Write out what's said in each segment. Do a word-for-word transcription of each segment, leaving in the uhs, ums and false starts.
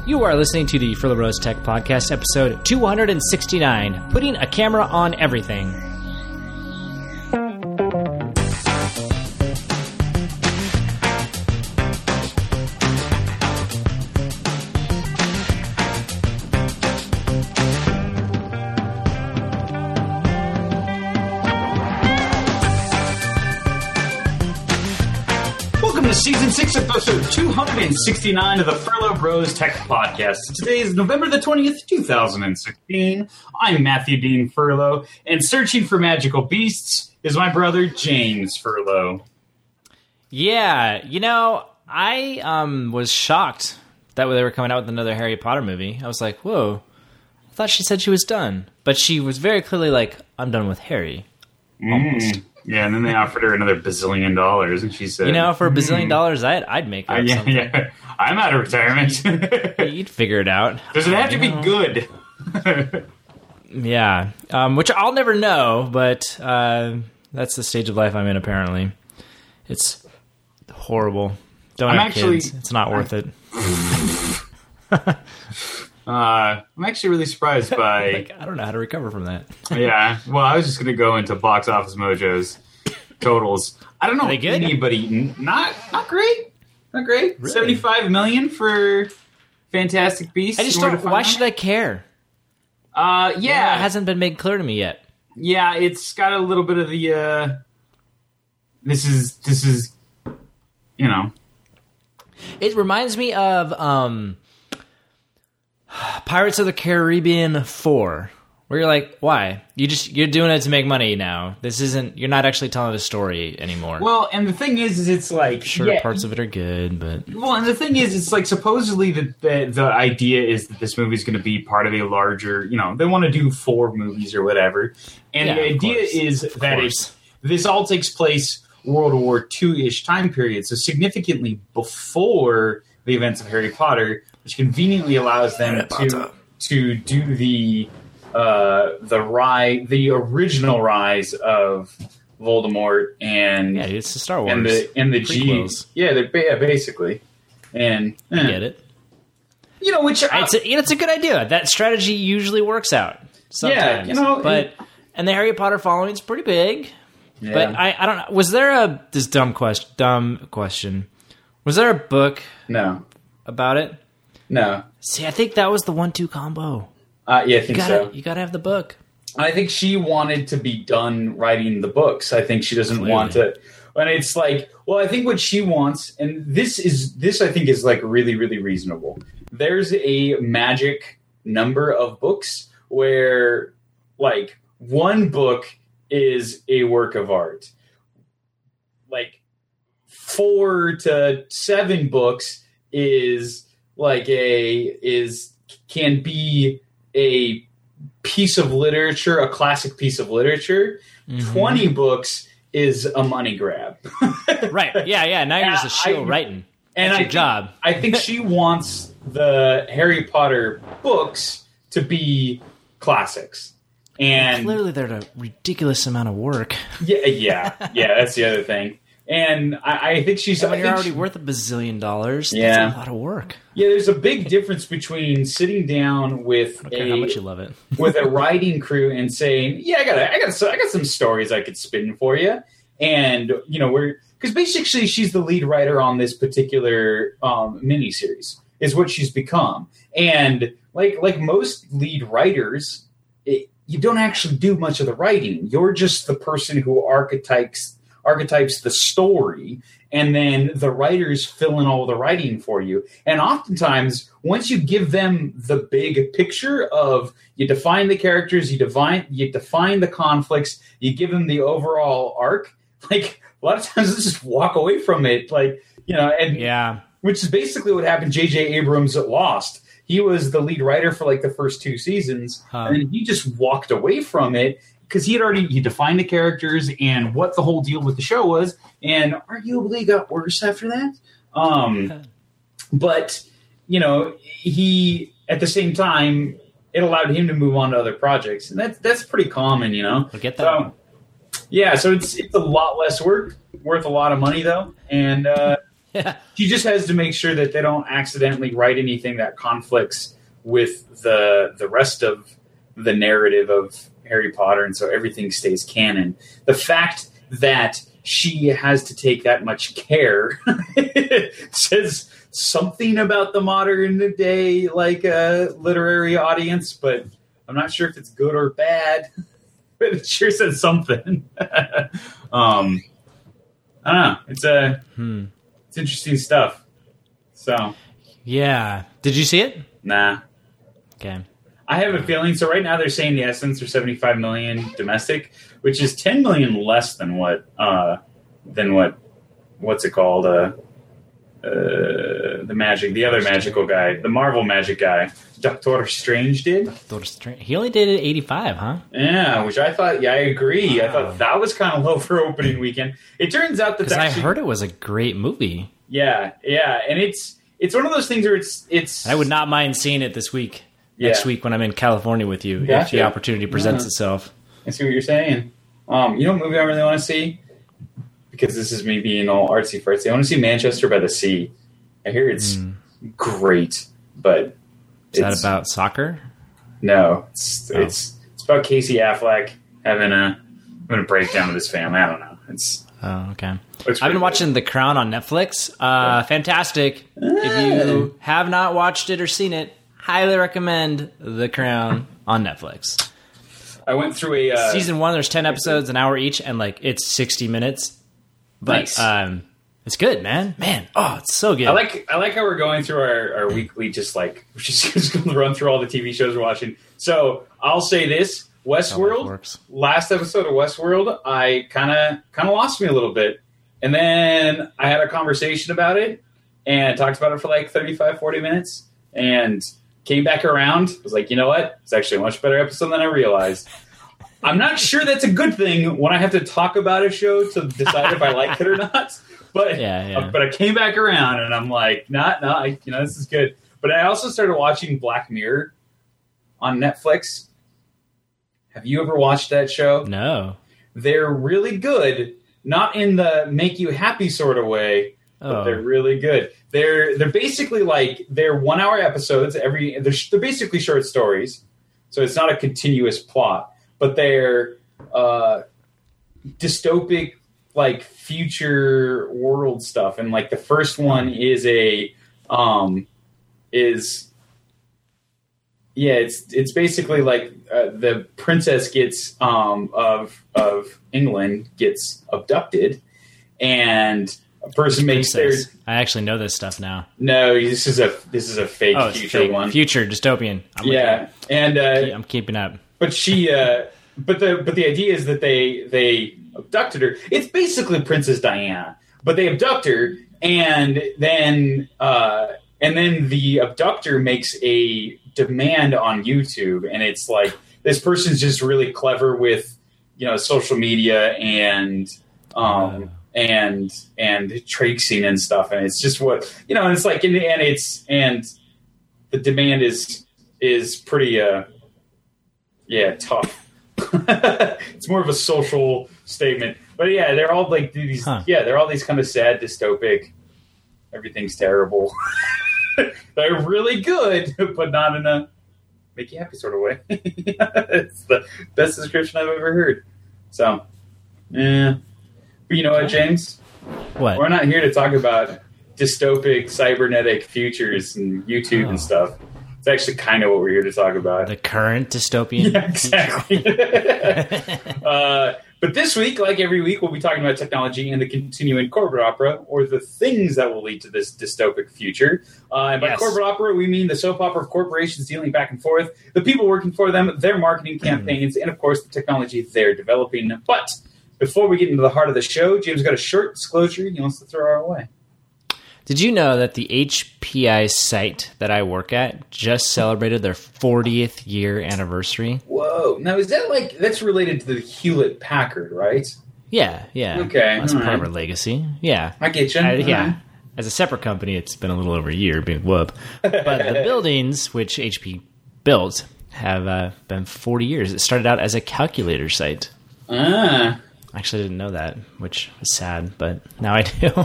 You are listening to the Furlough Bros Tech Podcast, episode two hundred sixty-nine, Putting a Camera on Everything. Season six, episode two hundred sixty-nine of the Furlough Bros Tech Podcast. Today is November the twentieth, two thousand sixteen. I'm Matthew Dean Furlough, and searching for magical beasts is my brother James Furlough. Yeah, you know, I um, was shocked that they were coming out with another Harry Potter movie. I was like, whoa, I thought she said she was done. But she was very clearly like, I'm done with Harry. Almost. Mm. Yeah, and then they offered her another bazillion dollars, and she said, "You know, for a bazillion mm. dollars, I'd I'd make her uh, yeah, something. Yeah, I'm out of retirement. You'd figure it out. Does it have to you be know? good? Yeah, um, which I'll never know, but uh, that's the stage of life I'm in. Apparently, it's horrible. Don't I'm have actually, kids. It's not worth it. Uh, I'm actually really surprised by... like, I don't know how to recover from that. Yeah, well, I was just going to go into Box Office Mojo's totals. I don't know Are they good? anybody... Not not great. Not great. Really? seventy-five million dollars for Fantastic Beasts. I just don't... Why should I care? Uh, yeah. yeah. It hasn't been made clear to me yet. Yeah, it's got a little bit of the... Uh, this is... This is... You know... It reminds me of... Um, Pirates of the Caribbean four, where you're like, why? You just you're doing it to make money now. This isn't. You're not actually telling a story anymore. Well, and the thing is, is it's like sure, yeah, parts of it are good, but well, and the thing is, it's like supposedly the the, the idea is that this movie is going to be part of a larger. You know, they want to do four movies or whatever, and yeah, the idea course. is of that it's, this all takes place World War Two-ish time period, so significantly before the events of Harry Potter, which conveniently allows them to to do the uh, the rise, the original rise of Voldemort and yeah, it's the Star Wars and the and the G, yeah, they're yeah, basically, and eh. I get it. You know, which I, it's a, it's a good idea. That strategy usually works out. Sometimes. Yeah, you know, but it, and the Harry Potter following is pretty big. Yeah. But I, I don't know. Was there a this dumb question? Dumb question. Was there a book? No. About it? No. See, I think that was the one-two combo. Uh, yeah, I think you gotta, so. You gotta have the book. I think she wanted to be done writing the books. I think she doesn't Clearly. want to. And it's like, well, I think what she wants, and this is this I think is like really, really reasonable. There's a magic number of books where, like, one book is a work of art. Like, four to seven books is like a is can be a piece of literature, a classic piece of literature. Mm-hmm. twenty books is a money grab. Right. Yeah, yeah. Now you're just a shill writing. And That's I your think, job. I think she wants the Harry Potter books to be classics. And clearly they're a ridiculous amount of work. Yeah, yeah, yeah, that's the other thing. And I, I think she's. And when I you're think already she, worth a bazillion dollars, yeah. that's a lot of work. Yeah, there's a big difference between sitting down with I don't care a how much you love it. with a writing crew and saying, "Yeah, I got, I got, I got some stories I could spin for you," and you know, we're because basically she's the lead writer on this particular um, miniseries, is what she's become, and like like most lead writers, it, you don't actually do much of the writing. You're just the person who archetypes. archetypes the story, and then the writers fill in all the writing for you. And oftentimes, once you give them the big picture of you define the characters, you define you define the conflicts, you give them the overall arc, like a lot of times they just walk away from it, like, you know, and yeah, which is basically what happened J J Abrams at Lost. He was the lead writer for like the first two seasons, huh. and he just walked away from it. Because he had already he defined the characters and what the whole deal with the show was, and arguably got worse after that. Um, but you know, he at the same time it allowed him to move on to other projects, and that's that's pretty common, you know. I'll get that. So, yeah, so it's it's a lot less work, worth a lot of money though, and uh, Yeah. She just has to make sure that they don't accidentally write anything that conflicts with the the rest of the narrative of Harry Potter, and so everything stays canon. The fact that she has to take that much care says something about the modern day, like, uh, literary audience, but I'm not sure if it's good or bad. But it sure says something. um, I don't know. It's a hmm. it's interesting stuff. So yeah, did you see it? Nah. Okay. I have a feeling. So right now they're saying the Essence are seventy-five million domestic, which is ten million less than what uh, than what what's it called? Uh, uh, the magic, the other magical guy, the Marvel magic guy, Doctor Strange did. Doctor Strange. He only did it eighty-five, huh? Yeah, which I thought. Yeah, I agree. Wow. I thought that was kind of low for opening weekend. It turns out that Because I actually, heard it was a great movie. Yeah, yeah, and it's it's one of those things where it's it's. I would not mind seeing it this week. Yeah. Next week when I'm in California with you, Gotcha. if the opportunity presents Yeah. itself. I see what you're saying. Um, you know what movie I really want to see? Because this is me being all artsy fartsy. I want to see Manchester by the Sea. I hear it's Mm. great, but Is that it's- about soccer? No, it's Oh. it's it's about Casey Affleck having a having a breakdown with his family. I don't know. It's Oh, okay. Looks I've been pretty watching The Crown on Netflix. Uh, fantastic. If you have not watched it or seen it, highly recommend The Crown on Netflix. I went through a uh, Season one, there's ten episodes, an hour each, and like it's sixty minutes. But Nice. um, it's good, man. Man, oh, it's so good. I like I like how we're going through our, our weekly, just like we're just, just going to run through all the T V shows we're watching. So I'll say this: How life Westworld. works. Last episode of Westworld, I kind of kind of lost me a little bit, and then I had a conversation about it and talked about it for like thirty-five, forty minutes, and came back around. Was like, you know what? It's actually a much better episode than I realized. I'm not sure that's a good thing when I have to talk about a show to decide if I like it or not. But Yeah, yeah. uh, but I came back around and I'm like, nah, nah, I, you know, this is good. But I also started watching Black Mirror on Netflix. Have you ever watched that show? No. They're really good, not in the make you happy sort of way, but Oh. they're really good. They're they're basically like they're one hour episodes. Every they're, they're basically short stories, so it's not a continuous plot. But they're uh, dystopic, like future world stuff. And like the first one is a um, is yeah, it's it's basically like uh, the princess gets um, of of England gets abducted, and a person makes their Princess. I actually know this stuff now. no. This is a this is a fake Oh, it's future fake. one. Future dystopian. I'm with Yeah, and uh, you. I'm keeping up. but she uh, but the but the idea is that they they abducted her. It's basically Princess Diana, but they abduct her, and then uh, and then the abductor makes a demand on YouTube, and it's like this person's just really clever with you know social media and um Uh. and and tracing and stuff, and it's just what you know, and it's like and, and it's and the demand is is pretty uh yeah tough. It's more of a social statement, but yeah, they're all like these. Huh. Yeah, they're all these kind of sad, dystopic. Everything's terrible. They're really good, but not in a make you happy sort of way. It's the best description I've ever heard. So, yeah. But you know what, James? What? We're not here to talk about dystopic cybernetic futures and YouTube Oh. and stuff. It's actually kind of what we're here to talk about. The current dystopian? Yeah, exactly. uh, but this week, like every week, we'll be talking about technology and the continuing corporate opera, or the things that will lead to this dystopic future. Uh, and by Yes. corporate opera, we mean the soap opera of corporations dealing back and forth, the people working for them, their marketing campaigns, and of course, the technology they're developing. But before we get into the heart of the show, James got a short disclosure he wants to throw our way. Did you know that the H P I site that I work at just celebrated their fortieth year anniversary? Whoa! Now is that like that's related to the Hewlett Packard, right? Yeah, yeah. Okay, That's all part of right. our legacy. Yeah. I get you. I- yeah. As a separate company, it's been a little over a year, big whoop. But the buildings, which H P built, have uh, been forty years. It started out as a calculator site. Ah, I actually didn't know that, which was sad, but now I do.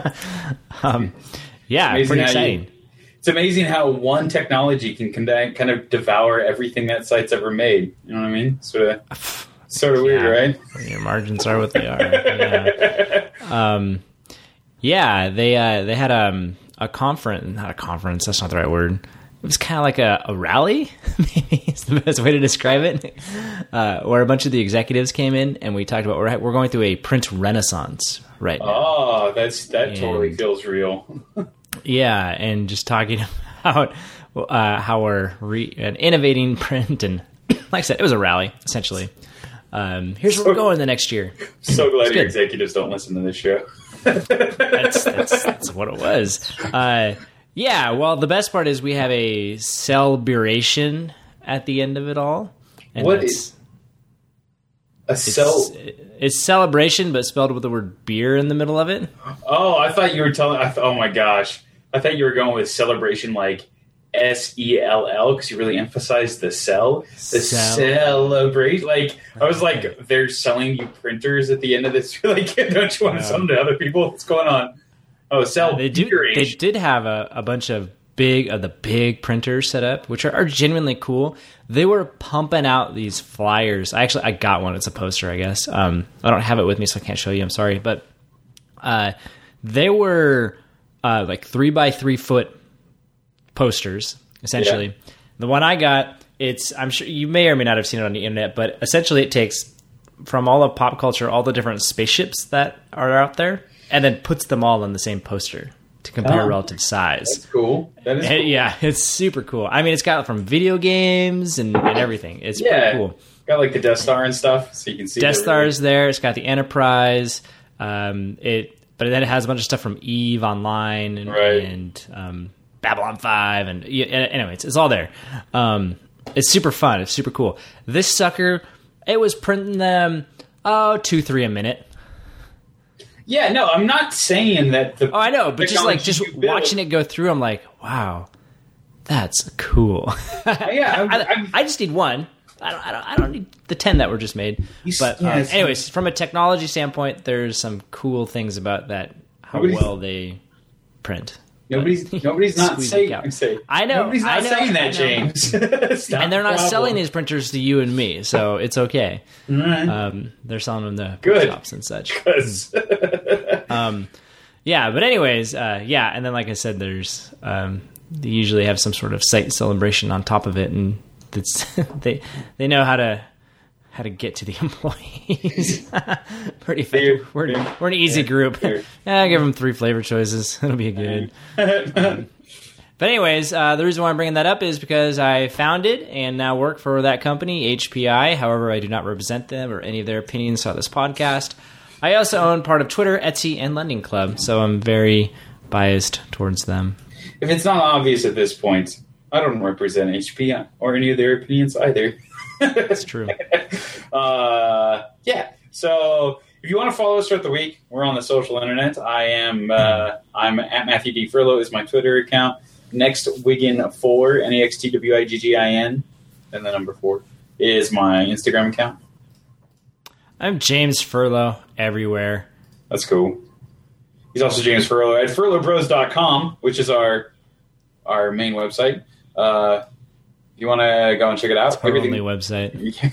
um, yeah, pretty exciting. You, it's amazing how one technology can kind of devour everything that site's ever made. You know what I mean? Sort of, sort of yeah. weird, right? Your margins are what they are. Yeah, um, yeah they uh, they had um, a conference, not a conference. That's not the right word. It was kind of like a, a rally, maybe is the best way to describe it, uh, where a bunch of the executives came in and we talked about we're, we're going through a print renaissance right now. Oh, that's that and, totally feels real. Yeah, and just talking about uh, how we're re- and innovating print, and like I said, it was a rally essentially. Um, here's where so, we're going the next year. So glad your executives don't listen to this show. that's, that's, that's what it was. Uh, Yeah, well, the best part is we have a celebration at the end of it all. And what is a cel? It's, it's celebration, but spelled with the word beer in the middle of it. Oh, I thought you were telling. I th- oh my gosh, I thought you were going with celebration like S E L L because you really emphasized the cell, the Cel- celebrate. Like I was like, they're selling you printers at the end of this. Like, don't you want to sell them to other people? What's going on? Oh, sell uh, they do. They did have a, a bunch of big of the big printers set up, which are, are genuinely cool. They were pumping out these flyers. I actually I got one. It's a poster, I guess. Um, I don't have it with me, so I can't show you. I'm sorry, but uh, they were uh, like three by three foot posters, essentially. Yeah. The one I got, it's I'm sure you may or may not have seen it on the internet, but essentially it takes from all of pop culture, all the different spaceships that are out there, and then puts them all on the same poster to compare oh, relative size. That's cool. That is and, cool. Yeah, it's super cool. I mean, it's got from video games and, and everything. It's yeah, pretty cool. Got like the Death Star and stuff, so you can see. Death Star's there. It's got the Enterprise. Um, it, but then it has a bunch of stuff from EVE Online and, right. and um, Babylon five, and yeah, anyway, it's, it's all there. Um, it's super fun. It's super cool. This sucker, it was printing them oh two three a minute. Yeah, no, I'm not saying that the. Oh, I know, but just like just watching it go through, I'm like, wow, that's cool. yeah, I, I, I just need one. I don't, I don't. I don't need the ten that were just made. But yeah, um, anyways, from a technology standpoint, there's some cool things about that. How well they print. Nobody's nobody's not saying. Say, I know. Nobody's not I know, saying that, James. And they're not problem. selling these printers to you and me, so it's okay. Right. Um, they're selling them to Good. shops and such. um, yeah, but anyways, uh, yeah, and then like I said, there's um, they usually have some sort of site celebration on top of it, and it's they they know how to. how to get to the employees. Pretty fair. We're, we're an easy yeah, group. Yeah, give them three flavor choices. It'll be good. um, but anyways, uh, the reason why I'm bringing that up is because I founded and now work for that company, H P I. However, I do not represent them or any of their opinions on this podcast. I also own part of Twitter, Etsy, and Lending Club, so I'm very biased towards them. If it's not obvious at this point, I don't represent H P I or any of their opinions either. That's true. uh, yeah. So if you want to follow us throughout the week, we're on the social internet. I am. Uh, I'm at Matthew D Furlow is my Twitter account. Next Wiggin four N E X T W I G G I N, and the number four is my Instagram account. I'm James Furlow everywhere. That's cool. He's also James Furlow at furlow bros dot com, which is our our main website. Uh, You want to go and check it out? It's our Everything... only website.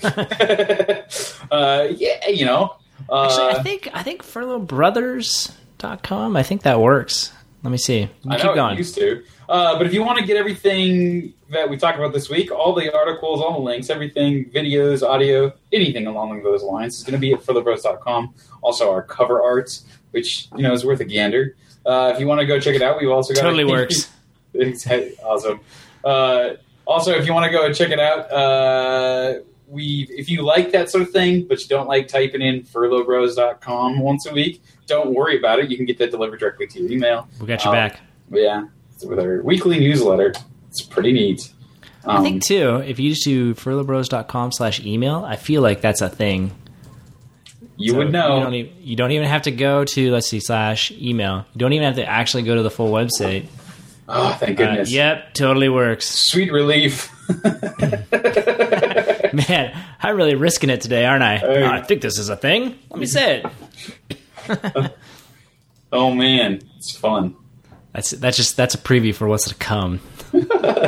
uh, yeah, you know. Uh, Actually, I think I think furlow brothers dot com. I think that works. Let me see. I keep know going. It used to. Uh, but if you want to get everything that we talked about this week, all the articles, all the links, everything, videos, audio, anything along those lines is going to be at furlow bros dot com. Also, our cover art, which you know is worth a gander. Uh, if you want to go check it out, we've also got totally works. It's awesome. Uh, Also, if you want to go and check it out, uh, we if you like that sort of thing, but you don't like typing in furlow bros dot com once a week, don't worry about it. You can get that delivered directly to your email. We got your um, back. Yeah, with our weekly newsletter. It's pretty neat. Um, I think, too, if you just do furlow bros dot com slash email, I feel like that's a thing. You so would know. You don't, even, you don't even have to go to, let's see, slash email. You don't even have to actually go to the full website. Oh, thank goodness. Uh, yep, totally works. Sweet relief. Man, I'm really risking it today, aren't I? Hey. Oh, I think this is a thing. Let me say it. Oh man, it's fun. That's that's just that's a preview for what's to come. All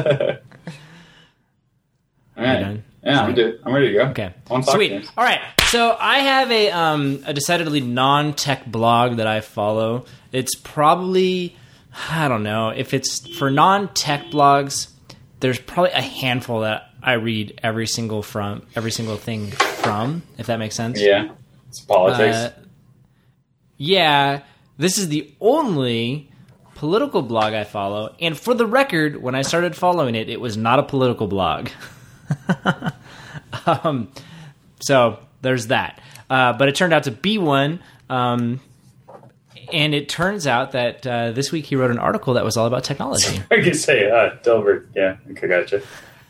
right. done? Yeah, I'm good. I'm ready to go. Okay. On Fox Sweet. Games. All right. So I have a um a decidedly non-tech blog that I follow. It's probably I don't know if it's for non-tech blogs. There's probably a handful that I read every single from every single thing from. If that makes sense. Yeah, it's politics. Uh, yeah. This is the only political blog I follow, and for the record, when I started following it, it was not a political blog. um, so there's that. Uh, but it turned out to be one, um, and it turns out that uh, this week he wrote an article that was all about technology. I can say, uh, Delbert. Yeah, okay, gotcha.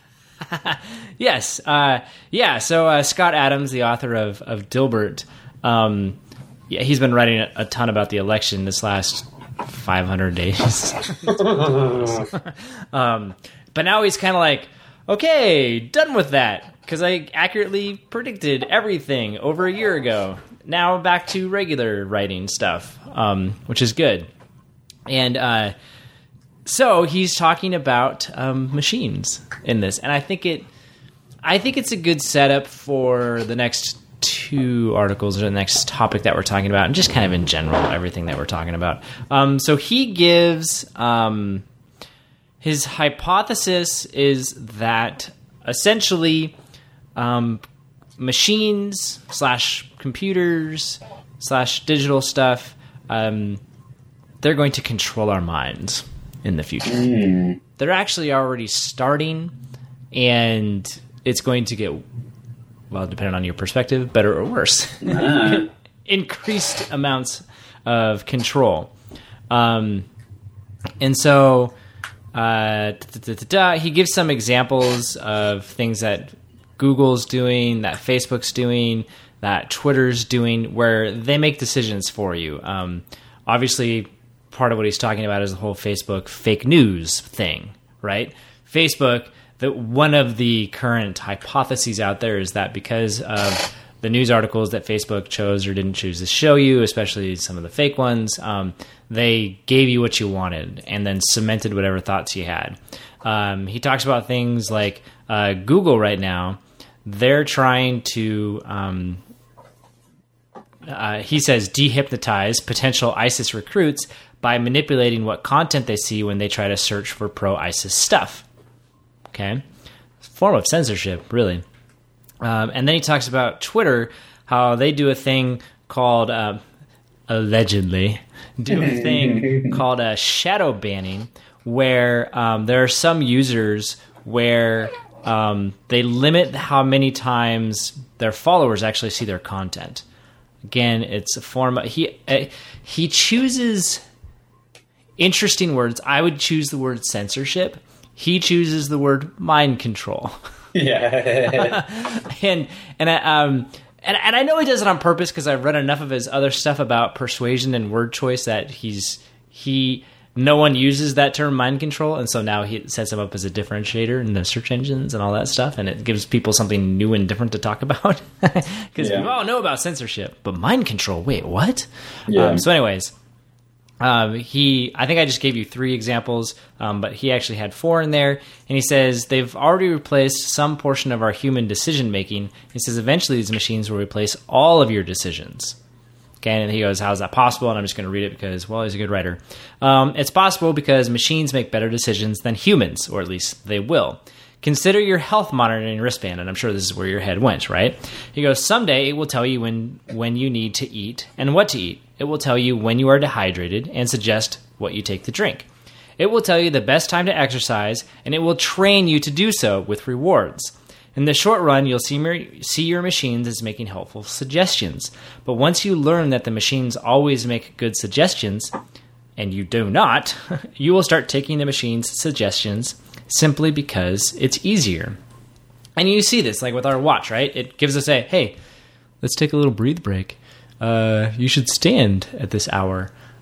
Yes, uh, yeah. So uh, Scott Adams, the author of of Dilbert, um, yeah, he's been writing a, a ton about the election this last five hundred days. um, but now he's kind of like, okay, done with that, because I accurately predicted everything over a year ago. Now back to regular writing stuff, um, which is good. And uh, so he's talking about um, machines in this, and I think it, I think it's a good setup for the next two articles or the next topic that we're talking about, and just kind of in general everything that we're talking about. Um, so he gives um, his hypothesis is that essentially um, machines slash computers slash digital stuff, um, they're going to control our minds in the future. Mm. They're actually already starting, and it's going to get, well, depending on your perspective, better or worse. Ah. Increased amounts of control. Um, and so uh, da, da, da, da, he gives some examples of things that Google's doing, that Facebook's doing, that Twitter's doing, where they make decisions for you. Um, obviously, part of what he's talking about is the whole Facebook fake news thing, right? Facebook... That one of the current hypotheses out there is that because of the news articles that Facebook chose or didn't choose to show you, especially some of the fake ones, um, they gave you what you wanted and then cemented whatever thoughts you had. Um, he talks about things like uh, Google right now. They're trying to, um, uh, he says, dehypnotize potential ISIS recruits by manipulating what content they see when they try to search for pro-ISIS stuff. Okay, form of censorship, really. Um, and then he talks about Twitter, how they do a thing called, uh, allegedly, do a thing called uh, shadow banning, where um, there are some users where um, they limit how many times their followers actually see their content. Again, it's a form of, he uh, he chooses interesting words. I would choose the word censorship. He chooses the word mind control. Yeah. and and I, um and and I know he does it on purpose because I've read enough of his other stuff about persuasion and word choice that he's he no one uses that term mind control, and so now he sets him up as a differentiator in the search engines and all that stuff, and it gives people something new and different to talk about because yeah. we all know about censorship, but mind control, wait, what? Yeah. Um, so anyways. Um, he, I think I just gave you three examples, um, but he actually had four in there. And he says they've already replaced some portion of our human decision making. He says eventually these machines will replace all of your decisions. Okay, and he goes, how is that possible? And I'm just going to read it because, well, he's a good writer. Um, it's possible because machines make better decisions than humans, or at least they will. Consider your health monitoring wristband, and I'm sure this is where your head went, right? He goes, someday it will tell you when, when you need to eat and what to eat. It will tell you when you are dehydrated and suggest what you take to drink. It will tell you the best time to exercise, and it will train you to do so with rewards. In the short run, you'll see, me- see your machines as making helpful suggestions. But once you learn that the machines always make good suggestions, and you do not, you will start taking the machine's suggestions simply because it's easier. And you see this, like with our watch, right? It gives us a, hey, let's take a little breathe break. Uh, you should stand at this hour.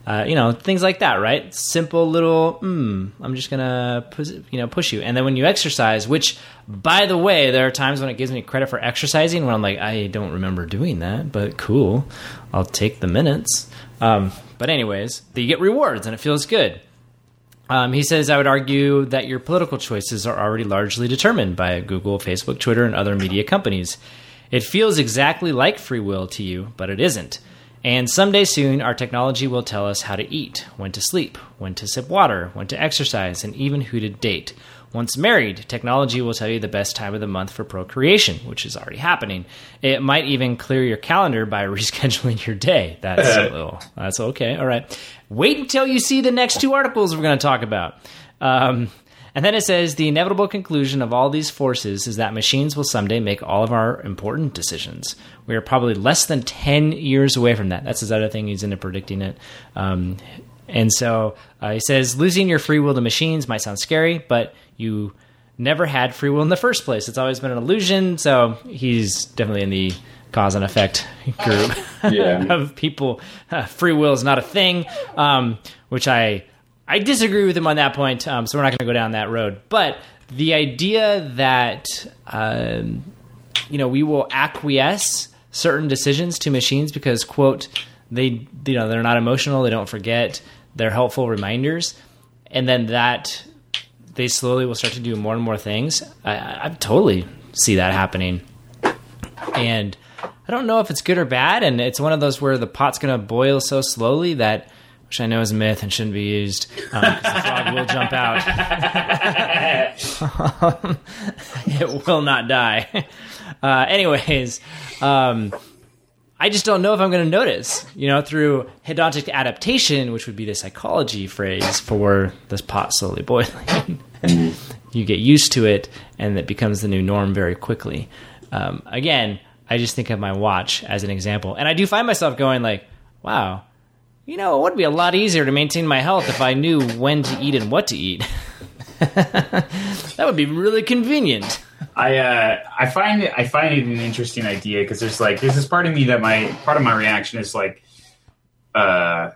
Uh, you know, things like that, right? Simple little, mm, I'm just going to push, you know, push you. And then when you exercise, which, by the way, there are times when it gives me credit for exercising when I'm like, I don't remember doing that, but cool. I'll take the minutes. Um, but anyways, you get rewards and it feels good. Um, he says, I would argue that your political choices are already largely determined by Google, Facebook, Twitter, and other media companies. It feels exactly like free will to you, but it isn't. And someday soon, our technology will tell us how to eat, when to sleep, when to sip water, when to exercise, and even who to date. Once married, technology will tell you the best time of the month for procreation, which is already happening. It might even clear your calendar by rescheduling your day. That's a little, that's okay. All right. Wait until you see the next two articles we're going to talk about. Um, and then it says, the inevitable conclusion of all these forces is that machines will someday make all of our important decisions. We are probably less than ten years away from that. That's his other thing. He's into predicting it. Um, and so uh, he says, losing your free will to machines might sound scary, but you never had free will in the first place. It's always been an illusion. So he's definitely in the cause and effect group yeah. of people. Uh, free will is not a thing, um, which I... I disagree with him on that point, um, so we're not going to go down that road. But the idea that um, you know we will acquiesce certain decisions to machines because, quote, they you know they're not emotional, they don't forget, they're helpful reminders, and then that they slowly will start to do more and more things. I, I totally see that happening, and I don't know if it's good or bad. And it's one of those where the pot's going to boil so slowly that. Which I know is a myth and shouldn't be used because um, the frog will jump out. It will not die. Uh, anyways, um, I just don't know if I'm going to notice, you know, through hedonic adaptation, which would be the psychology phrase for this pot slowly boiling. You get used to it and it becomes the new norm very quickly. Um, again, I just think of my watch as an example. And I do find myself going like, wow, you know, it would be a lot easier to maintain my health if I knew when to eat and what to eat. That would be really convenient. I uh, I find it I find it an interesting idea because there's like there's this part of me that my part of my reaction is like, uh,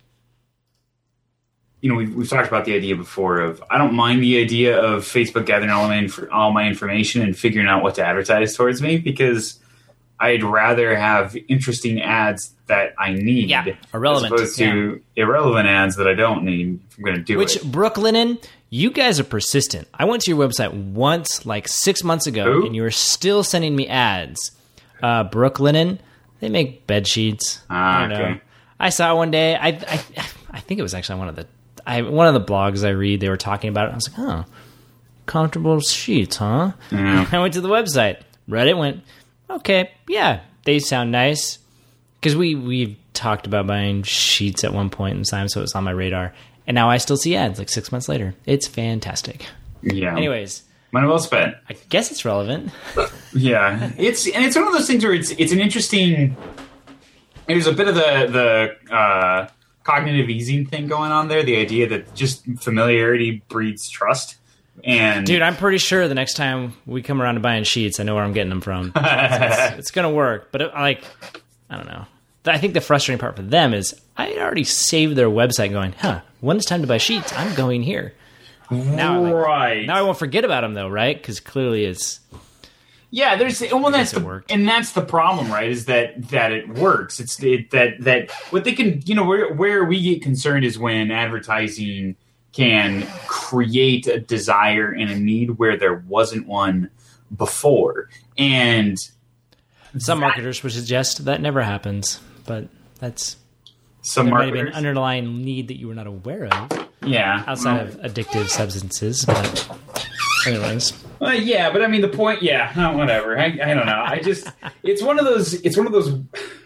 you know, we've we've talked about the idea before of I don't mind the idea of Facebook gathering all my inf- all my information and figuring out what to advertise towards me because I'd rather have interesting ads that I need, yeah, irrelevant, as opposed to yeah. irrelevant ads that I don't need if I'm going to do Which, it. Which, Brooklinen, you guys are persistent. I went to your website once, like six months ago, Who? and you were still sending me ads. Uh, Brooklinen, they make bed sheets. Ah, I don't okay. know. I saw it one day. I, I, I think it was actually one of the, I, one of the blogs I read. They were talking about it. I was like, oh, comfortable sheets, huh? Yeah. I went to the website, read it, went, okay, yeah, they sound nice. Because we, we've talked about buying sheets at one point in time, so it was on my radar. And now I still see ads like six months later. It's fantastic. Yeah. Anyways. Money well spent. I guess it's relevant. Yeah. It's and it's one of those things where it's it's an interesting... There's a bit of the, the uh, cognitive easing thing going on there. The idea that just familiarity breeds trust. And dude, I'm pretty sure the next time we come around to buying sheets, I know where I'm getting them from. it's it's, it's going to work. But it, like, I don't know. I think the frustrating part for them is I already saved their website going, huh, when it's time to buy sheets, I'm going here. Now, like, right. Now I won't forget about them, though, right? Because clearly it's... Yeah, there's well, that's the, and that's the problem, right? Is that that it works? It's it, that that what they can, you know, where where we get concerned is when advertising can create a desire and a need where there wasn't one before, and some that, marketers would suggest that never happens, but that's some there marketers might have been an underlying need that you were not aware of. Yeah, outside well, of addictive substances, but anyways. Uh, yeah, but I mean the point. Yeah, no, whatever. I, I don't know. I just it's one of those. It's one of those.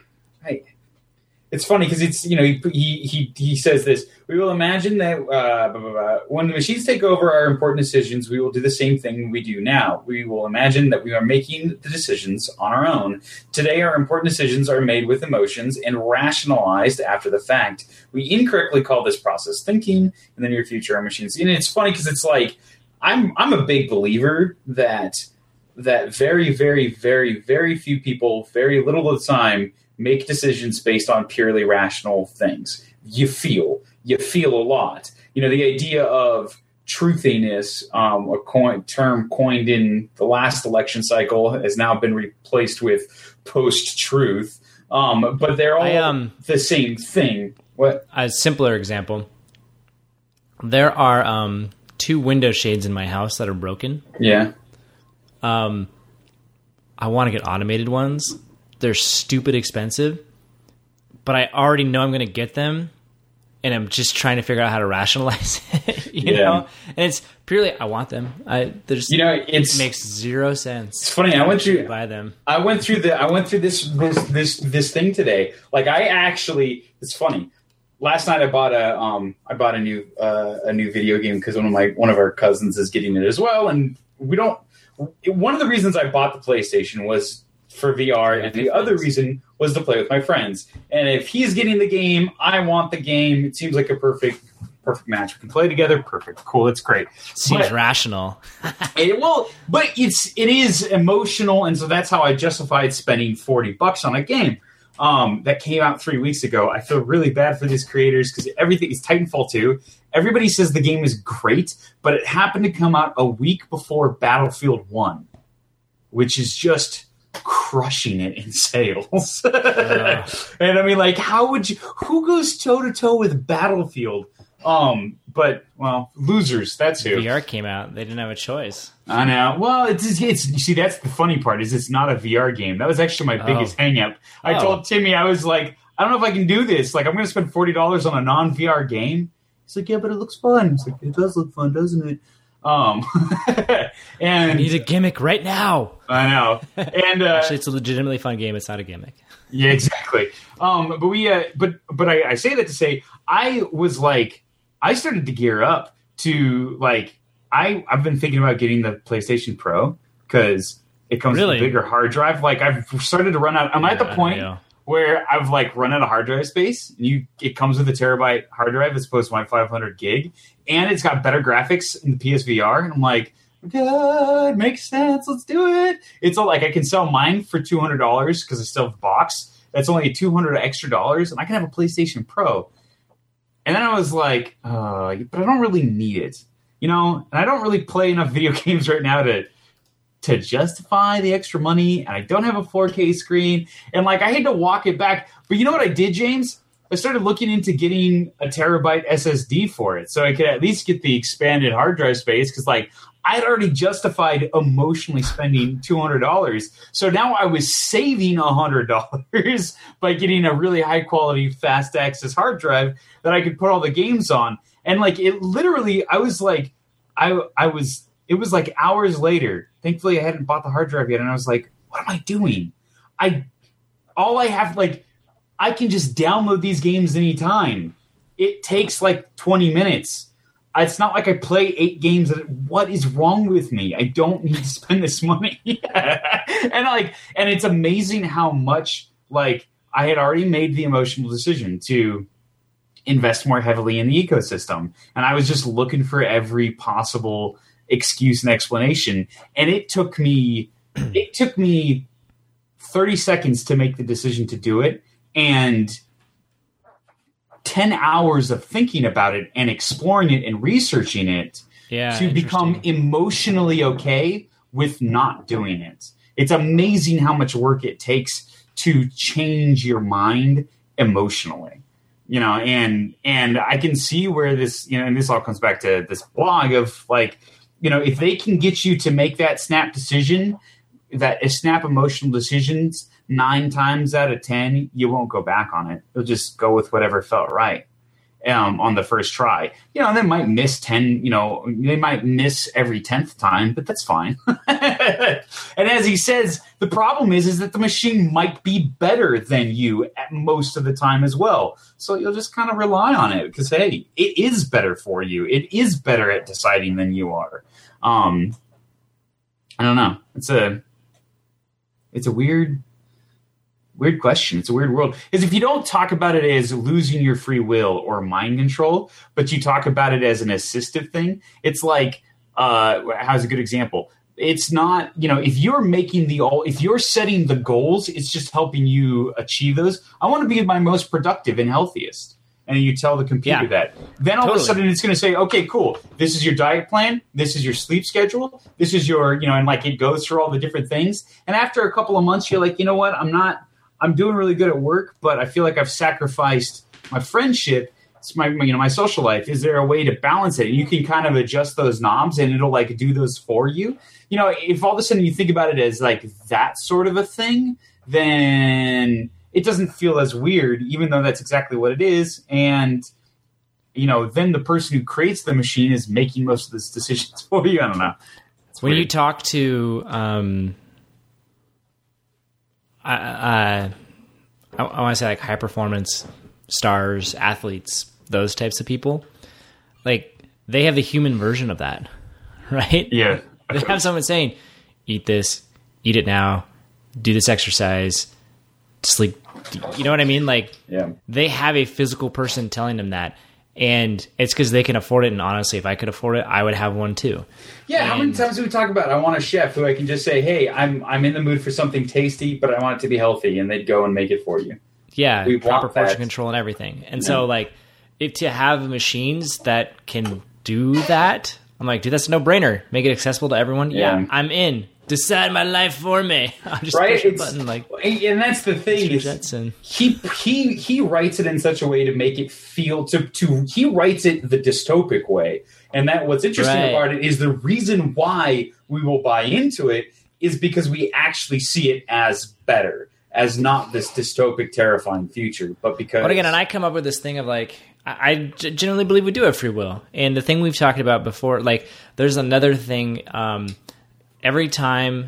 I, it's funny because it's you know he, he he he says this. We will imagine that uh, blah, blah, blah. When the machines take over our important decisions, we will do the same thing we do now. We will imagine that we are making the decisions on our own. Today, our important decisions are made with emotions and rationalized after the fact. We incorrectly call this process thinking. In the near future, our machines. And it's funny because it's like. I'm I'm a big believer that that very, very, very, very few people, very little of the time, make decisions based on purely rational things. You feel. You feel a lot. You know, the idea of truthiness, um, a coin, term coined in the last election cycle, has now been replaced with post-truth. Um, but they're all I, um, the same thing. What? A simpler example. There are um, two window shades in my house that are broken. Yeah. Um, I want to get automated ones. They're stupid expensive, but I already know I'm going to get them, and I'm just trying to figure out how to rationalize it. You yeah. know, and it's purely I want them. I there's you know it's, it makes zero sense. It's funny. I went through buy them. I went through the I went through this this this this thing today. Like I actually, it's funny. Last night I bought a um I bought a new uh, a new video game because one of my one of our cousins is getting it as well, and we don't. One of the reasons I bought the PlayStation was for V R, and the other reason was to play with my friends. And if he's getting the game, I want the game. It seems like a perfect perfect match. We can play together. Perfect. Cool. It's great. Seems but, rational. it, well, but it's it is emotional, and so that's how I justified spending forty bucks on a game um, that came out three weeks ago. I feel really bad for these creators because everything is Titanfall two. Everybody says the game is great, but it happened to come out a week before Battlefield one, which is just crushing it in sales. uh. And I mean, like, how would you, who goes toe to toe with Battlefield? Um, but well, losers, that's who. V R came out. They didn't have a choice. I know. Well, it's, it's, you see, that's the funny part is it's not a V R game. That was actually my biggest oh. hang up. I oh. told Timmy, I was like, I don't know if I can do this. Like, I'm going to spend forty dollars on a non-V R game. He's like, yeah, but it looks fun. It's like, it does look fun, doesn't it? Um, and I need a gimmick right now. I know. And uh, actually, it's a legitimately fun game. It's not a gimmick. Yeah, exactly. Um, but we, uh, but but I, I say that to say I was like, I started to gear up to like I I've been thinking about getting the PlayStation Pro because it comes really? with a bigger hard drive. Like I've started to run out. I'm yeah, at the point where I've like run out of hard drive space. You, it comes with a terabyte hard drive as opposed to my five hundred gig, and it's got better graphics in the P S V R. And I'm like, good, makes sense. Let's do it. It's all like I can sell mine for two hundred dollars because I still have the box. That's only two hundred extra dollars, and I can have a PlayStation Pro. And then I was like, uh, but I don't really need it, you know. And I don't really play enough video games right now to. to justify the extra money, and I don't have a four K screen, and like I had to walk it back. But you know what I did, James? I started looking into getting a terabyte S S D for it, so I could at least get the expanded hard drive space. Because like I had already justified emotionally spending two hundred dollars, so now I was saving a hundred dollars by getting a really high quality fast access hard drive that I could put all the games on. And like it literally, I was like, I I was. It was like hours later. Thankfully, I hadn't bought the hard drive yet, and I was like, "What am I doing? I all I have like I can just download these games anytime. It takes like twenty minutes. It's not like I play eight games. What is wrong with me? I don't need to spend this money." and like, and it's amazing how much like I had already made the emotional decision to invest more heavily in the ecosystem, and I was just looking for every possible excuse and explanation, and it took me it took me thirty seconds to make the decision to do it, and ten hours of thinking about it and exploring it and researching it yeah, to become emotionally okay with not doing it. It's amazing how much work it takes to change your mind emotionally. You know, and and I can see where this, you know, and this all comes back to this blog of like, you know, if they can get you to make that snap decision, that snap emotional decisions nine times out of ten, you won't go back on it. You'll just go with whatever felt right um, on the first try. You know, and they might miss ten, you know, they might miss every tenth time, but that's fine. And as he says, the problem is, is that the machine might be better than you at most of the time as well. So you'll just kind of rely on it because, hey, it is better for you. It is better at deciding than you are. Um, I don't know. It's a, it's a weird, weird question. It's a weird world. Is if you don't talk about it as losing your free will or mind control, but you talk about it as an assistive thing. It's like, uh, how's a good example? it's not, you know, if you're making the all, if you're setting the goals, it's just helping you achieve those. I want to be my most productive and healthiest. And you tell the computer Yeah, that. Then all totally. of a sudden it's going to say, okay, cool. This is your diet plan. This is your sleep schedule. This is your, you know, and like it goes through all the different things. And after a couple of months, you're like, you know what? I'm not, I'm doing really good at work, but I feel like I've sacrificed my friendship. It's my, you know, my social life. Is there a way to balance it? And you can kind of adjust those knobs and it'll like do those for you. You know, if all of a sudden you think about it as like that sort of a thing, then it doesn't feel as weird, even though that's exactly what it is. And, you know, then the person who creates the machine is making most of those decisions for you. I don't know. It's When weird. you talk to, um, I, I, I, I want to say like high performance stars, athletes, those types of people, like they have the human version of that, right? Yeah. They have someone saying, eat this, eat it now, do this exercise, sleep. You know what I mean? Like, Yeah. they have a physical person telling them that. And it's because they can afford it. And honestly, if I could afford it, I would have one too. Yeah, how many And- times do we talk about I want a chef who I can just say, hey, I'm I'm in the mood for something tasty, but I want it to be healthy, and they'd go and make it for you. Yeah, We proper want portion that. control and everything. And so, like, it, to have machines that can do that, I'm like, dude, that's a no-brainer. Make it accessible to everyone. Yeah, Yeah. I'm in. Decide my life for me. I'll just Right? push a It's- button like And that's the thing Mister is Jetson. he he he writes it in such a way to make it feel to to he writes it the dystopic way. And that what's interesting Right. about it is the reason why we will buy into it is because we actually see it as better, as not this dystopic, terrifying future, but because. But again, and I come up with this thing of like, I, I g- genuinely believe we do have free will. And the thing we've talked about before, like, there's another thing. Um, every time,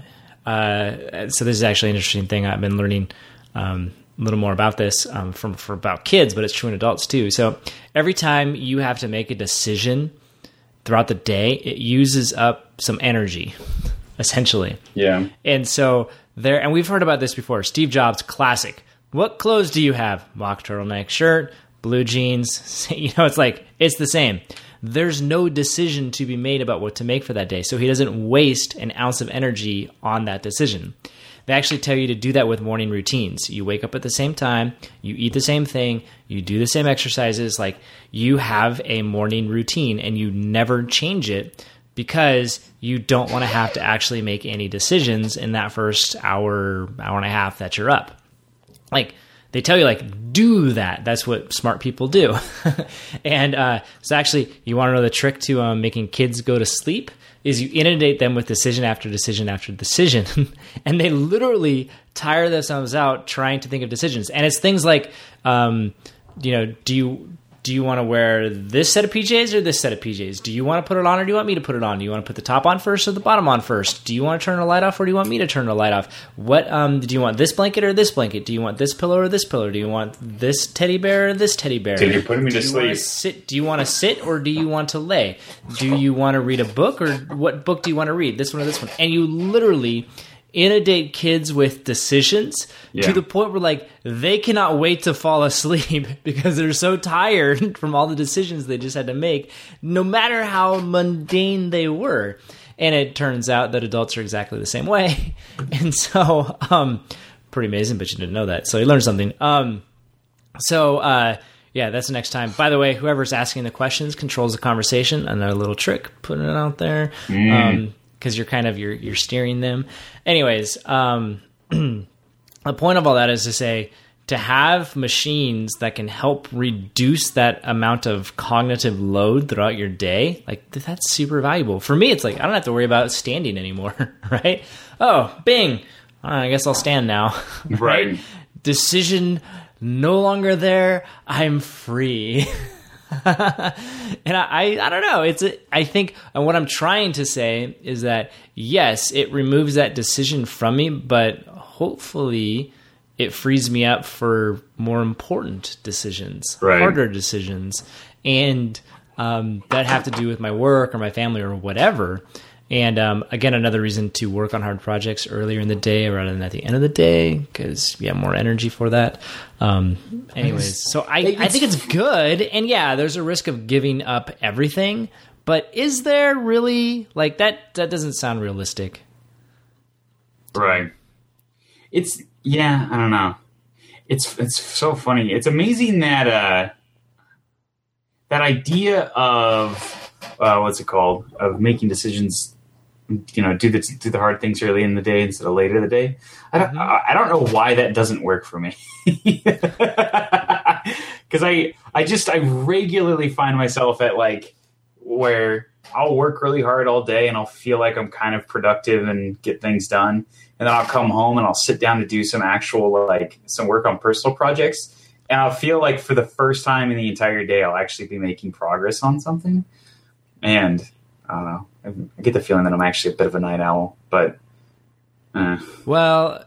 uh, so this is actually an interesting thing. I've been learning um, a little more about this um, from for about kids, but it's true in adults too. So every time you have to make a decision throughout the day, it uses up some energy, essentially. Yeah. And so there, and we've heard about this before. Steve Jobs, classic. What clothes do you have? Mock turtleneck shirt, blue jeans. You know, it's like, it's the same. There's no decision to be made about what to make for that day. So he doesn't waste an ounce of energy on that decision. They actually tell you to do that with morning routines. You wake up at the same time, you eat the same thing, you do the same exercises. Like, you have a morning routine and you never change it because you don't want to have to actually make any decisions in that first hour, hour and a half that you're up. Like, they tell you, like, do that. That's what smart people do. And uh, so actually, you want to know the trick to um, making kids go to sleep is you inundate them with decision after decision after decision. And they literally tire themselves out trying to think of decisions. And it's things like, um, you know, do you... Do you want to wear this set of P Js or this set of P Js? Do you want to put it on or do you want me to put it on? Do you want to put the top on first or the bottom on first? Do you want to turn the light off or do you want me to turn the light off? What um, do you want, this blanket or this blanket? Do you want this pillow or this pillow? Do you want this teddy bear or this teddy bear? So you're putting me to do you want sleep. sit? Do you want to sit or do you want to lay? Do you want to read a book or what book do you want to read? This one or this one? And you literally inundate kids with decisions Yeah. to the point where, like, they cannot wait to fall asleep because they're so tired from all the decisions they just had to make, no matter how mundane they were. And it turns out that adults are exactly the same way. And so, um, pretty amazing, but you didn't know that. So you learned something. Um, so, uh, yeah, that's the next time. By the way, whoever's asking the questions controls the conversation. Another little trick, putting it out there. Mm. Um, because you're kind of you're you're steering them. Anyways, um, the point of all that is to say to have machines that can help reduce that amount of cognitive load throughout your day, like that's super valuable. For me, it's like I don't have to worry about standing anymore, right? Oh, bing. All right, I guess I'll stand now. Right. Decision no longer there. I'm free. And I, I don't know. It's a, I think and what I'm trying to say is that yes, it removes that decision from me, but hopefully it frees me up for more important decisions, Right. harder decisions, and um, that have to do with my work or my family or whatever. And um, again, another reason to work on hard projects earlier in the day rather than at the end of the day because you have more energy for that. Um, anyways, so I, I think it's good. And yeah, there's a risk of giving up everything, But is there really like that? That doesn't sound realistic. Right. It's yeah. I don't know. It's it's so funny. It's amazing that uh, that idea of uh, what's it called of making decisions. You know, do the do the hard things early in the day instead of later in the day. I don't. Mm-hmm. I, I don't know why that doesn't work for me. Because I I just I regularly find myself at like where I'll work really hard all day and I'll feel like I'm kind of productive and get things done, and then I'll come home and I'll sit down to do some actual like some work on personal projects, and I'll feel like for the first time in the entire day I'll actually be making progress on something, and I don't know. I get the feeling that I'm actually a bit of a night owl, but uh. well,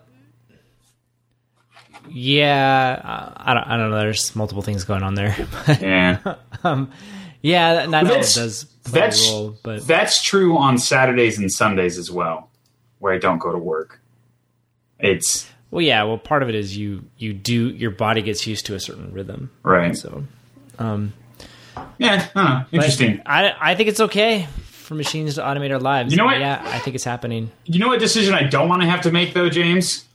yeah, uh, I don't, I don't know. There's multiple things going on there. yeah, um, yeah, night owl does play that's, a role, but that's true on Saturdays and Sundays as well, where I don't go to work. It's well, yeah. Well, part of it is you you do your body gets used to a certain rhythm, right? So, um, yeah, I don't know. Interesting. I I think it's okay for machines to automate our lives. You know what? Yeah, I think it's happening. You know what decision I don't want to have to make, though, James?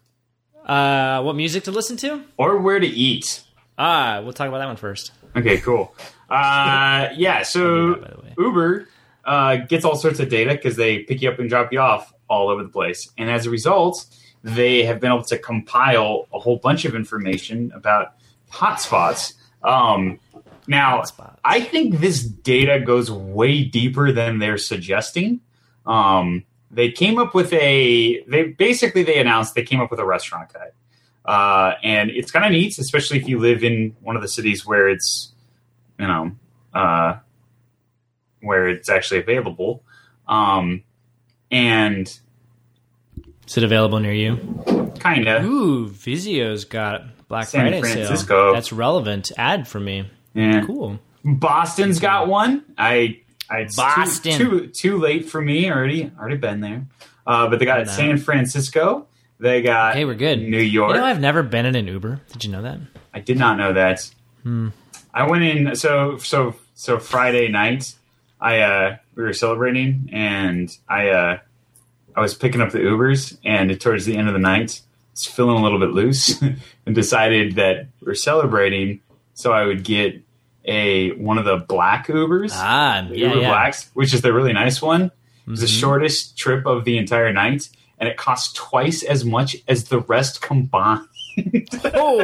Uh, what music to listen to? Or where to eat. Ah, we'll talk about that one first. Okay, cool. Uh, yeah, so that, by the way. Uber uh, gets all sorts of data because they pick you up and drop you off all over the place. And as a result, they have been able to compile a whole bunch of information about hotspots. Um Now, I think this data goes way deeper than they're suggesting. Um, they came up with a, they basically, they announced they came up with a restaurant guide. Uh, and it's kind of neat, especially if you live in one of the cities where it's, you know, uh, where it's actually available. Um, and is it available near you? Kind of. Ooh, Vizio's got Black San Friday Francisco. sale. That's relevant. Ad for me. Yeah. Cool. Boston's got one. I, I it's Boston. Too, too too late for me. Already already been there. Uh, but they got San Francisco. They got okay, we're good. New York. You know, I've never been in an Uber. Did you know that? I did not know that. Hmm. I went in. So so so Friday night, I uh, we were celebrating, and I uh, I was picking up the Ubers, and towards the end of the night, I was feeling a little bit loose, and decided that we're celebrating, so I would get a one of the black Ubers, ah, the yeah, Uber yeah. Blacks, which is the really nice one. It was mm-hmm. the shortest trip of the entire night, and it cost twice as much as the rest combined. Oh,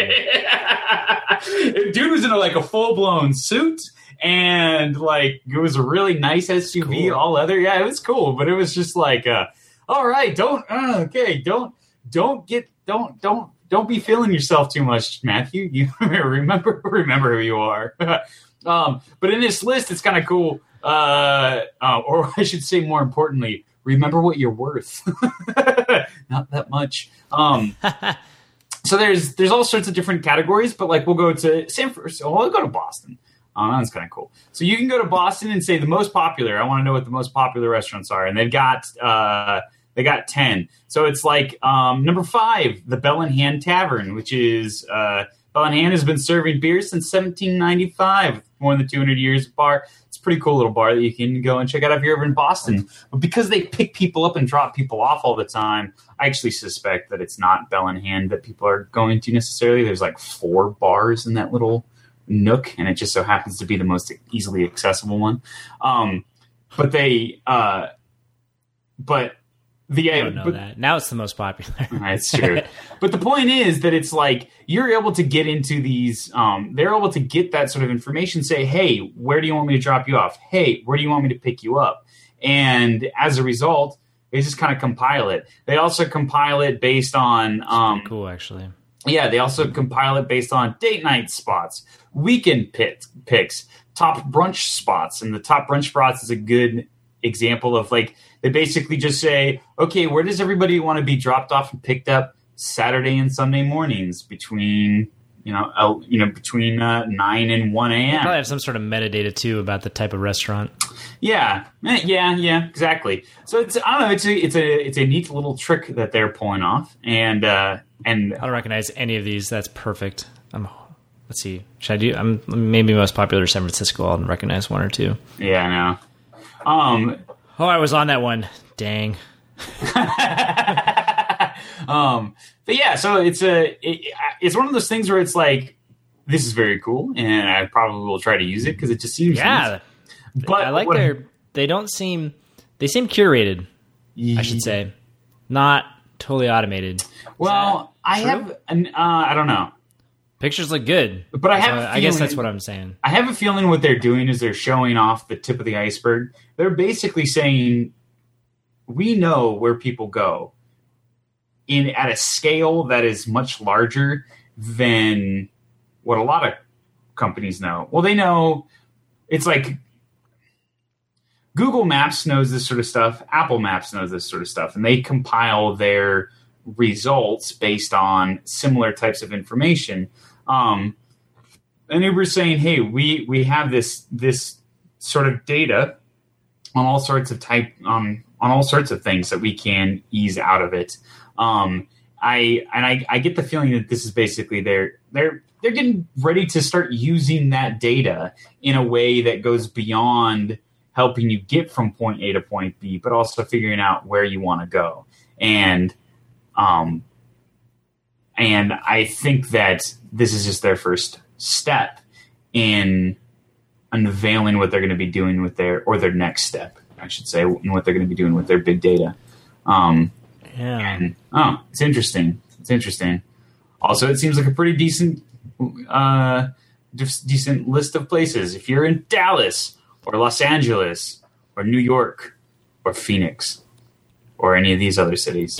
dude was in a, like a full blown suit, and like it was a really nice S U V, cool. all leather. Yeah, it was cool, but it was just like, uh, all right, don't uh, okay, don't don't get don't don't. Don't be feeling yourself too much, Matthew. You remember remember who you are. um, but in this list, it's kind of cool. Uh, uh, or I should say, more importantly, remember what you're worth. Not that much. Um, so there's there's all sorts of different categories, but like we'll go to San Francisco. Well, we'll go to Boston. Um, that's kind of cool. So you can go to Boston and say the most popular. I want to know what the most popular restaurants are, and they've got. Uh, They got ten. So it's like um, number five, the Bell and Hand Tavern, which is uh, Bell and Hand has been serving beer since seventeen ninety-five, more than two hundred years bar. It's a pretty cool little bar that you can go and check out if you're ever in Boston. But because they pick people up and drop people off all the time, I actually suspect that it's not Bell and Hand that people are going to necessarily. There's like four bars in that little nook, and it just so happens to be the most easily accessible one. Um, but they, uh, but. The, I don't know but, that. Now it's the most popular. That's true. But the point is that it's like you're able to get into these, um, they're able to get that sort of information, say, hey, where do you want me to drop you off? Hey, where do you want me to pick you up? And as a result, they just kind of compile it. They also compile it based on... Um, cool, actually. Yeah, they also compile it based on date night spots, weekend pit, picks, top brunch spots. And the top brunch spots is a good example of like, they basically just say, okay, where does everybody want to be dropped off and picked up Saturday and Sunday mornings between, you know, uh, you know, between uh, nine and one a.m. They probably have some sort of metadata too about the type of restaurant. Yeah, yeah, yeah, exactly. So it's I don't know, it's a it's a it's a neat little trick that they're pulling off, and uh, and I don't recognize any of these. That's perfect. I'm let's see. Should I do? I'm maybe most popular San Francisco. I'll recognize one or two. Yeah, I know. Um, oh, I was on that one. Dang. um, but yeah, so it's a it, it's one of those things where it's like, this is very cool, and I probably will try to use it because it just seems yeah. Nice. But I like their. They don't seem. They seem curated. Yeah. I should say, not totally automated. Well, I true? have. An, uh, I don't know. Pictures look good, but I have. So I guess that's what I'm saying. I have a feeling what they're doing is they're showing off the tip of the iceberg. They're basically saying, we know where people go in at a scale that is much larger than what a lot of companies know. Well, they know it's like Google Maps knows this sort of stuff. Apple Maps knows this sort of stuff, and they compile their results based on similar types of information. Um, and Uber's saying, hey, we, we have this, this sort of data on all sorts of type, um, on all sorts of things that we can ease out of it. Um, I, and I, I get the feeling that this is basically they're, they're, they're getting ready to start using that data in a way that goes beyond helping you get from point A to point B, but also figuring out where you want to go. And, um, and I think that this is just their first step in unveiling what they're going to be doing with their, or their next step, I should say, and what they're going to be doing with their big data. Um, yeah. And, oh, it's interesting. It's interesting. Also, it seems like a pretty decent, uh, decent list of places. If you're in Dallas or Los Angeles or New York or Phoenix or any of these other cities.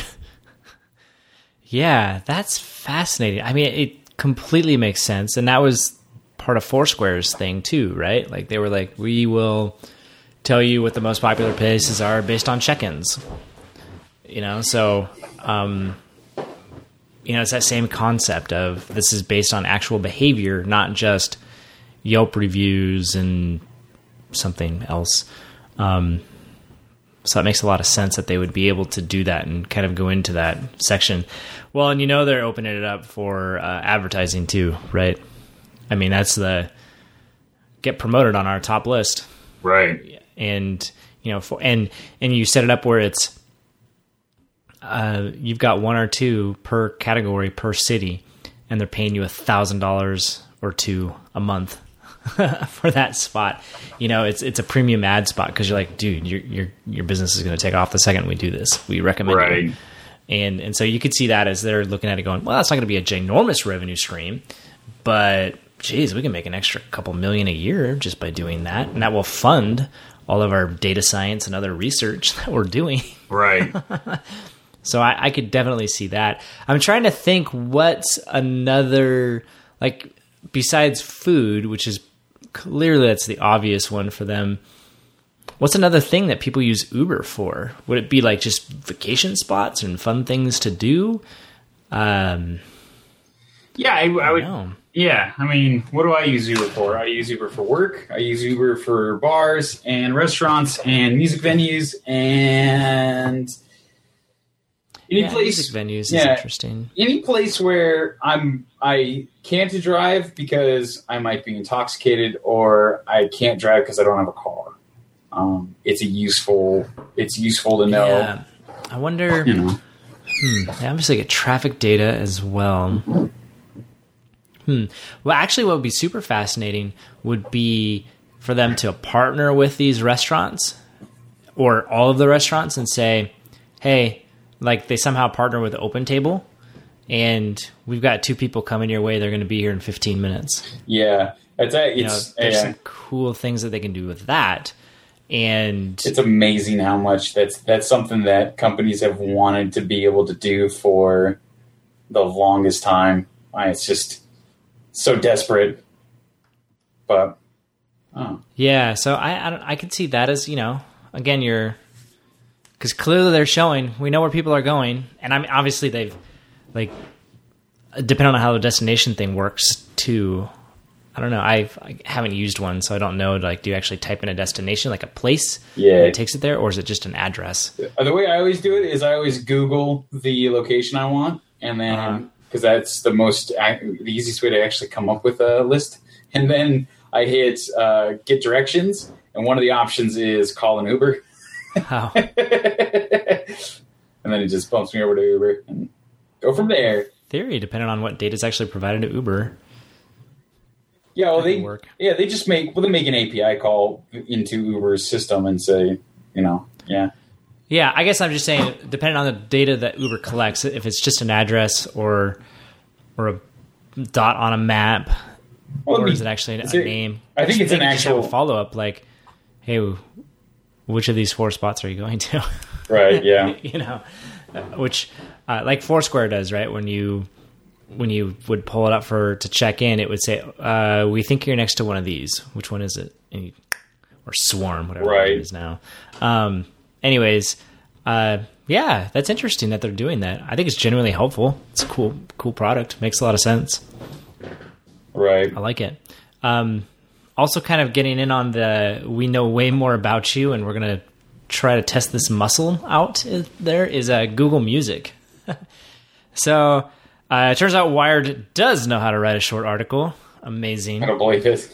Yeah, that's fascinating. I mean, it completely makes sense. And that was part of Foursquare's thing too, right? Like they were like, we will tell you what the most popular places are based on check-ins. You know, so, um, you know, it's that same concept of this is based on actual behavior, not just Yelp reviews and something else. Um, so it makes a lot of sense that they would be able to do that and kind of go into that section. Well, and you know, they're opening it up for uh, advertising too, right? I mean, that's the get promoted on our top list. Right. And, you know, for, and, and you set it up where it's, uh, you've got one or two per category per city, and they're paying you a thousand dollars or two a month for that spot. You know, it's it's a premium ad spot because you're like, dude, your your your business is going to take off the second we do this. We recommend right. it. And and so you could see that as they're looking at it going, well, that's not going to be a ginormous revenue stream, but geez, we can make an extra couple million a year just by doing that, and that will fund all of our data science and other research that we're doing. Right. So I, I could definitely see that. I'm trying to think what's another, like, besides food, which is clearly that's the obvious one for them. What's another thing that people use Uber for? Would it be like just vacation spots and fun things to do? Um, yeah, I, I, I would. know. Yeah, I mean, what do I use Uber for? I use Uber for work. I use Uber for bars and restaurants and music venues and any yeah, place. Music venues yeah, is interesting. Any place where I'm I can't drive because I might be intoxicated, or I can't drive because I don't have a car. Um, it's a useful. It's useful to know. Yeah. I wonder. You know. Hmm, they obviously get traffic data as well. Hmm. Well, actually, what would be super fascinating would be for them to partner with these restaurants or all of the restaurants and say, hey, like they somehow partner with OpenTable, and we've got two people coming your way. They're going to be here in fifteen minutes. Yeah. It's, a, it's you know, there's yeah. some cool things that they can do with that. And it's amazing how much that's that's something that companies have wanted to be able to do for the longest time. I, it's just so desperate, but oh. yeah. So I I, don't, I could see that as, you know, again, you're because clearly they're showing we know where people are going, and I mean obviously they've like depending on how the destination thing works too. I don't know. I've, I haven't used one, so I don't know. Like, do you actually type in a destination, like a place, yeah, and it takes it there, or is it just an address? The way I always do it is I always Google the location I want, and then uh-huh. because that's the most the easiest way to actually come up with a list. And then I hit uh, get directions, and one of the options is call an Uber. Wow. And then it just bumps me over to Uber and go from there. Theory, depending on what data is actually provided to Uber. Yeah, well, That they could work. yeah they just make well they make an A P I call into Uber's system and say, you know, yeah. Yeah, I guess I'm just saying, depending on the data that Uber collects, if it's just an address or or a dot on a map, Well, or I is mean, it actually a it's a- name? I think it's an actual- follow up. Like, hey, which of these four spots are you going to? Right. Yeah. You know, uh, which uh, like Foursquare does, right? When you when you would pull it up for to check in, it would say, uh, "We think you're next to one of these. Which one is it?" And you, or Swarm, whatever Right. it is now. Um, anyways, uh, yeah, that's interesting that they're doing that. I think it's genuinely helpful. It's a cool, cool product. Makes a lot of sense. Right. I like it. Um, also, kind of getting in on the we know way more about you, and we're gonna try to test this muscle out. Is, there is uh, Google Music. So uh, it turns out Wired does know how to write a short article. Amazing. I don't believe it.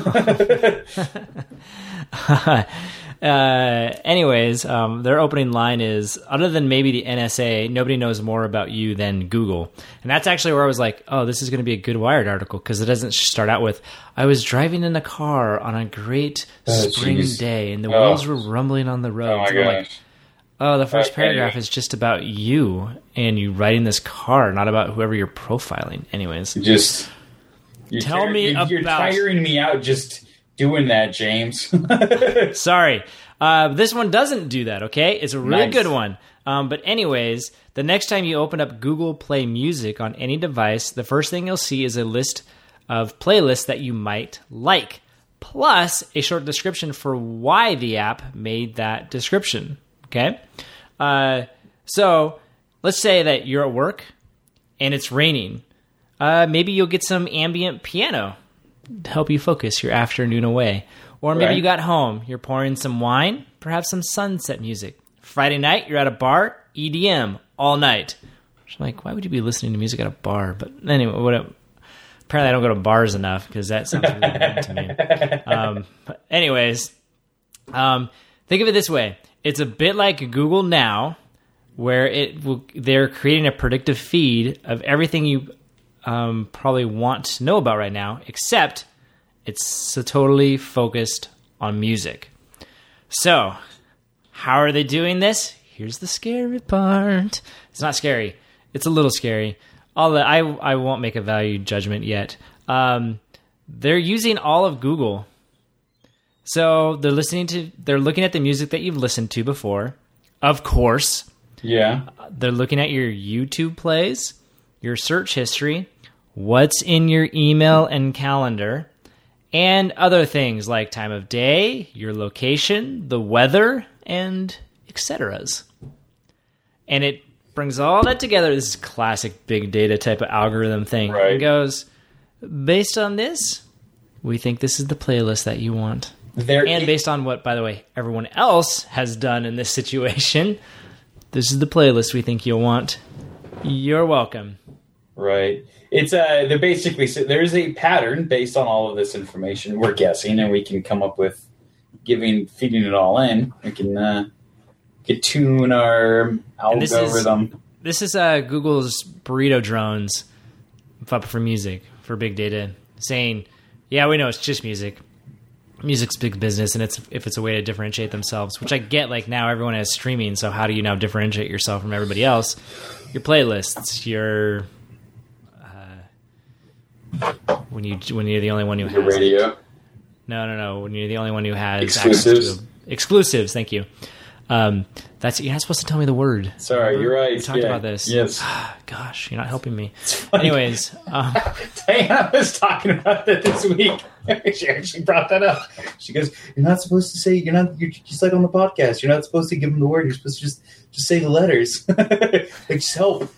Uh, anyways, um, their opening line is, other than maybe the N S A, nobody knows more about you than Google. And that's actually where I was like, oh, this is going to be a good Wired article, because it doesn't start out with, I was driving in a car on a great Oh, spring geez. day, and the Oh. wheels were rumbling on the road. Oh my And I'm like, gosh. oh, the first Uh, paragraph anyway. is just about you and you riding this car, not about whoever you're profiling. Anyways. Just you're Tell tir- me you're, you're about- tiring me out just doing that, James. Sorry. Uh, this one doesn't do that, okay? It's a really Nice. good one. Um, but anyways, the next time you open up Google Play Music on any device, the first thing you'll see is a list of playlists that you might like, plus a short description for why the app made that description, okay? Uh, so let's say that you're at work and it's raining. Uh, maybe you'll get some ambient piano to help you focus your afternoon away. Or maybe Right. you got home, you're pouring some wine, perhaps some sunset music. Friday night, you're at a bar, E D M all night. I'm like, why would you be listening to music at a bar? But anyway, whatever. Apparently I don't go to bars enough, because that sounds really weird to me. Um, but anyways, um, think of it this way. It's a bit like Google Now, where it will, they're creating a predictive feed of everything you um, probably want to know about right now, except it's so totally focused on music. So, how are they doing this? Here's the scary part. It's not scary. It's a little scary. All the, I I won't make a value judgment yet. Um, they're using all of Google. So they're listening to, they're looking at the music that you've listened to before. Of course, Yeah. they're looking at your YouTube plays, your search history, what's in your email and calendar, and other things like time of day, your location, the weather, and et ceteras. And it brings all that together, this classic big data type of algorithm thing. Right. And goes, based on this, we think this is the playlist that you want. There And based on what, by the way, everyone else has done in this situation, this is the playlist we think you'll want. You're welcome. Right. It's uh they're basically so there's a pattern based on all of this information. We're guessing, and we can come up with giving feeding it all in. We can uh can tune our And this is- algorithm. This is uh, Google's burrito drones for for music, for big data, saying, yeah, we know it's just music. Music's big business, and it's if it's a way to differentiate themselves, which I get. Like, now everyone has streaming, so how do you now differentiate yourself from everybody else? Your playlists, your uh, when you when you're the only one who Your has it. radio. No, no, no. When you're the only one who has Exclusives. access to exclusives. Thank you. Um, that's you're not supposed to tell me the word. Sorry, you're right. We talked Yeah. about this. Yes. Gosh, you're not helping me. funny. Anyways, um, Diana was talking about that this week. She actually brought that up. She goes, "You're not supposed to say. You're not. You're just like on the podcast. You're not supposed to give them the word. You're supposed to just just say the letters. Like, just help."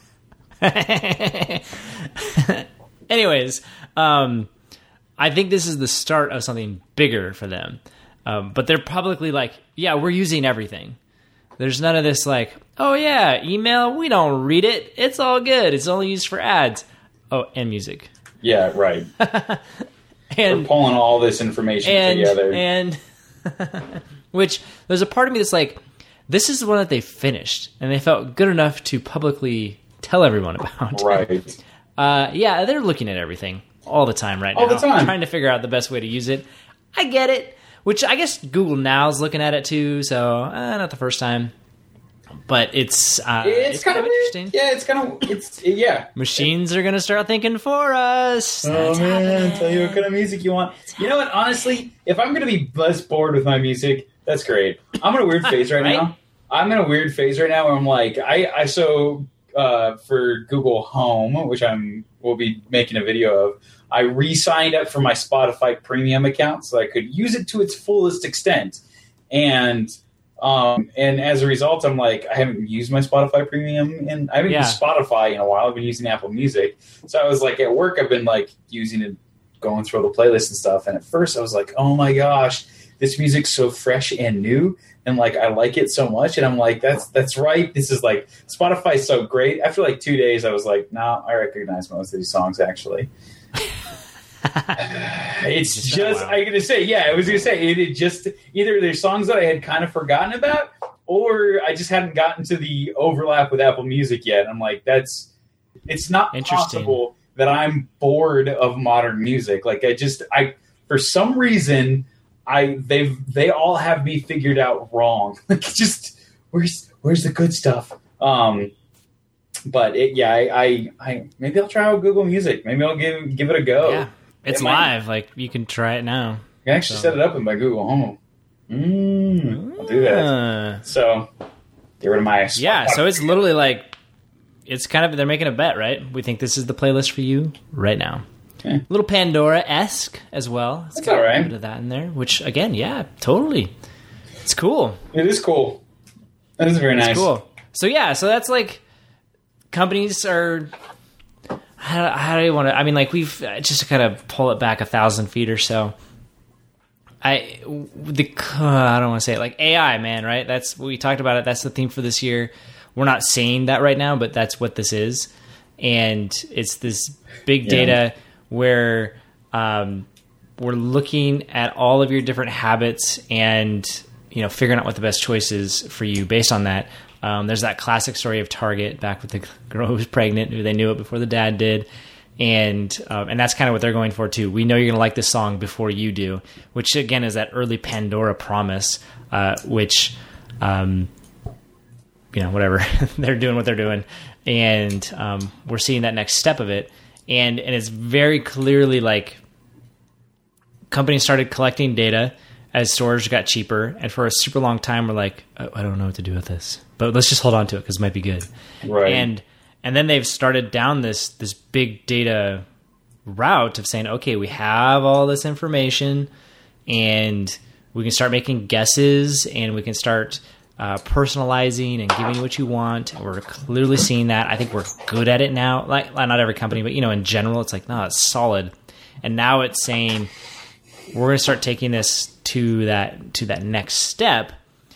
anyways, um, I think this is the start of something bigger for them. Um, but they're publicly like, yeah, we're using everything. There's none of this like, oh yeah, email, we don't read it. It's all good. It's only used for ads. Oh, and music. Yeah, right. And we're pulling all this information and, together. And which there's a part of me that's like, this is the one that they finished and they felt good enough to publicly tell everyone about. Right. Uh, yeah, they're looking at everything all the time right now. All the time. Trying to figure out the best way to use it. I get it. Which I guess Google Now's looking at it too, so uh, not the first time. But it's uh, it's, it's kind, kind of interesting. Yeah, it's kind of it's yeah. Machines are going to start thinking for us. Oh That's man, happening. tell you what kind of music you want. You know what? Honestly, if I'm going to be buzz bored with my music, that's great. I'm in a weird phase right, Right? now. I'm in a weird phase right now where I'm like, I I so uh, for Google Home, which I'm will be making a video of. I re-signed up for my Spotify Premium account so I could use it to its fullest extent. And um, and as a result, I'm like, I haven't used my Spotify Premium, and I haven't Yeah. used Spotify in a while. I've been using Apple Music. So I was like, at work, I've been like using it, going through all the playlists and stuff. And at first, I was like, oh my gosh, this music's so fresh and new. And like, I like it so much. And I'm like, that's that's right. This is like, Spotify's so great. After like two days, I was like, no, nah, I recognize most of these songs actually. It's Just just, that wow. I'm going to say, yeah, I was going to say, it, it just, either there's songs that I had kind of forgotten about, or I just hadn't gotten to the overlap with Apple Music yet. I'm like, that's, it's not Interesting. possible that I'm bored of modern music. Like, I just, I, for some reason, I, they've, they all have me figured out wrong. Like, just, where's, where's the good stuff? Um, But it, yeah, I, I, I, maybe I'll try out Google Music. Maybe I'll give give it a go. Yeah, it's It might- live. Like you can try it now. I can actually So- set it up with my Google Home. Mm, I'll do that. Uh, So get rid of my yeah, so it's literally like it's kind of they're making a bet, right? We think this is the playlist for you right now. Okay. A little Pandora-esque as well. It's That's got all a right. little bit of that in there, which again, yeah, totally. It's cool. It is cool. That is very nice. It's cool. So yeah, so that's like companies are. How, how do you want to? I mean, like we've just to kind of pull it back a thousand feet or so. I the uh, I don't want to say it like A I, man. Right? That's we talked about it. That's the theme for this year. We're not saying that right now, but that's what this is, and it's this big data Yeah. where um, we're looking at all of your different habits and you know figuring out what the best choice is for you based on that. Um, there's that classic story of Target back with the girl who was pregnant, who they knew it before the dad did. And um, and that's kind of what they're going for, too. We know you're going to like this song before you do, which, again, is that early Pandora promise, uh, which, um, you know, whatever. They're doing what they're doing. And um, we're seeing that next step of it. And, and it's very clearly like companies started collecting data as storage got cheaper, and for a super long time, we're like, oh, I don't know what to do with this, but let's just hold on to it because it might be good. Right. And and then they've started down this this big data route of saying, okay, we have all this information, and we can start making guesses, and we can start uh, personalizing and giving you what you want. And we're clearly seeing that. I think we're good at it now. Like not every company, but you know, in general, it's like, no, it's solid. And now it's saying we're going to start taking this to that to that next step,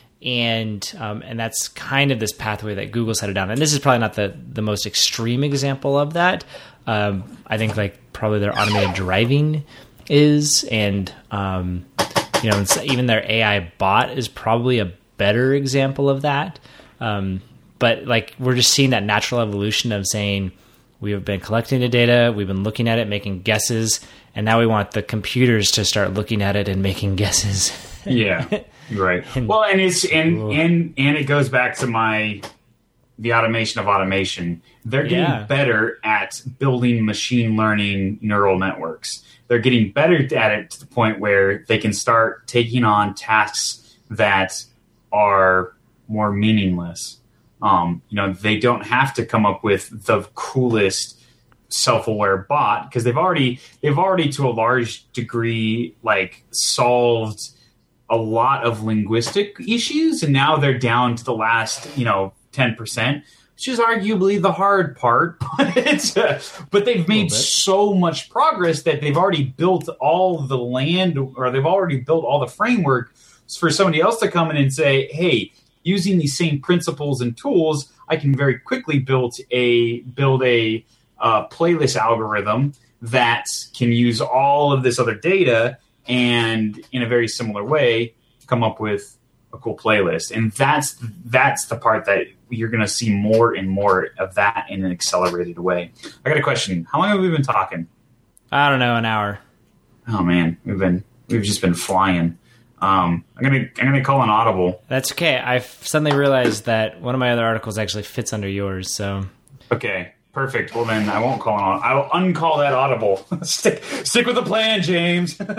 and um, and that's kind of this pathway that Google's headed down. And this is probably not the the most extreme example of that. Um, I think like probably their automated driving is, and um, you know, it's, even their A I bot is probably a better example of that. Um, but like we're just seeing that natural evolution of saying we have been collecting the data, we've been looking at it, making guesses. And now we want the computers to start looking at it and making guesses. Yeah, right. Well, and it's and and and it goes back to my the automation of automation. They're getting Yeah. better at building machine learning neural networks. They're getting better at it to the point where they can start taking on tasks that are more meaningless. Um, you know, they don't have to come up with the coolest self-aware bot because they've already they've already to a large degree like solved a lot of linguistic issues, and now they're down to the last you know ten percent, which is arguably the hard part. But, uh, but they've made so much progress that they've already built all the land, or they've already built all the framework for somebody else to come in and say, hey, using these same principles and tools, I can very quickly build a build a uh, playlist algorithm that can use all of this other data and, in a very similar way, come up with a cool playlist. And that's that's the part that you're going to see more and more of that in an accelerated way. I got a question. How long have we been talking? I don't know, an hour. Oh man, we've been we've just been flying. Um, I'm gonna I'm gonna call an audible. That's okay. I suddenly realized that one of my other articles actually fits under yours. So okay, perfect. Well then, I won't call an audible. I will uncall that audible. stick stick with the plan, James. um,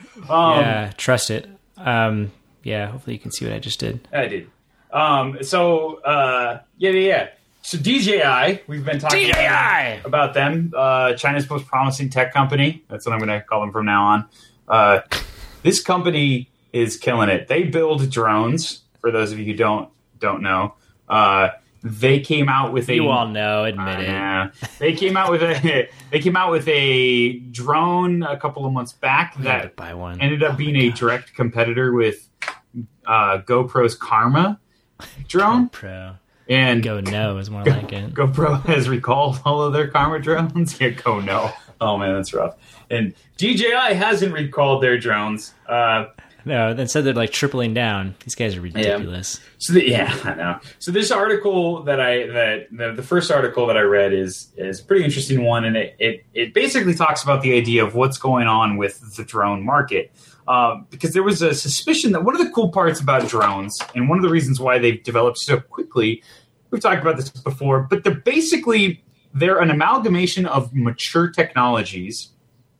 yeah, trust it. Um, yeah, hopefully you can see what I just did. I did. Um, so uh, yeah, yeah, yeah. So D J I, we've been talking D J I! about, about them. Uh, China's most promising tech company. That's what I'm going to call them from now on. Uh, this company is killing it. They build drones. For those of you who don't don't know, uh, they came out with a. You all know, admit uh, it. They came out with a. They came out with a drone a couple of months back I had that to buy one. ended up being a direct competitor with uh, GoPro's Karma drone. GoPro. And Go no is more like it. GoPro has recalled all of their Karma drones. Yeah, go no. Oh man, that's rough. And D J I hasn't recalled their drones. Uh, No, instead they're like tripling down. These guys are ridiculous. Yeah. So the, yeah, I know. So this article that I that the, the first article that I read is is a pretty interesting one, and it, it it basically talks about the idea of what's going on with the drone market. Uh, because there was a suspicion that one of the cool parts about drones, and one of the reasons why they've developed so quickly, we've talked about this before, but they're basically they're an amalgamation of mature technologies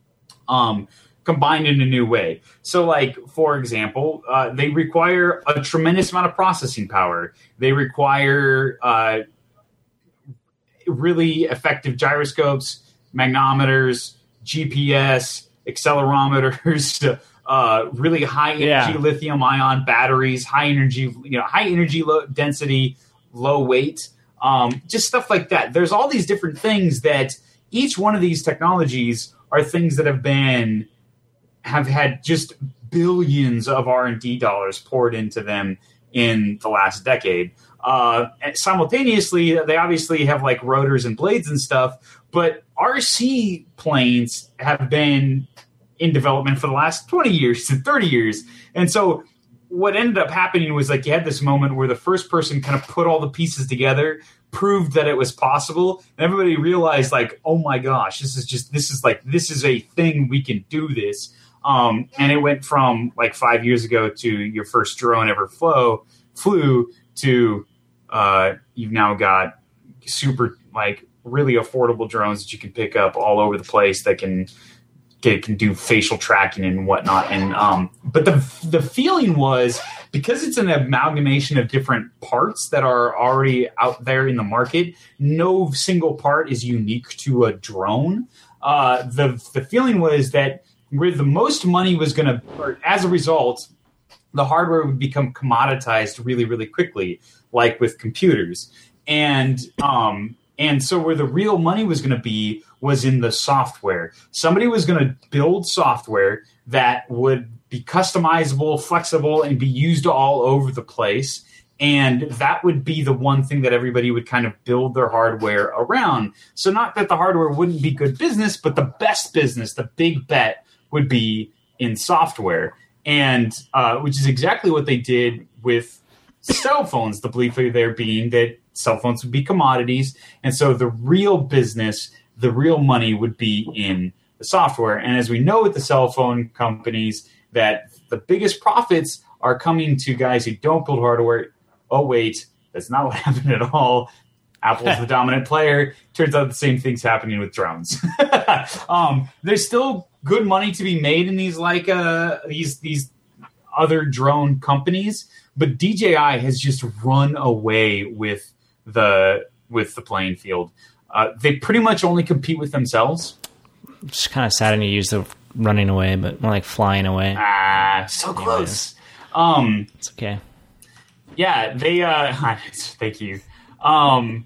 um, combined in a new way. So, like, for example, uh, they require a tremendous amount of processing power. They require uh, really effective gyroscopes, magnometers, G P S, accelerometers, uh, really high energy Yeah. lithium ion batteries, high energy, you know, high energy, low density, low weight, um, just stuff like that. There's all these different things that each one of these technologies are things that have been have had just billions of R and D dollars poured into them in the last decade. Uh, and simultaneously, they obviously have like rotors and blades and stuff, but R C planes have been in development for the last twenty years to thirty years. And so what ended up happening was like you had this moment where the first person kind of put all the pieces together, proved that it was possible, and everybody realized like, oh my gosh, this is just, this is like, this is a thing, we can do this. Um, and it went from like five years ago to your first drone ever flow, flew to uh, you've now got super like really affordable drones that you can pick up all over the place that can get, can do facial tracking and whatnot. And um, but the the feeling was because it's an amalgamation of different parts that are already out there in the market. No single part is unique to a drone. Uh, the the feeling was that where the most money was going to, or as a result, the hardware would become commoditized really, really quickly, like with computers. And um, and so where the real money was going to be was in the software. Somebody was going to build software that would be customizable, flexible, and be used all over the place. And that would be the one thing that everybody would kind of build their hardware around. So not that the hardware wouldn't be good business, but the best business, the big bet, would be in software. And uh, which is exactly what they did with cell phones, the belief there being that cell phones would be commodities. And so the real business, the real money would be in the software. And as we know with the cell phone companies, that the biggest profits are coming to guys who don't build hardware. Oh, wait, that's not what happened at all. Apple's the dominant player. Turns out the same thing's happening with drones. um, there's still good money to be made in these like uh, these these other drone companies, but D J I has just run away with the with the playing field. Uh, they pretty much only compete with themselves. It's kind of sad when you use the running away, but more like flying away. Ah, so close. Um, it's okay. Yeah, they. Uh, thank you. Um,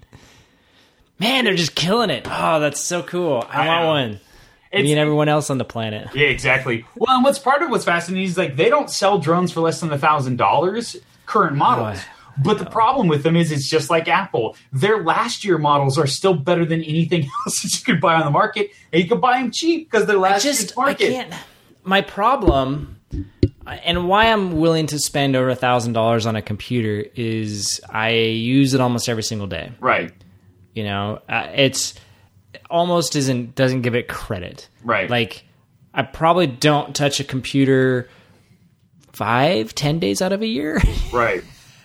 Man, they're just killing it. Oh, that's so cool. I, I want know. one. It's, Me and everyone else on the planet. Yeah, exactly. Well, and what's part of what's fascinating is like they don't sell drones for less than a thousand dollars, current models. But the problem with them is it's just like Apple. Their last year models are still better than anything else that you could buy on the market, and you could buy them cheap because they're last just, year's market. I can't. My problem, and why I'm willing to spend over a thousand dollars on a computer, is I use it almost every single day. Right. You know, uh, it's almost isn't doesn't give it credit. Right. Like, I probably don't touch a computer five, ten days out of a year. Right.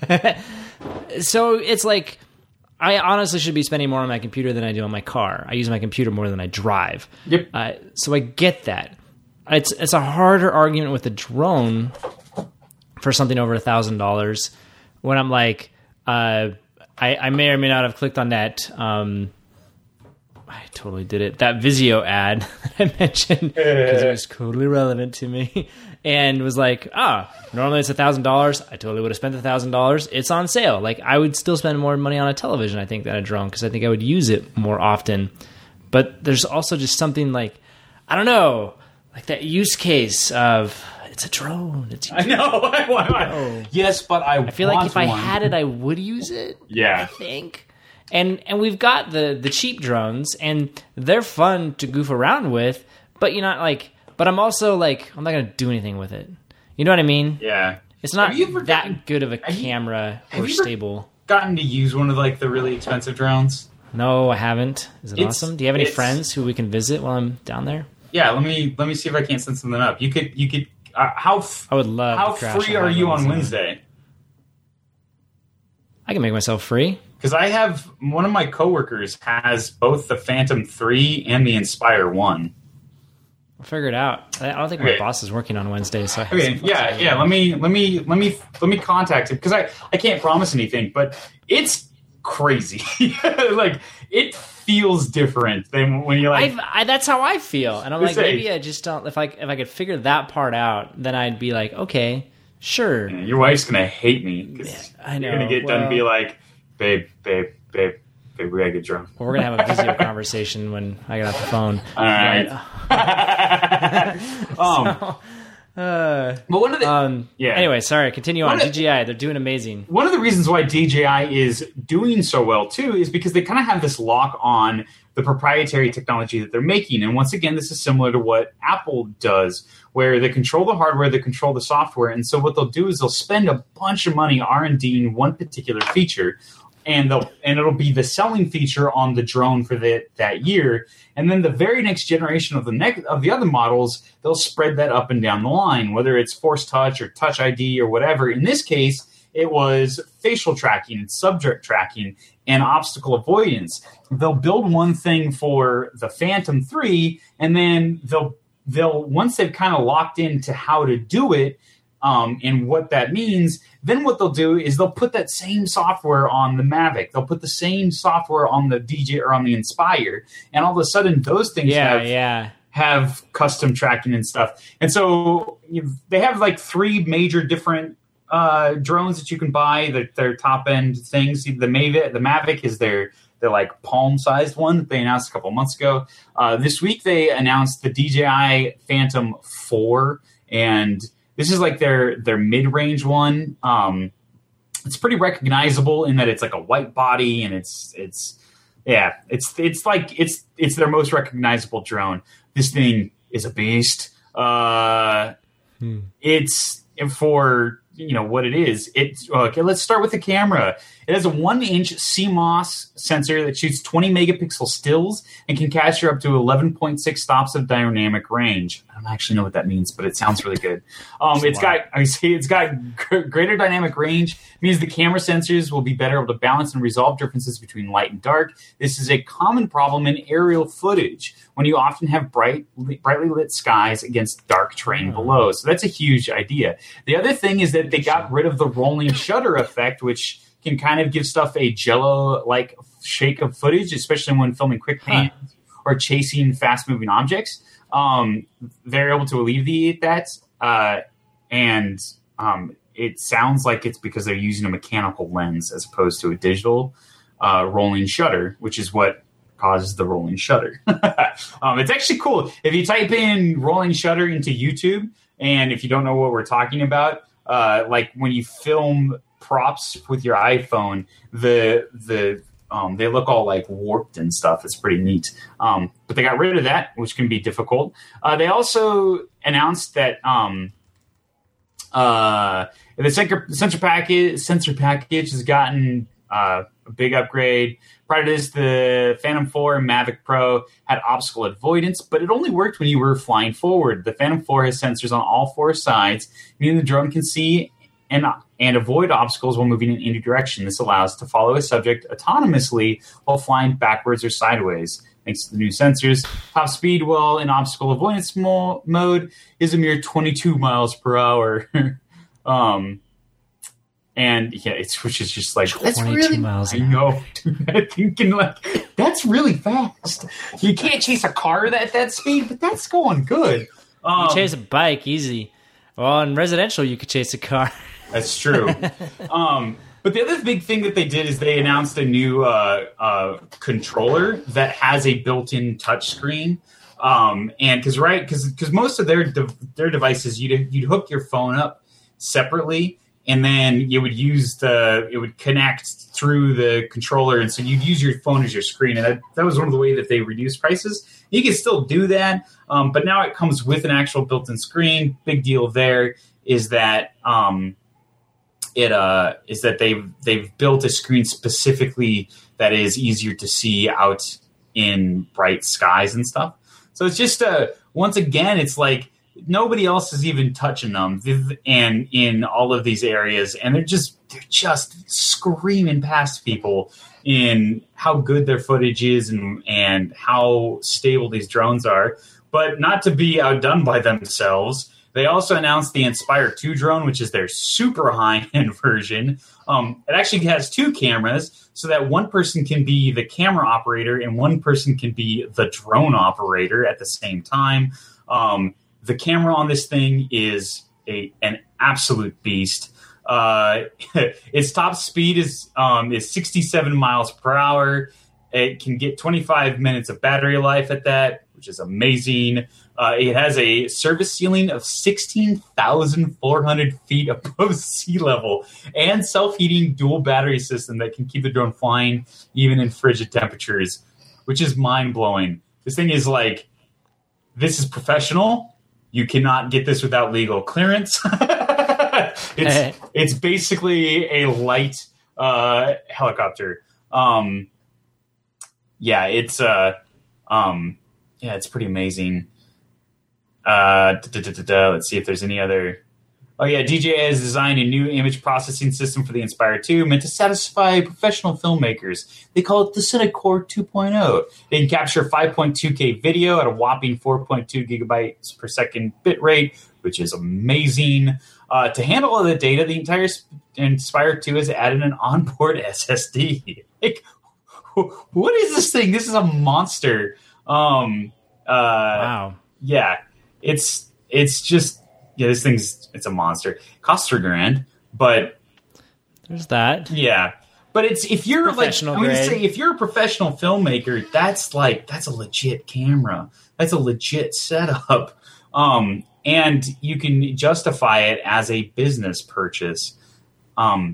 So it's like, I honestly should be spending more on my computer than I do on my car. I use my computer more than I drive. Yep. Uh, so I get that. It's it's a harder argument with a drone for something over a thousand dollars. When I'm like, uh, I, I may or may not have clicked on that. Um, I totally did it. That Vizio ad that I mentioned because it was totally relevant to me, and was like, ah, normally it's a thousand dollars. I totally would have spent a thousand dollars. It's on sale. Like, I would still spend more money on a television, I think, than a drone because I think I would use it more often. But there's also just something like, I don't know, like that use case of it's a drone. It's a I know. drone. Yes, but I. I feel like if I had it, I would use it. Yeah. I think. And and we've got the, the cheap drones, and they're fun to goof around with, but you're not like, but I'm also like, I'm not going to do anything with it. You know what I mean? Yeah. It's not Have you ever that gotten- good of a have you- camera have or you ever- stable. Gotten to use one of like the really expensive drones? No, I haven't. Is it It's- awesome? Do you have any it's- friends who we can visit while I'm down there? Yeah. Let me let me see if I can't send something up. You could you could. Uh, how f- I would love how to crash free a are you Hot on Wheels Wednesday? I can make myself free. Because I have one of my coworkers has both the Phantom three and the Inspire one. I'll figure it out. I I don't think Okay. my boss is working on Wednesday, so I have Okay, some yeah, flexibility. yeah. Let me let me let me let me contact him because I I can't promise anything, but it's crazy. Like, it feels different than when you're like. I've, I, that's how I feel, and I'm You like, say- maybe I just don't. If I if I could figure that part out, then I'd be like, okay, sure. Your wife's gonna hate me because Yeah, I know. you're gonna get done and be Well- like, babe, babe, babe, babe, we gotta get drunk. Well, we're gonna have a Vizio conversation when I get off the phone. All right. um, Uh, but one of the um. Yeah. Anyway, sorry. Continue on. What a- D J I, they're doing amazing. one of the reasons why D J I is doing so well too is because they kind of have this lock on the proprietary technology that they're making. And once again, this is similar to what Apple does, where they control the hardware, they control the software. And so what they'll do is they'll spend a bunch of money R and D in one particular feature, and they'll and it'll be the selling feature on the drone for that that year. And then the very next generation of the next of the other models, they'll spread that up and down the line, whether it's Force Touch or Touch I D or whatever. In this case, it was facial tracking and subject tracking and obstacle avoidance. They'll build one thing for the Phantom three, and then they'll they'll once they've kind of locked into how to do it um, and what that means, then what they'll do is they'll put that same software on the Mavic. They'll put the same software on the D J or on the Inspire, and all of a sudden those things Yeah, have yeah. have custom tracking and stuff. And so you they have like three major different uh, drones that you can buy. They're, they're top end things. The Mavic, the Mavic is their their like palm sized one that they announced a couple months ago. Uh, this week they announced the D J I Phantom four, and this is like their their mid range one. Um, it's pretty recognizable in that it's like a white body and it's it's yeah it's it's like it's it's their most recognizable drone. This thing is a beast. Uh, Hmm. It's for you know what it is. It's okay. Let's start with the camera. It has a one-inch C MOS sensor that shoots twenty megapixel stills and can capture up to eleven point six stops of dynamic range. I don't actually know what that means, but it sounds really good. Um, it's got I say it's got g- greater dynamic range. It means the camera sensors will be better able to balance and resolve differences between light and dark. This is a common problem in aerial footage when you often have bright, brightly lit skies against dark terrain Oh. below. So that's a huge idea. The other thing is that they got rid of the rolling shutter effect, which can kind of give stuff a jello-like shake of footage, especially when filming quick pans or chasing fast-moving objects. Um, they're able to alleviate that, uh, and um, it sounds like it's because they're using a mechanical lens as opposed to a digital uh, rolling shutter, which is what causes the rolling shutter. um, it's actually cool. If you type in rolling shutter into YouTube, and if you don't know what we're talking about, uh, like when you film props with your iPhone, the the um, they look all like warped and stuff. It's pretty neat. Um, but they got rid of that, which can be difficult. Uh, they also announced that um, uh, the sensor, sensor package sensor package has gotten uh, a big upgrade. Prior to this, the Phantom four and Mavic Pro had obstacle avoidance, but it only worked when you were flying forward. The Phantom four has sensors on all four sides, meaning the drone can see and, and avoid obstacles while moving in any direction. This allows to follow a subject autonomously while flying backwards or sideways. Thanks to the new sensors, top speed while in obstacle avoidance mo- mode is a mere twenty-two miles per hour. um, And yeah, it's which is just like that's really miles. I know, dude, thinking like that's really fast. You can't chase a car at that speed, but that's going good. Um, you chase a bike easy. Well, in residential, you could chase a car. That's true. um, but the other big thing that they did is they announced a new uh, uh, controller that has a built-in touchscreen. Um, and because right, because because most of their de- their devices, you'd you'd hook your phone up separately. And then you would use the, it would connect through the controller. And so you'd use your phone as your screen. And that, that was one of the ways that they reduced prices. You can still do that. Um, but now it comes with an actual built-in screen. Big deal there is that, um, it, uh, is that they've, they've built a screen specifically that is easier to see out in bright skies and stuff. So it's just, uh, once again, it's like, nobody else is even touching them, and in all of these areas, and they're just they're just screaming past people in how good their footage is and and how stable these drones are. But not to be outdone by themselves, they also announced the Inspire two drone, which is their super high-end version. Um, it actually has two cameras, so that one person can be the camera operator and one person can be the drone operator at the same time. Um, The camera on this thing is a an absolute beast. Uh, its top speed is um, is sixty-seven miles per hour. It can get twenty-five minutes of battery life at that, which is amazing. Uh, it has a service ceiling of sixteen thousand four hundred feet above sea level and self-heating dual battery system that can keep the drone flying even in frigid temperatures, which is mind-blowing. This thing is like, this is professional. You cannot get this without legal clearance. it's it's basically a light uh, helicopter. Um, yeah, it's uh, um, yeah, it's pretty amazing. Uh, da, da, da, da, let's see if there's any other. Oh yeah, D J I has designed a new image processing system for the Inspire two meant to satisfy professional filmmakers. They call it the Cinecore two point oh. They can capture five point two K video at a whopping four point two gigabytes per second bit rate, which is amazing. Uh, to handle all the data, the entire Inspire two has added an onboard S S D. Like, what is this thing? This is a monster. Um, uh, wow. Yeah, it's it's just yeah. This thing's it's a monster. Costs three grand, but there's that. Yeah, but it's if you're like I'm going to say if you're a professional filmmaker, that's like that's a legit camera. That's a legit setup, um, and you can justify it as a business purchase. Um,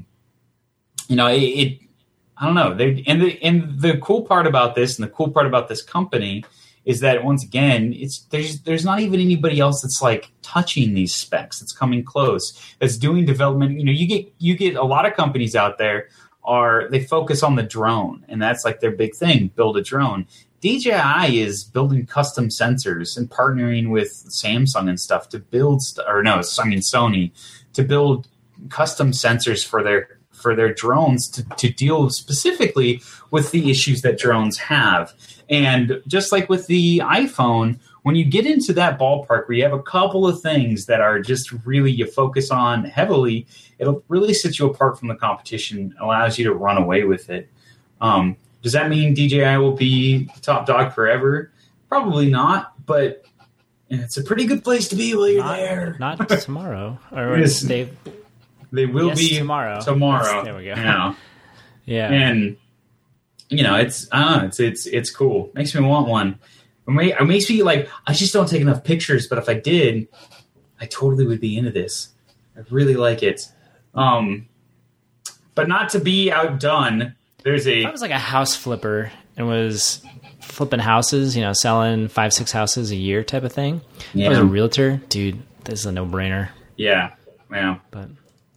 you know, it, it. I don't know. They and the and the cool part about this, and the cool part about this company, is that once again, it's there's there's not even anybody else that's like touching these specs. That's coming close. That's doing development. You know, you get you get a lot of companies out there are they focus on the drone, and that's like their big thing. Build a drone. D J I is building custom sensors and partnering with Samsung and stuff to build, st- or no, I mean Sony, to build custom sensors for their for their drones to, to deal specifically with the issues that drones have. And just like with the iPhone, when you get into that ballpark where you have a couple of things that are just really you focus on heavily, it'll really set you apart from the competition, allows you to run away with it. Um, does that mean D J I will be the top dog forever? Probably not, but it's a pretty good place to be while you're not, there. Not tomorrow. Or Yes. they, They will yes, be tomorrow. Tomorrow. Yes, there we go. Yeah. Yeah. And you know, it's uh it's it's it's cool. Makes me want one. It, may, it makes me like I just don't take enough pictures, but if I did, I totally would be into this. I really like it. Um but not to be outdone, there's a... I was like a house flipper and was flipping houses, you know, selling five, six houses a year type of thing. Yeah. I was a realtor. Dude, this is a no-brainer. Yeah, yeah. But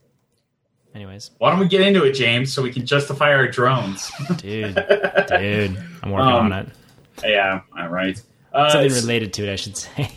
anyways. Why don't we get into it, James, so we can justify our drones? Dude, dude, I'm working Um, on it. Yeah, all right. Uh, Something related to it, I should say.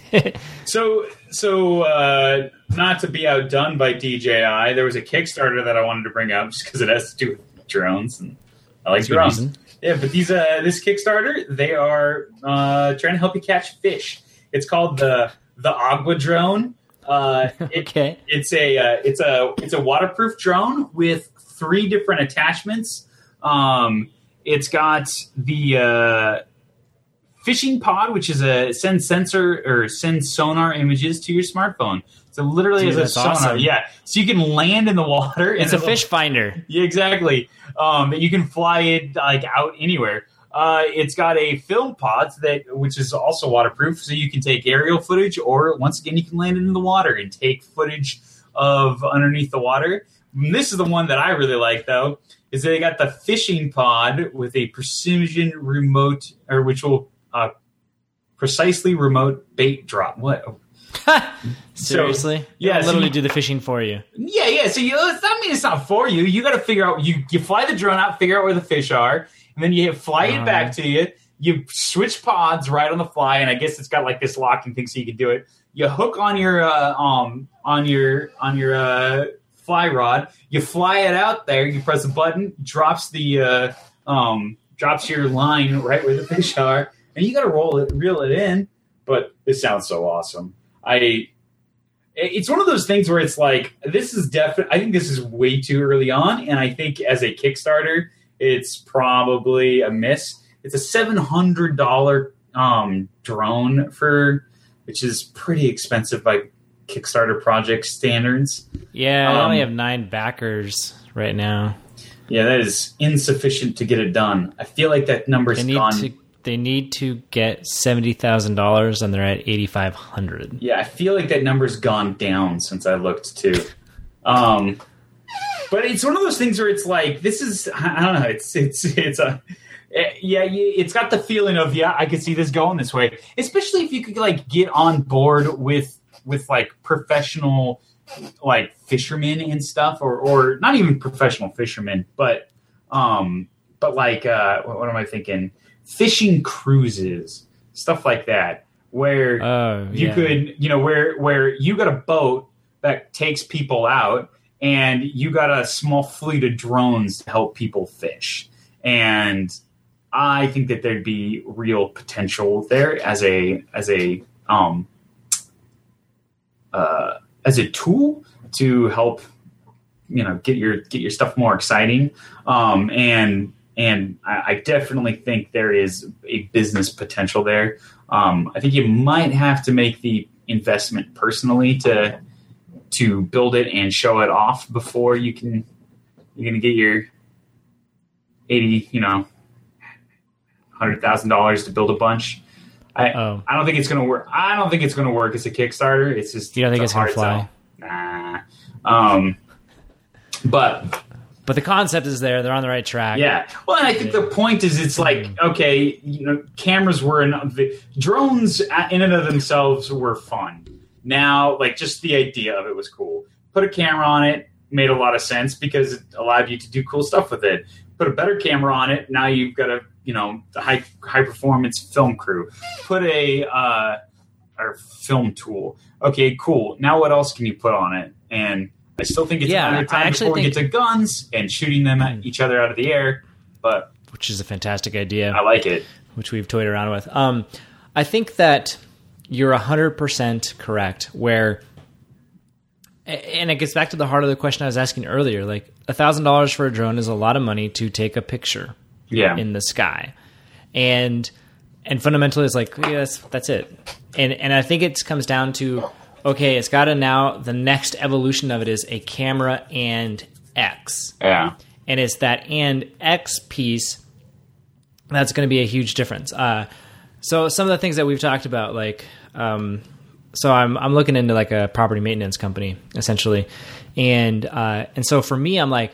So, so uh, not to be outdone by D J I, there was a Kickstarter that I wanted to bring up just because it has to do with drones, and I like That's a good drones. reason. Yeah, but these uh, this Kickstarter, they are uh, trying to help you catch fish. It's called the the Agua drone. Uh, it, Okay. it's a uh, it's a it's a waterproof drone with three different attachments. Um, it's got the uh, fishing pod, which is a send sensor or send sonar images to your smartphone. So literally, Dude, as a that's sonar, awesome. yeah. So you can land in the water. It's and a it'll- fish finder. Yeah, exactly. Um, that you can fly it like out anywhere. Uh, it's got a film pod that, which is also waterproof, so you can take aerial footage, or once again, you can land it in the water and take footage of underneath the water. And this is the one that I really like, though, is they got the fishing pod with a precision remote, or which will uh, precisely remote bait drop. What? Seriously? So, yeah, It'll so literally you- do the fishing for you. Yeah, yeah. So you, it's not mean it's not for you. You got to figure out. You you fly the drone out, figure out where the fish are, and then you fly Uh-huh. it back to you. You switch pods right on the fly, and I guess it's got like this locking thing so you can do it. You hook on your uh, um on your on your uh, fly rod. You fly it out there. You press a button, drops the uh, um drops your line right where the fish are, and you got to roll it, reel it in. But this sounds so awesome. I. It's one of those things where it's like, this is definitely, I think this is way too early on. And I think as a Kickstarter, it's probably a miss. It's a seven hundred dollars um, drone for, which is pretty expensive by Kickstarter project standards. Yeah, I Um, only have nine backers right now. Yeah, that is insufficient to get it done. I feel like that number's They need gone. to they need to get seventy thousand dollars and they're at eighty five hundred. Yeah, I feel like that number's gone down since I looked too. Um, but it's one of those things where it's like, this is, I don't know, it's it's it's a yeah, you- it's got the feeling of, yeah, I could see this going this way, especially if you could like get on board with with like professional like fishermen and stuff, or or not even professional fishermen, but um, but like uh, what, what am I thinking? Fishing cruises, stuff like that, where Oh, you yeah. could, you know, where where you got a boat that takes people out, and you got a small fleet of drones to help people fish. And I think that there'd be real potential there as a as a um uh, as a tool to help, you know, get your get your stuff more exciting. Um, and and I, I definitely think there is a business potential there. Um, I think you might have to make the investment personally to to build it and show it off before you can you're gonna get your eighty, you know, hundred thousand dollars to build a bunch. I Oh. I don't think it's gonna work. I don't think it's gonna work as a Kickstarter. It's just You don't think a it's gonna hard fly? sell. Nah. Um, but But the concept is there. They're on the right track. yeah. Well, and I think the point is, it's like, okay, you know, cameras were in the drones in and of themselves were fun. Now, like, just the idea of it was cool. Put a camera on it made a lot of sense because it allowed you to do cool stuff with it. Put a better camera on it. Now you've got a, you know, the high high performance film crew. Put a uh, or film tool. Okay, cool. Now what else can you put on it? And I still think it's Yeah, a matter of I time actually before we think- get to guns and shooting them at each other out of the air. But Which is a fantastic idea. I like it. Which we've toyed around with. Um, I think that you're one hundred percent correct, where, and it gets back to the heart of the question I was asking earlier, like one thousand dollars for a drone is a lot of money to take a picture Yeah. in the sky. And and fundamentally it's like, yeah, that's, that's it. And and I think it comes down to, okay, it's got to now, the next evolution of it is a camera and X. Yeah. And it's that and X piece that's going to be a huge difference. Uh, so some of the things that we've talked about, like, um, so I'm I'm looking into like a property maintenance company essentially, and uh, and so for me, I'm like,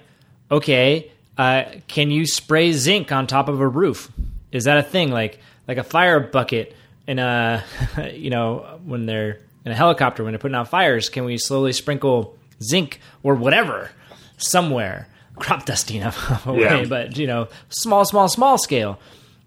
okay, uh, can you spray zinc on top of a roof? Is that a thing? Like like a fire bucket in a, you know, when they're in a helicopter, when they're putting out fires, can we slowly sprinkle zinc or whatever somewhere? Crop dusting away, yeah. But, you know, small, small, small scale.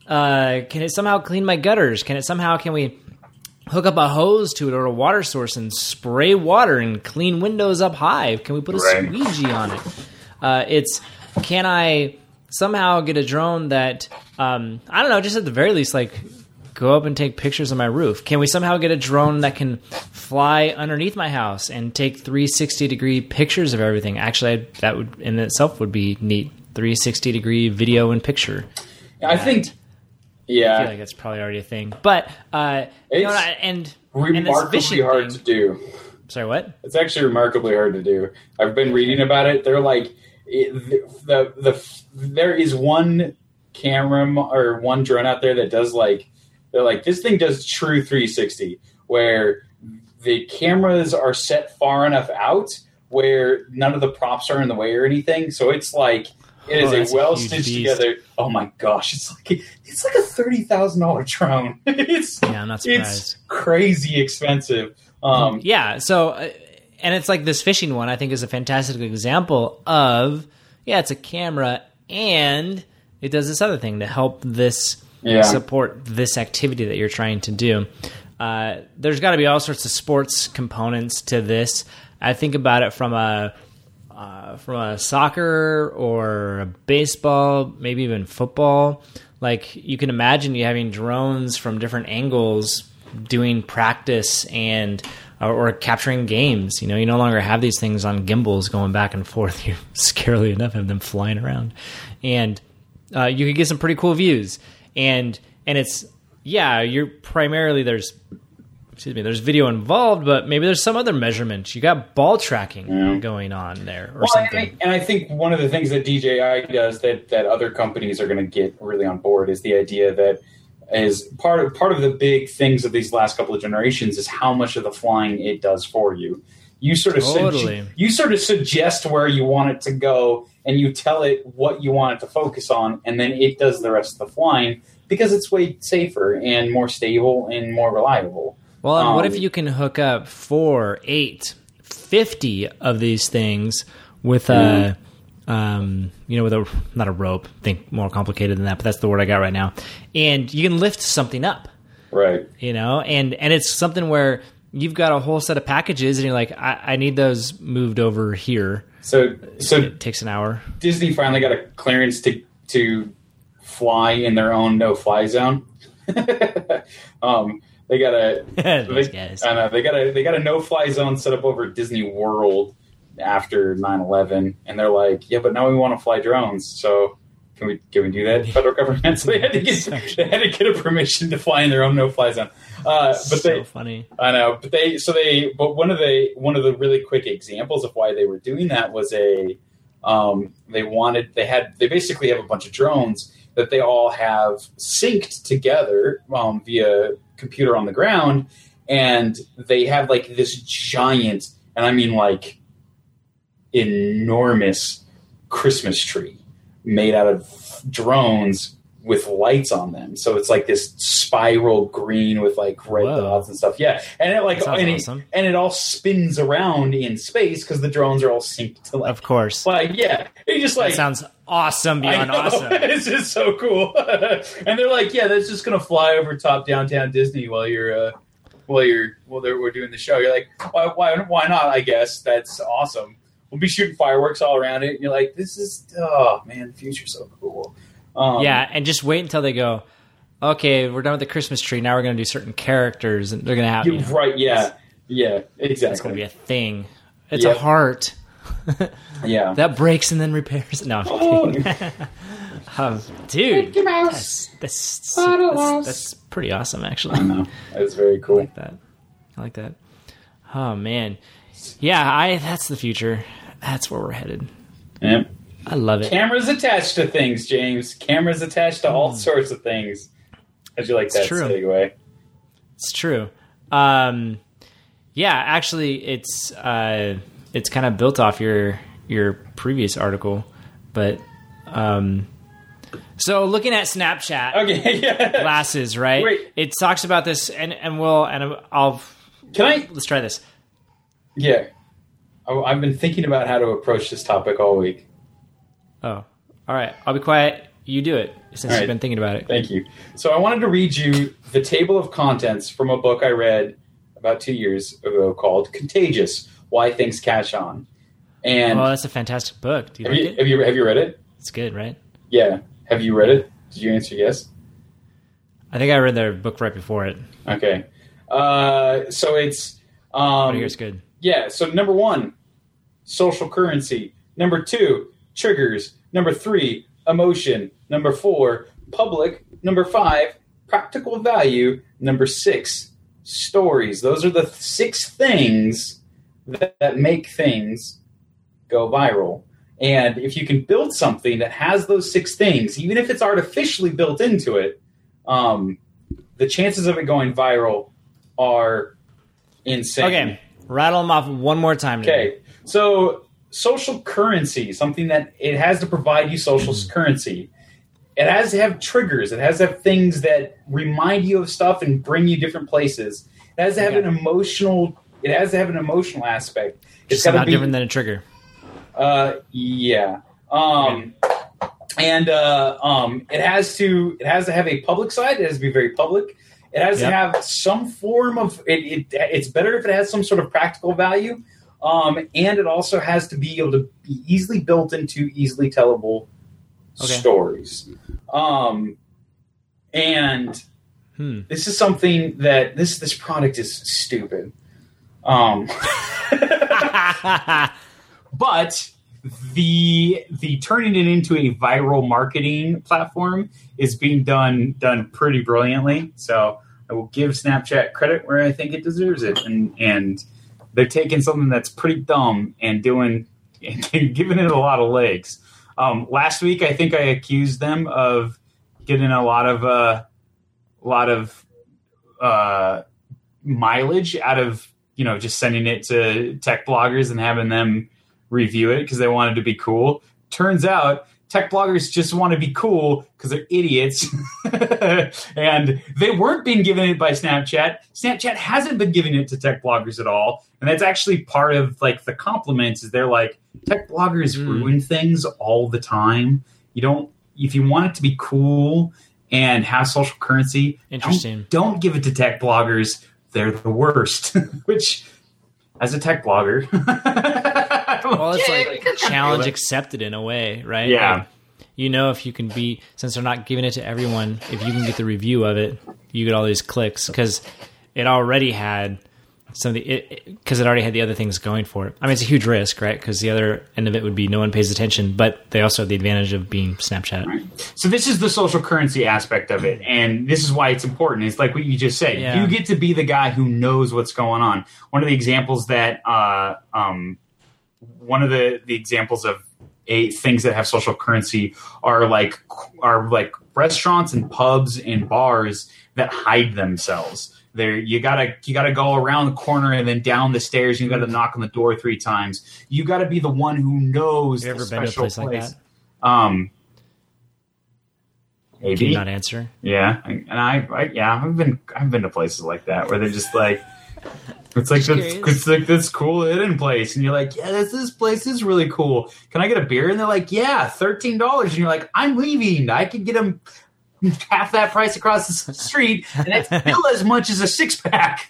Uh, can it somehow clean my gutters? Can it somehow, can we hook up a hose to it or a water source and spray water and clean windows up high? Can we put a right. squeegee on it? Uh, it's, can I somehow get a drone that, um, I don't know, just at the very least, like, go up and take pictures of my roof? Can we somehow get a drone that can fly underneath my house and take three hundred sixty degree pictures of everything? Actually, I, that would in itself would be neat. three hundred sixty degree video and picture. I that. think, yeah, I feel like that's probably already a thing. But uh, it's you know, and remarkably and hard thing, to do. Sorry, what? It's actually remarkably hard to do. I've been reading about it. They're like it, the, the the there is one camera or one drone out there that does like. They're like, this thing does true three sixty, where the cameras are set far enough out where none of the props are in the way or anything. So it's like, it is oh, a well stitched together. Oh my gosh, it's like it's like a thirty thousand dollar drone. it's yeah, I'm not surprised. It's crazy expensive. Um, yeah, so uh, and it's like this fishing one. I think is a fantastic example of yeah, it's a camera and it does this other thing to help this. Yeah. Support this activity that you're trying to do. Uh, there's got to be all sorts of sports components to this. I think about it from a uh, from a soccer or a baseball, maybe even football. Like you can imagine you having drones from different angles doing practice and or, or capturing games. You know, you no longer have these things on gimbals going back and forth. You scarily enough have them flying around, and uh, you could get some pretty cool views. And and it's yeah, you're primarily there's excuse me, there's video involved, but maybe there's some other measurement. You got ball tracking yeah. going on there or well, something. And I, and I think one of the things that D J I does that, that other companies are going to get really on board is the idea that is part of part of the big things of these last couple of generations is how much of the flying it does for you. You sort of totally. su- you sort of suggest where you want it to go, and you tell it what you want it to focus on, and then it does the rest of the flying because it's way safer and more stable and more reliable. Well, and um, what if you can hook up four, eight, fifty of these things with a, mm-hmm. um, you know, with a not a rope. Think more complicated than that, but that's the word I got right now. And you can lift something up, right? You know, and and it's something where you've got a whole set of packages, and you're like, I, I need those moved over here. So, so it takes an hour. Disney finally got a clearance to to fly in their own no-fly zone. um, they got a they, guys. I know they got a they got a no-fly zone set up over Disney World after nine eleven, and they're like, yeah, but now we want to fly drones, so. Can we can we do that, federal government? So they had to get they had to get a permission to fly in their own no-fly zone. Uh, but so they, funny. I know, but they so they but one of the one of the really quick examples of why they were doing that was a um, they wanted they had they basically have a bunch of drones that they all have synced together um, via computer on the ground, and they have like this giant, and I mean like enormous Christmas tree made out of drones with lights on them. So it's like this spiral green with like red Whoa. dots and stuff. Yeah. And it like, and, awesome. it, and it all spins around in space because the drones are all synced to like, of course. Like, yeah. It just like, that sounds awesome beyond awesome. It's just so cool. And they're like, yeah, that's just going to fly over top downtown Disney while you're, uh, while you're, while they're, we're doing the show. You're like, why, why, why not? I guess that's awesome. We'll be shooting fireworks all around it. And you're like, this is, oh man, the future's so cool. Um, yeah, and just wait until they go, okay, we're done with the Christmas tree. Now we're going to do certain characters, and they're going to have, you know, right, yeah, yeah, exactly. It's going to be a thing. It's yep. a heart. Yeah. That breaks and then repairs. No, I'm oh. kidding. um, dude, that's, that's, that's, that's pretty awesome, actually. I know. That's very cool. I like that. I like that. Oh, man. Yeah, I. that's the future. That's where we're headed. Yeah. I love it. Cameras attached to things, James. Cameras attached to all mm. sorts of things. How'd you like it's that true. segue? It's true. Um, yeah, actually, it's uh, it's kind of built off your your previous article but um, so looking at Snapchat Okay, yeah. glasses, right? Wait. It talks about this, and and we'll and I'll Can I? let's try this. Yeah. I, I've been thinking about how to approach this topic all week. Oh, all right. I'll be quiet. You do it since All right. you've been thinking about it. Thank you. So I wanted to read you the table of contents from a book I read about two years ago called Contagious: Why Things Catch On. And Oh, that's a fantastic book. Do you have, like you, it? have you have you read it? It's good, right? Yeah. Have you read it? Did you answer yes? I think I read their book right before it. Okay. Uh, so it's um, But here's good. yeah. So number one, social currency. Number two, triggers. Number three, emotion. Number four, public. Number five, practical value. Number six, stories. Those are the six things that, that make things go viral. And if you can build something that has those six things, even if it's artificially built into it, um, the chances of it going viral are insane. Okay, rattle them off one more time. to me. Okay, so social currency, something that it has to provide you social currency. It has to have triggers. It has to have things that remind you of stuff and bring you different places. It has to have Okay. an emotional. It has to have an emotional aspect. It's Just got to not be different than a trigger. uh, yeah. Um, and uh, um, it has to it has to have a public side. It has to be very public. It has Yep. to have some form of it, it. It's better if it has some sort of practical value, um, and it also has to be able to be easily built into easily tellable Okay. stories. Um, and Hmm. this is something that this this product is stupid. Um, but the the turning it into a viral marketing platform is being done done pretty brilliantly. So I will give Snapchat credit where I think it deserves it, and and they're taking something that's pretty dumb and doing and giving it a lot of legs. Um, last week, I think I accused them of getting a lot of uh, a lot of uh, mileage out of you know just sending it to tech bloggers and having them review it because they wanted to be cool. Turns out tech bloggers just want to be cool because they're idiots. And they weren't being given it by Snapchat. Snapchat hasn't been giving it to tech bloggers at all. And that's actually part of like the compliments is they're like, tech bloggers Mm. ruin things all the time. You don't, if you want it to be cool and have social currency, Interesting. Don't, don't give it to tech bloggers. They're the worst, which as a tech blogger, Well, it's Yeah, like challenge accepted in a way, right? Yeah. Like, you know, if you can be, since they're not giving it to everyone, if you can get the review of it, you get all these clicks because it already had some of the, it because it, it already had the other things going for it. I mean, it's a huge risk, right? Because the other end of it would be no one pays attention, but they also have the advantage of being Snapchat. So this is the social currency aspect of it, and this is why it's important. It's like what you just said. Yeah. You get to be the guy who knows what's going on. One of the examples that, uh, um, one of the, the examples of a things that have social currency are like are like restaurants and pubs and bars that hide themselves. There, you gotta you gotta go around the corner and then down the stairs. And you gotta knock on the door three times. You gotta be the one who knows Have you the ever been to a special place like that? Um, Can maybe you not answer? yeah, and I, I yeah, I've been I've been to places like that where they're just like, it's like this, curious. it's like this cool hidden place, and you're like, yeah, this this place is really cool. Can I get a beer? And they're like, yeah, thirteen dollars, and you're like, I'm leaving. I could get them half that price across the street, and that's still as much as a six pack.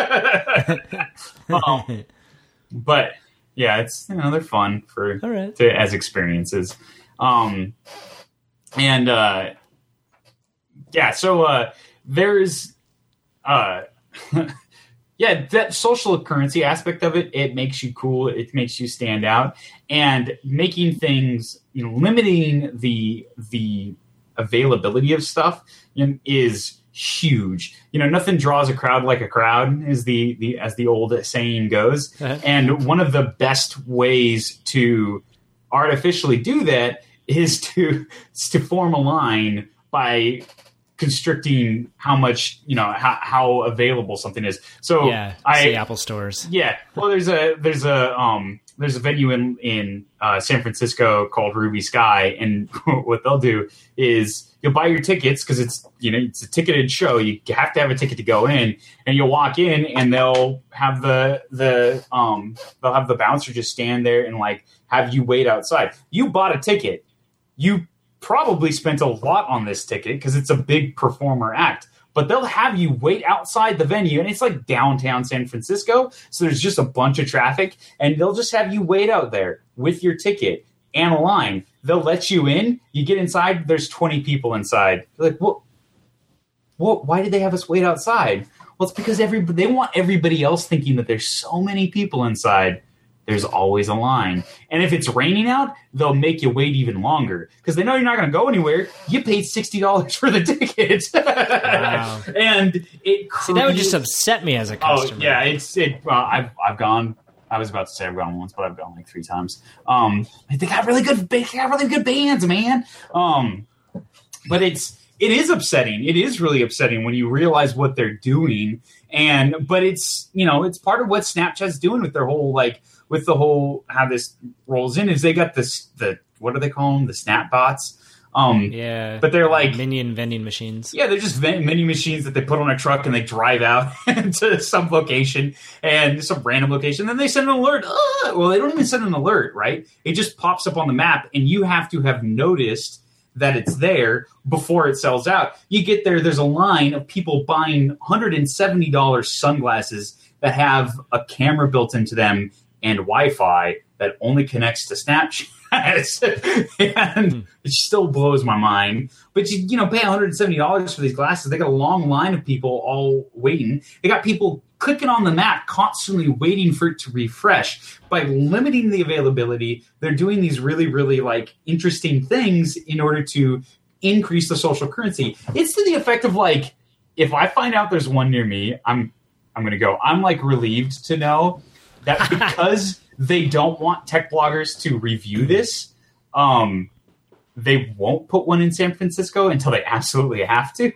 um, but yeah, it's you know they're fun for All right. to, as experiences, um, and. uh Yeah, so uh, there's, uh, yeah, that social currency aspect of it, it makes you cool, it makes you stand out, and making things, you know, limiting the the availability of stuff you know, is huge. You know, nothing draws a crowd like a crowd, is the, the as the old saying goes. Uh-huh. And one of the best ways to artificially do that is to is to form a line by constricting how much you know how, how available something is. So Yeah, I see Apple stores. yeah. Well, there's a there's a um there's a venue in in uh, San Francisco called Ruby Sky, and what they'll do is you'll buy your tickets because it's you know it's a ticketed show. You have to have a ticket to go in, and you'll walk in, and they'll have the the um they'll have the bouncer just stand there and like have you wait outside. You bought a ticket. You probably spent a lot on this ticket because it's a big performer act. But they'll have you wait outside the venue, and it's like downtown San Francisco, so there's just a bunch of traffic, and they'll just have you wait out there with your ticket and a line. They'll let you in. You get inside, there's twenty people inside. You're like, what? What? Why did they have us wait outside? Well, it's because every they want everybody else thinking that there's so many people inside. There's always a line. And if it's raining out, they'll make you wait even longer because they know you're not going to go anywhere. You paid sixty dollars for the ticket. Wow. And it See, that would just upset me as a customer. Oh, yeah. It's, it, uh, I've, I've gone, I was about to say I've gone once, but I've gone like three times. Um, they got really good, they got really good bands, man. Um, but it's, it is upsetting. It is really upsetting when you realize what they're doing. And, but it's, you know, it's part of what Snapchat's doing with their whole, like, with the whole how this rolls in is they got this the what do they call them the snap bots um yeah but they're like minion vending machines. Yeah, they're just vending machines that they put on a truck and they drive out to some location and some random location, then they send an alert. Ugh! Well, they don't even send an alert, right? It just pops up on the map and you have to have noticed that it's there before it sells out. You get there, there's a line of people buying one hundred seventy dollars sunglasses that have a camera built into them and Wi-Fi that only connects to Snapchat. And hmm. It still blows my mind. But you, you know, pay one hundred seventy dollars for these glasses. They got a long line of people all waiting. They got people clicking on the map, constantly waiting for it to refresh. By limiting the availability, they're doing these really, really like interesting things in order to increase the social currency. It's to the effect of like, if I find out there's one near me, I'm I'm going to go. I'm like relieved to know that because they don't want tech bloggers to review this, um, they won't put one in San Francisco until they absolutely have to.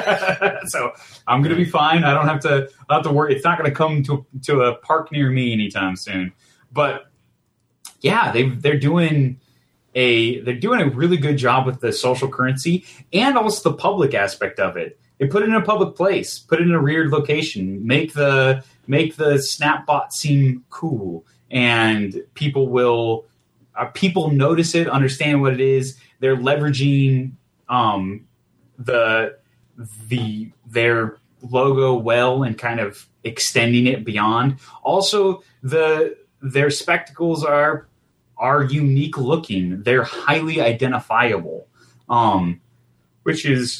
So I'm going to be fine. I don't have to, I don't have to worry. It's not going to come to to a park near me anytime soon. But yeah, they they're doing a they're doing a really good job with the social currency and also the public aspect of it. They put it in a public place, put it in a weird location, make the make the Snapbot seem cool, and people will uh, people notice it, understand what it is. They're leveraging um, the the their logo well and kind of extending it beyond. Also, the their spectacles are are unique looking. They're highly identifiable, um, which is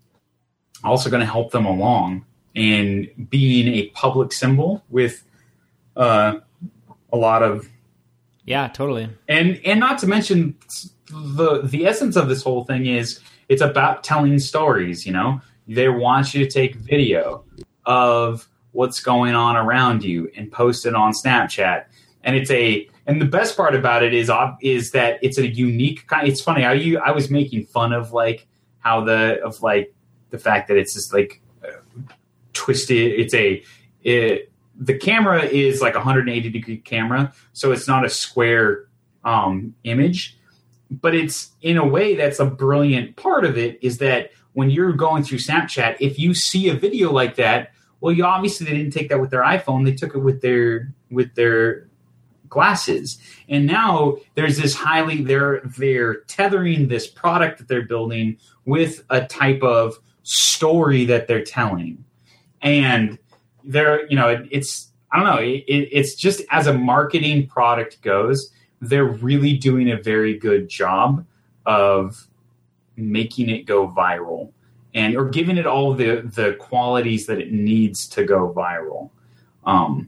also going to help them along in being a public symbol with uh, a lot of yeah, totally. And and not to mention the the essence of this whole thing is it's about telling stories. You know, they want you to take video of what's going on around you and post it on Snapchat. And it's a and the best part about it is is that it's a unique kind. It's funny how you I was making fun of like how the of like. the fact that it's just like uh, twisted. It's a, it, the camera is like a one hundred eighty degree camera. So it's not a square um, image, but it's in a way that's a brilliant part of it is that when you're going through Snapchat, if you see a video like that, well, you obviously they didn't take that with their iPhone. They took it with their, with their glasses. And now there's this highly, they're, they're tethering this product that they're building with a type of story that they're telling. And they're, you know, it, it's, I don't know, it, it's just as a marketing product goes, they're really doing a very good job of making it go viral and, or giving it all the, the qualities that it needs to go viral. Um,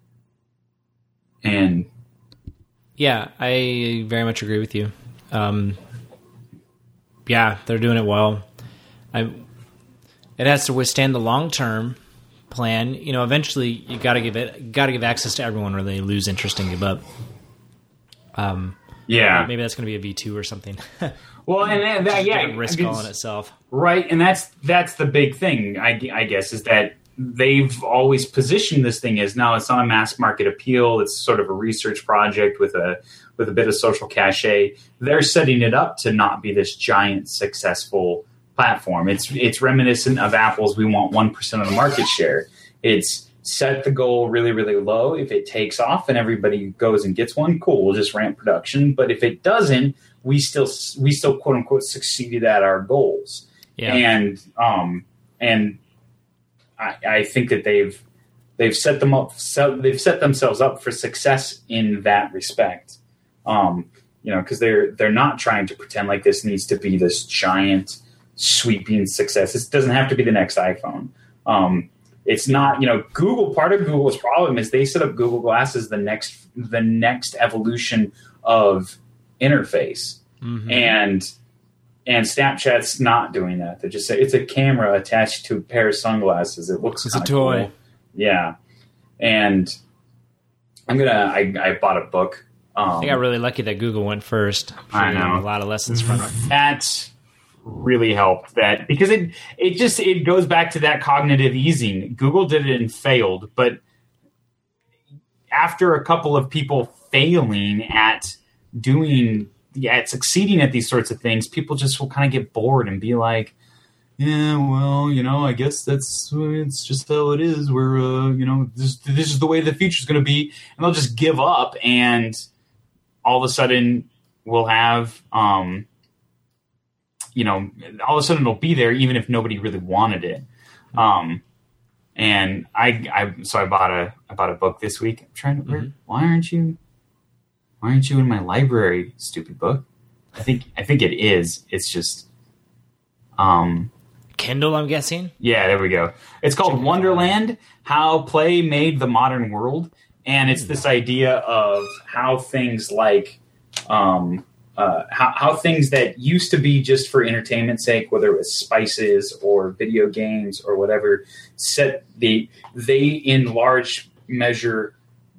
and yeah, I very much agree with you. Um, yeah, they're doing it well. I, It has to withstand the long-term plan. You know, eventually you got to give it, got to give access to everyone, or they lose interest and give up. Um, yeah, maybe that's going to be a V two or something. Well, and that, that yeah, risk all in itself, right? And that's that's the big thing, I, I guess, is that they've always positioned this thing as, no, it's not a mass market appeal. It's sort of a research project with a with a bit of social cachet. They're setting it up to not be this giant successful platform. It's it's reminiscent of Apple's we want one percent of the market share. It's set the goal really, really low. If it takes off and everybody goes and gets one, cool, we'll just ramp production. But if it doesn't, we still we still quote unquote succeeded at our goals. Yeah. And um and I, I think that they've they've set them up so they've set themselves up for success in that respect. Um, you know, because they're they're not trying to pretend like this needs to be this giant sweeping success. This doesn't have to be the next iPhone. Um, it's not, you know, Google, part of Google's problem is they set up Google Glass as the next the next evolution of interface. Mm-hmm. And and Snapchat's not doing that. They just say it's a camera attached to a pair of sunglasses. It looks it's a toy. Cool. Yeah. And I'm gonna I, I bought a book. Um, I got really lucky that Google went first. I know. A lot of lessons from it. That really helped that because it it just it goes back to that cognitive easing. Google did it and failed, but after a couple of people failing at doing yeah, at succeeding at these sorts of things, people just will kind of get bored and be like, yeah, well, you know, I guess that's it's just how it is. We're, uh, you know, this this is the way the future is going to be, and they'll just give up, and all of a sudden we'll have, um, you know, all of a sudden it'll be there, even if nobody really wanted it. Um, and I, I, so I bought a I bought a book this week. I'm trying to. Mm-hmm. Why aren't you? Why aren't you in my library, stupid book? I think I think it is. It's just um Kindle, I'm guessing. Yeah, there we go. It's called Chicken Wonderland: How Play Made the Modern World, and it's this idea of how things like um uh how, how things that used to be just for entertainment's sake, whether it was spices or video games or whatever, set the they in large measure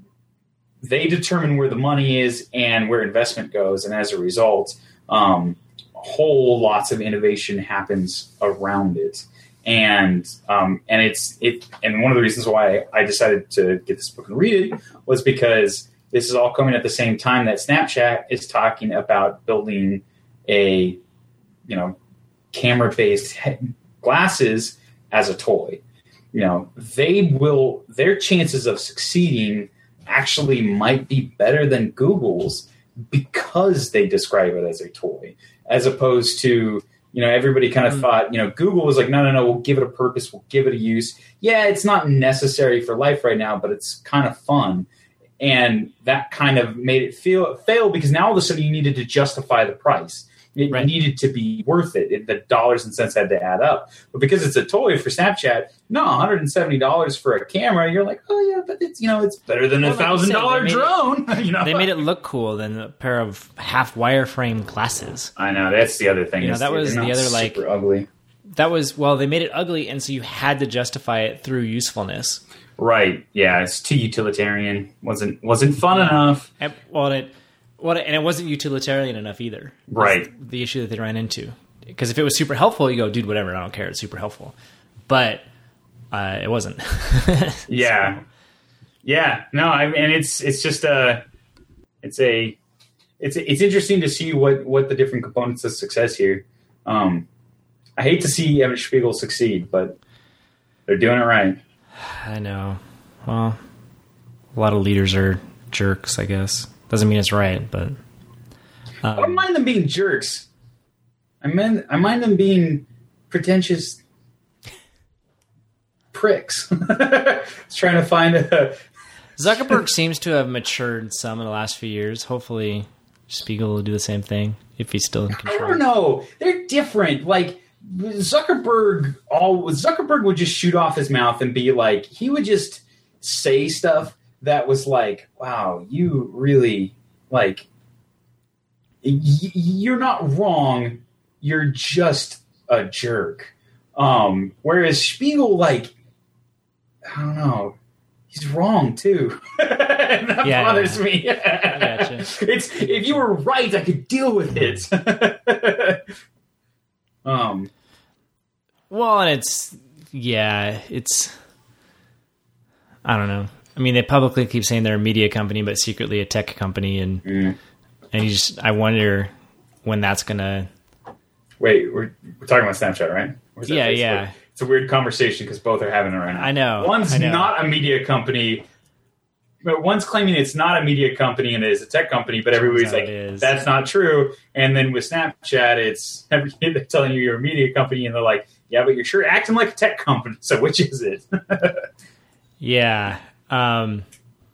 they determine where the money is and where investment goes. And as a result, um, whole lots of innovation happens around it. And, um, and it's, it, and one of the reasons why I decided to get this book and read it was because this is all coming at the same time that Snapchat is talking about building a, you know, camera-based glasses as a toy. You know, they will, their chances of succeeding actually might be better than Google's because they describe it as a toy, as opposed to, you know, everybody kind of mm. thought, you know, Google was like, no, no, no, we'll give it a purpose. We'll give it a use. Yeah, it's not necessary for life right now, but it's kind of fun. And that kind of made it feel fail because now all of a sudden you needed to justify the price. It right. needed to be worth it. it. The dollars and cents had to add up. But because it's a toy for Snapchat, no, one hundred seventy dollars for a camera, you're like, oh, yeah, but it's, you know, it's better than well, a one thousand dollars like drone. It, you know? They made it look cool than a pair of half wireframe glasses. I know. That's the other thing. You know, that was the other, like, super ugly. That was, well, they made it ugly, and so you had to justify it through usefulness. Right. Yeah, it's too utilitarian. Wasn't wasn't fun enough. And, well, it... Well, and it wasn't utilitarian enough either. Right. That's the issue that they ran into. Because if it was super helpful, you go, dude, whatever, I don't care. It's super helpful. But uh, it wasn't. Yeah. So. Yeah. No, I, and it's it's just a it's a it's it's interesting to see what, what the different components of success here. Um, I hate to see Evan Spiegel succeed, but they're doing it right. I know. Well, a lot of leaders are jerks, I guess. Doesn't mean it's right, but um, I don't mind them being jerks. I mean, I mind them being pretentious pricks. It's trying to find a. Zuckerberg seems to have matured some in the last few years. Hopefully, Spiegel will do the same thing if he's still in control. I don't know. They're different. Like Zuckerberg, all Zuckerberg would just shoot off his mouth and be like, he would just say stuff that was like, wow, you really, like, y- you're not wrong. You're just a jerk. Um, whereas Spiegel, like, I don't know, he's wrong, too. And that yeah, bothers yeah. me. Gotcha. It's, if you were right, I could deal with it. um, well, and it's, yeah, it's... I don't know. I mean, they publicly keep saying they're a media company, but secretly a tech company, and mm. and you just I wonder when that's gonna. Wait, we're we're talking about Snapchat, right? Yeah, Facebook? yeah. It's a weird conversation because both are having it right now. I know. One's I know. not a media company. But one's claiming it's not a media company and it is a tech company, but everybody's like, that's not true. And then with Snapchat, it's they're telling you you're a media company, and they're like, yeah, but you're sure acting like a tech company. So which is it? yeah. Um,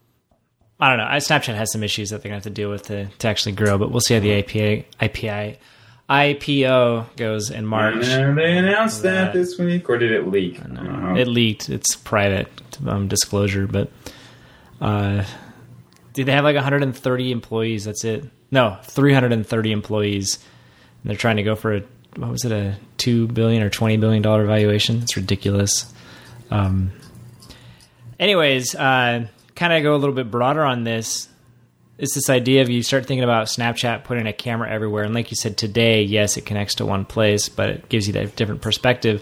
I don't know. Snapchat has some issues that they're going to have to deal with to, to actually grow, but we'll see how the I P A, I P I, I P O goes in March. And they announced that, that this week, or did it leak? I know. It leaked. It's private um, disclosure, but... Uh, do they have like one hundred thirty employees? That's it. No, three hundred thirty employees. And they're trying to go for a, what was it, a two billion dollars or twenty billion dollars valuation? It's ridiculous. Um, anyways, uh, kind of go a little bit broader on this. It's this idea of you start thinking about Snapchat putting a camera everywhere. And like you said, today, yes, it connects to one place, but it gives you that different perspective.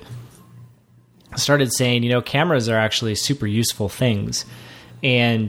I started saying, you know, cameras are actually super useful things. And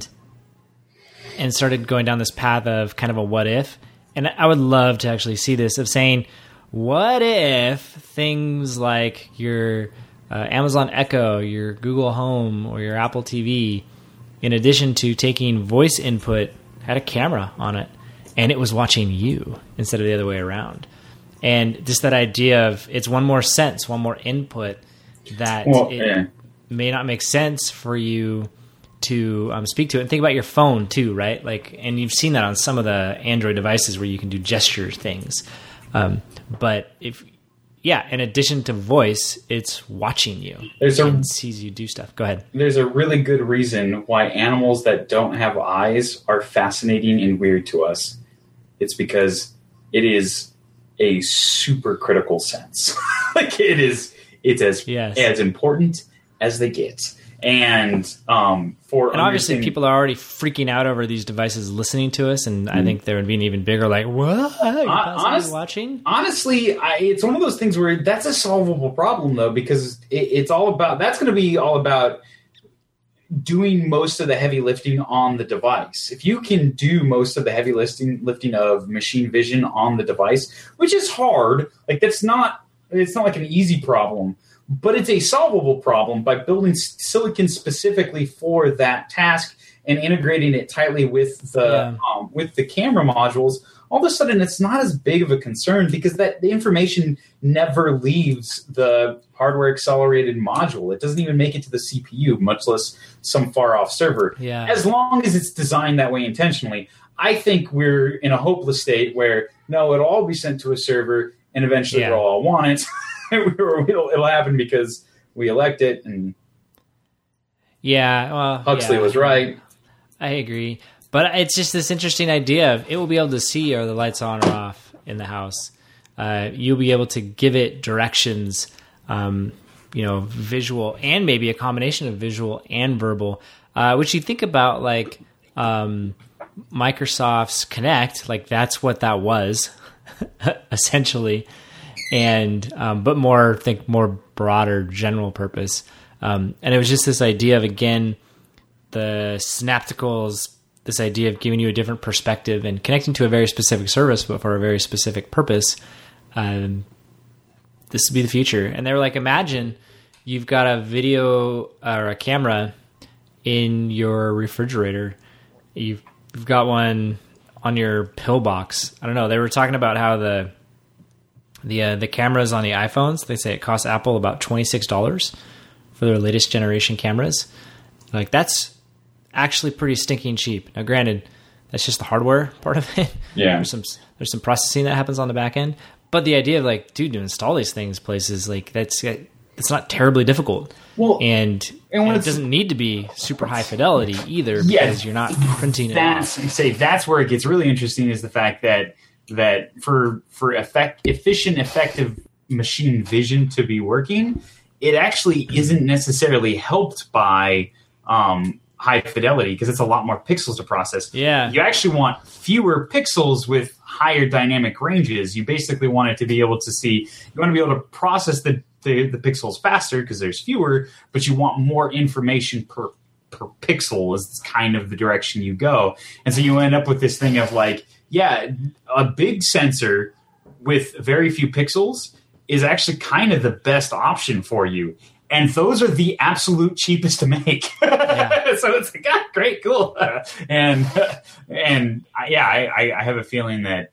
and started going down this path of kind of a what if. And I would love to actually see this of saying, what if things like your uh, Amazon Echo, your Google Home, or your Apple T V, in addition to taking voice input, had a camera on it, and it was watching you instead of the other way around. And just that idea of it's one more sense, one more input that well, it yeah. may not make sense for you to um, speak to it. And think about your phone too, right? Like, and you've seen that on some of the Android devices where you can do gesture things. Um, but if, yeah, in addition to voice, it's watching you. There's and a, sees you do stuff. Go ahead. There's a really good reason why animals that don't have eyes are fascinating and weird to us. It's because it is a super critical sense. Like it is, it's as, yes. as important as they get. And um, for and obviously people are already freaking out over these devices listening to us, and mm-hmm. I think they're being even bigger. Like, what? Are you Honest, watching? Honestly, I, it's one of those things where that's a solvable problem, though, because it, it's all about. That's going to be all about doing most of the heavy lifting on the device. If you can do most of the heavy lifting lifting of machine vision on the device, which is hard, like that's not. It's not like an easy problem. But it's a solvable problem by building silicon specifically for that task and integrating it tightly with the yeah. um, with the camera modules. All of a sudden, it's not as big of a concern because that the information never leaves the hardware accelerated module. It doesn't even make it to the C P U, much less some far off server. Yeah. As long as it's designed that way intentionally, I think we're in a hopeless state where no, it'll all be sent to a server, and eventually yeah. we'll all want it. it'll, it'll happen because we elect it, and yeah, well, Huxley yeah. was right. I agree, but it's just this interesting idea of it will be able to see are the lights on or off in the house. Uh, you'll be able to give it directions, um, you know, visual and maybe a combination of visual and verbal. Uh, which you think about, like um, Microsoft's Kinect, like that's what that was essentially. And, um, but more, think more broader general purpose. Um, and it was just this idea of, again, the Synapticals, this idea of giving you a different perspective and connecting to a very specific service, but for a very specific purpose. Um, this would be the future. And they were like, imagine you've got a video or a camera in your refrigerator. You've, you've got one on your pillbox. I don't know. They were talking about how the, The uh, the cameras on the iPhones, they say it costs Apple about twenty-six dollars for their latest generation cameras. Like, that's actually pretty stinking cheap. Now, granted, that's just the hardware part of it. Yeah. There's some there's some processing that happens on the back end. But the idea of, like, dude, to install these things places, like, that's it's not terribly difficult. Well, and, and, and it doesn't need to be super high fidelity either because yeah, you're not printing it off. Say, that's where it gets really interesting is the fact that that for for effect, efficient, effective machine vision to be working, it actually isn't necessarily helped by um, high fidelity because it's a lot more pixels to process. Yeah. You actually want fewer pixels with higher dynamic ranges. You basically want it to be able to see, you want to be able to process the, the, the pixels faster because there's fewer, but you want more information per per pixel is kind of the direction you go. And so you end up with this thing of like, yeah, a big sensor with very few pixels is actually kind of the best option for you. And those are the absolute cheapest to make. Yeah. So it's like, ah, great, cool. and, and yeah, I, I have a feeling that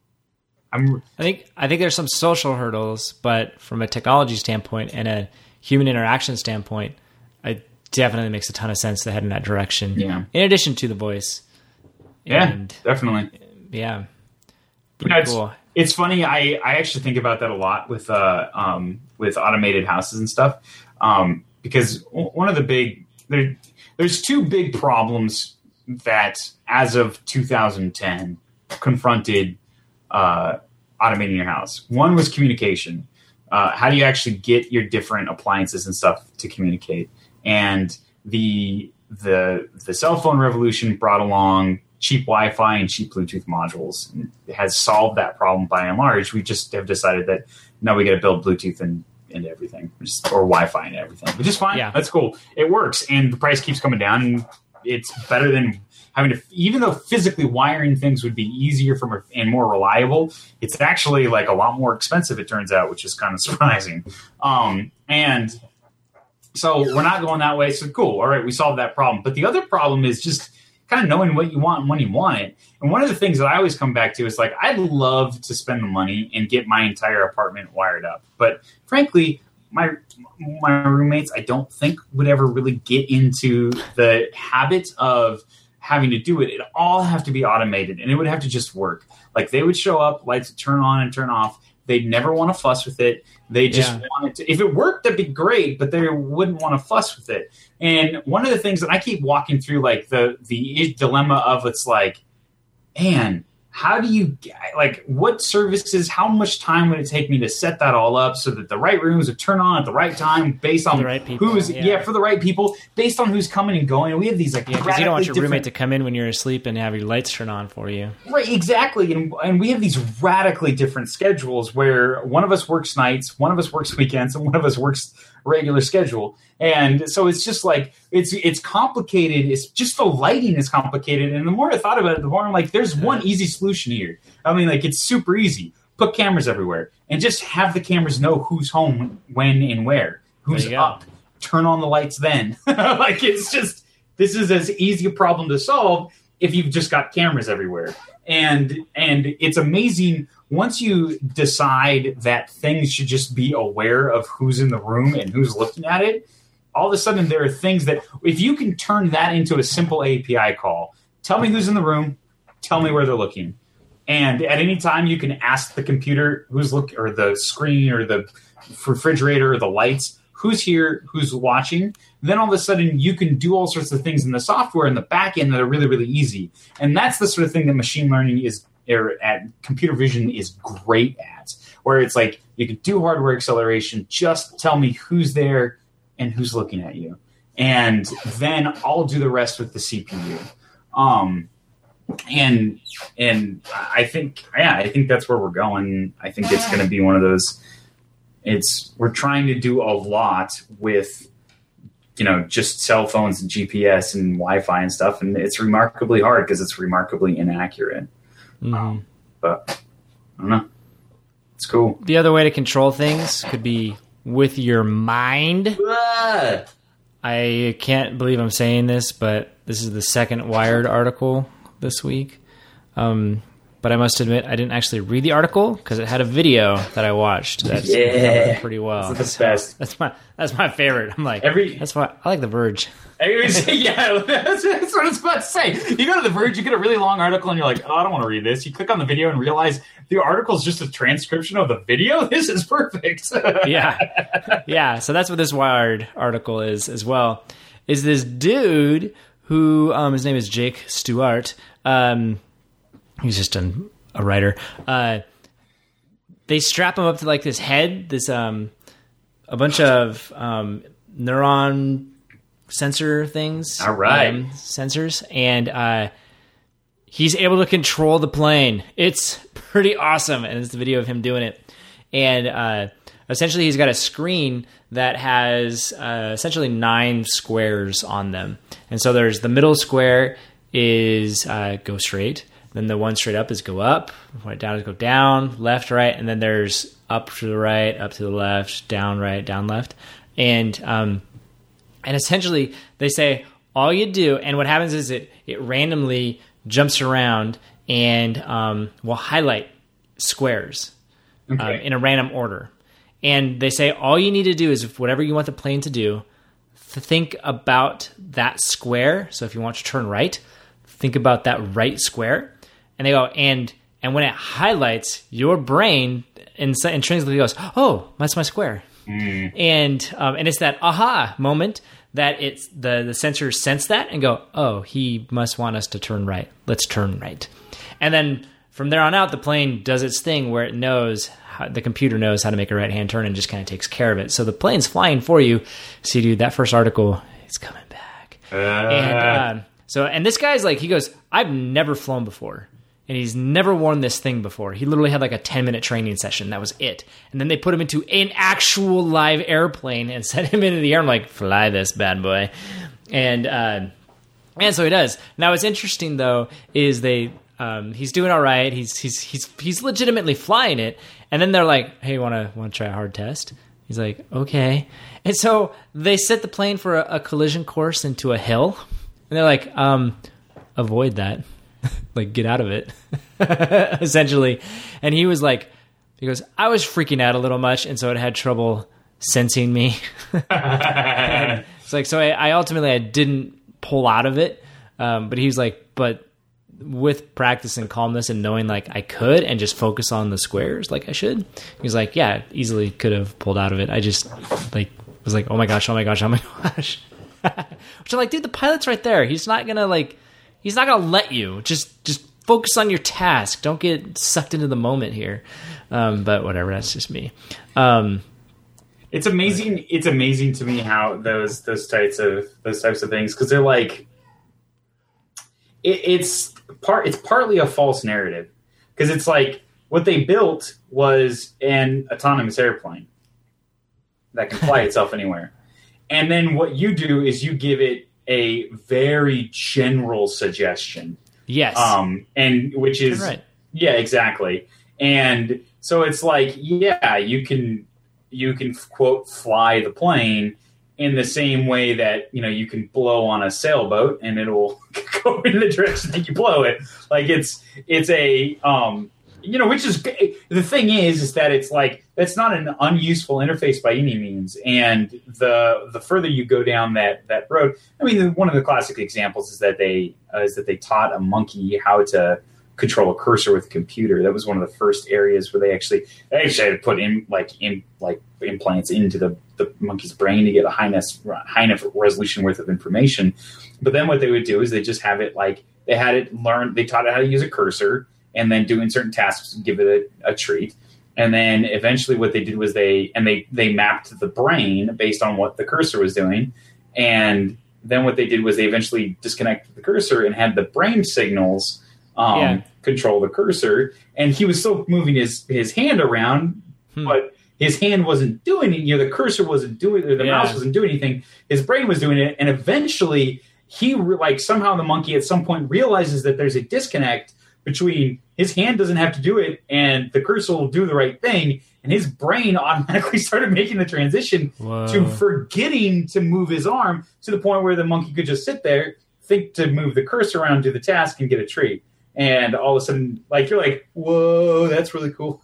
I'm, I think, I think there's some social hurdles, but from a technology standpoint and a human interaction standpoint, it definitely makes a ton of sense to head in that direction. Yeah. In addition to the voice. Yeah, and, definitely. Yeah. You know, it's, cool. It's funny. I, I actually think about that a lot with, uh, um, with automated houses and stuff. Um, because one of the big, there, there's two big problems that as of two thousand ten confronted, uh, automating your house. One was communication. Uh, how do you actually get your different appliances and stuff to communicate? And the, the, the cell phone revolution brought along cheap Wi-Fi and cheap Bluetooth modules. And it has solved that problem by and large. We just have decided that now we got to build Bluetooth and into everything, just, or Wi-Fi and everything, which is fine. Yeah. That's cool. It works, and the price keeps coming down, and it's better than having to. Even though physically wiring things would be easier from and more reliable, it's actually like a lot more expensive. It turns out, which is kind of surprising. Um, and so we're not going that way. So cool. All right, we solved that problem. But the other problem is just kind of knowing what you want and when you want it. And one of the things that I always come back to is like, I'd love to spend the money and get my entire apartment wired up. But frankly, my my roommates, I don't think would ever really get into the habit of having to do it. It'd all have to be automated, and it would have to just work. Like they would show up, lights would turn on and turn off. They'd never want to fuss with it. They just yeah. want it to, if it worked, that'd be great, but they wouldn't want to fuss with it. And one of the things that I keep walking through, like the, the dilemma of it's like, man, how do you, like, what services, how much time would it take me to set that all up so that the right rooms would turn on at the right time based on right people, who's, yeah. yeah, for the right people, based on who's coming and going. And we have these, like, yeah, because you don't want your roommate to come in when you're asleep and have your lights turn on for you. Right, exactly. And, and we have these radically different schedules where one of us works nights, one of us works weekends, and one of us works regular schedule. And so it's just like, it's it's complicated. It's just the lighting is complicated. And the more I thought about it, the more I'm like, there's one easy solution here. I mean, like, it's super easy. Put cameras everywhere and just have the cameras know who's home, when, and where. Who's up. Turn on the lights then. Like, it's just, this is as easy a problem to solve if you've just got cameras everywhere. And and it's amazing once you decide that things should just be aware of who's in the room and who's looking at it. All of a sudden, there are things that, if you can turn that into a simple A P I call, tell me who's in the room, tell me where they're looking. And at any time, you can ask the computer who's looking, or the screen, or the refrigerator, or the lights, who's here, who's watching. Then all of a sudden, you can do all sorts of things in the software in the back end that are really, really easy. And that's the sort of thing that machine learning is, or at computer vision is great at, where it's like, you can do hardware acceleration, just tell me who's there and who's looking at you. And then I'll do the rest with the C P U. Um, and and I think, yeah, I think that's where we're going. I think it's going to be one of those, it's, we're trying to do a lot with, you know, just cell phones and G P S and Wi-Fi and stuff. And it's remarkably hard because it's remarkably inaccurate. Mm-hmm. Um, but I don't know. It's cool. The other way to control things could be with your mind. Ah! I can't believe I'm saying this, but this is the second Wired article this week. Um, but I must admit, I didn't actually read the article because it had a video that I watched that yeah. covered pretty well. That's the best. That's my that's my favorite. I'm like, Every, that's why I like The Verge. yeah, that's, that's what I was about to say. You go to The Verge, you get a really long article, and you're like, oh, I don't want to read this. You click on the video and realize the article is just a transcription of the video. This is perfect. yeah. Yeah, so that's what this Wired article is as well, is this dude who, um, his name is Jake Stewart. Um, he's just an, a writer. Uh, they strap him up to like this head, this um, a bunch of um, neuron sensor things. All right. Um, sensors. And uh, he's able to control the plane. It's pretty awesome. And it's the video of him doing it. And uh, essentially he's got a screen that has uh, essentially nine squares on them. And so there's the middle square is uh, go straight. Then the one straight up is go up. Right down is go down, left, right. And then there's up to the right, up to the left, down, right, down, left. And um, and essentially they say all you do, and what happens is it it randomly jumps around and um, will highlight squares okay. um, in a random order. And they say all you need to do is whatever you want the plane to do, think about that square. So if you want to turn right, think about that right square. And they go, and and when it highlights, your brain intrinsically goes, oh, that's my square. Mm. And um, and it's that aha moment that it's the, the sensors sense that and go, oh, he must want us to turn right. Let's turn right. And then from there on out, the plane does its thing where it knows, how, the computer knows how to make a right-hand turn and just kind of takes care of it. So the plane's flying for you. See, dude, that first article, it's coming back. Uh. And um, so, and this guy's like, he goes, I've never flown before. And he's never worn this thing before. He literally had like a ten-minute training session. That was it. And then they put him into an actual live airplane and sent him into the air. I'm like, fly this bad boy. And uh, and so he does. Now, what's interesting, though, is they um, he's doing all right. He's he's he's he's legitimately flying it. And then they're like, hey, want to want to try a hard test? He's like, okay. And so they set the plane for a, a collision course into a hill. And they're like, um, avoid that. Like, get out of it, essentially. And he was like, he goes, I was freaking out a little much, and so it had trouble sensing me. It's like, so I, I ultimately, I didn't pull out of it. Um, but he's like, but with practice and calmness and knowing, like, I could and just focus on the squares like I should. He's like, yeah, easily could have pulled out of it. I just, like, was like, oh my gosh, oh my gosh, oh my gosh. Which I'm like, dude, the pilot's right there. He's not going to, like, He's not going to let you. Just just focus on your task. Don't get sucked into the moment here. Um, but whatever, that's just me. Um, it's amazing. It's amazing to me how those those types of those types of things, because they're like, it, it's part. It's partly a false narrative, because it's like what they built was an autonomous airplane that can fly itself anywhere, and then what you do is you give it a very general suggestion. Yes. Um, and which is, right. yeah, exactly. And so it's like, yeah, you can, you can quote, fly the plane in the same way that, you know, you can blow on a sailboat and it'll go in the direction that you blow it. Like it's, it's a, um, you know, which is the thing is, is that it's like it's not an unuseful interface by any means. And the the further you go down that that road, I mean, one of the classic examples is that they uh, is that they taught a monkey how to control a cursor with a computer. That was one of the first areas where they actually they actually had to put in like in like implants into the, the monkey's brain to get a high enough high enough resolution worth of information. But then what they would do is they just have it like they had it learn. They taught it how to use a cursor. And then doing certain tasks, give it a, a treat. And then eventually what they did was they, and they, they mapped the brain based on what the cursor was doing. And then what they did was they eventually disconnected the cursor and had the brain signals um, yeah. control the cursor. And he was still moving his, his hand around, hmm. but his hand wasn't doing it. You know, the cursor wasn't doing it, or the yeah. mouse wasn't doing anything. His brain was doing it. And eventually he, like somehow the monkey at some point realizes that there's a disconnect between his hand doesn't have to do it and the cursor will do the right thing. And his brain automatically started making the transition Whoa. to forgetting to move his arm to the point where the monkey could just sit there, think to move the cursor around, do the task, and get a treat. And all of a sudden, like, you're like, whoa, that's really cool.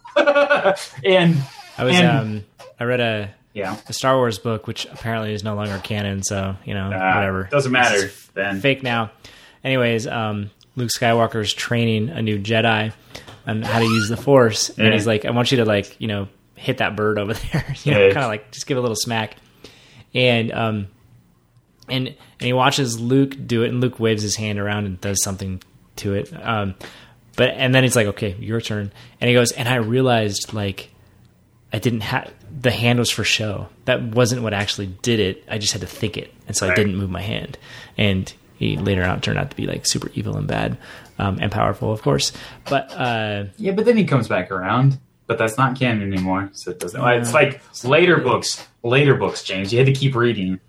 and I was, and, um, I read a, yeah. a Star Wars book, which apparently is no longer canon. So, you know, uh, whatever. Doesn't matter then. Fake now. Anyways, um, Luke Skywalker's training a new Jedi on how to use the Force. And yeah. he's like, I want you to, like, you know, hit that bird over there. you know, yeah. kind of like just give it a little smack. And, um, and, and he watches Luke do it, and Luke waves his hand around and does something to it. Um, but, and then it's like, okay, your turn. And he goes, and I realized, like, I didn't have, the hand was for show. That wasn't what actually did it. I just had to think it. And so right. I didn't move my hand. And he later on turned out to be like super evil and bad, um, and powerful, of course. But uh, yeah, but then he comes back around. But that's not canon anymore, so it doesn't. Uh, it's like later books, later books, James. You had to keep reading.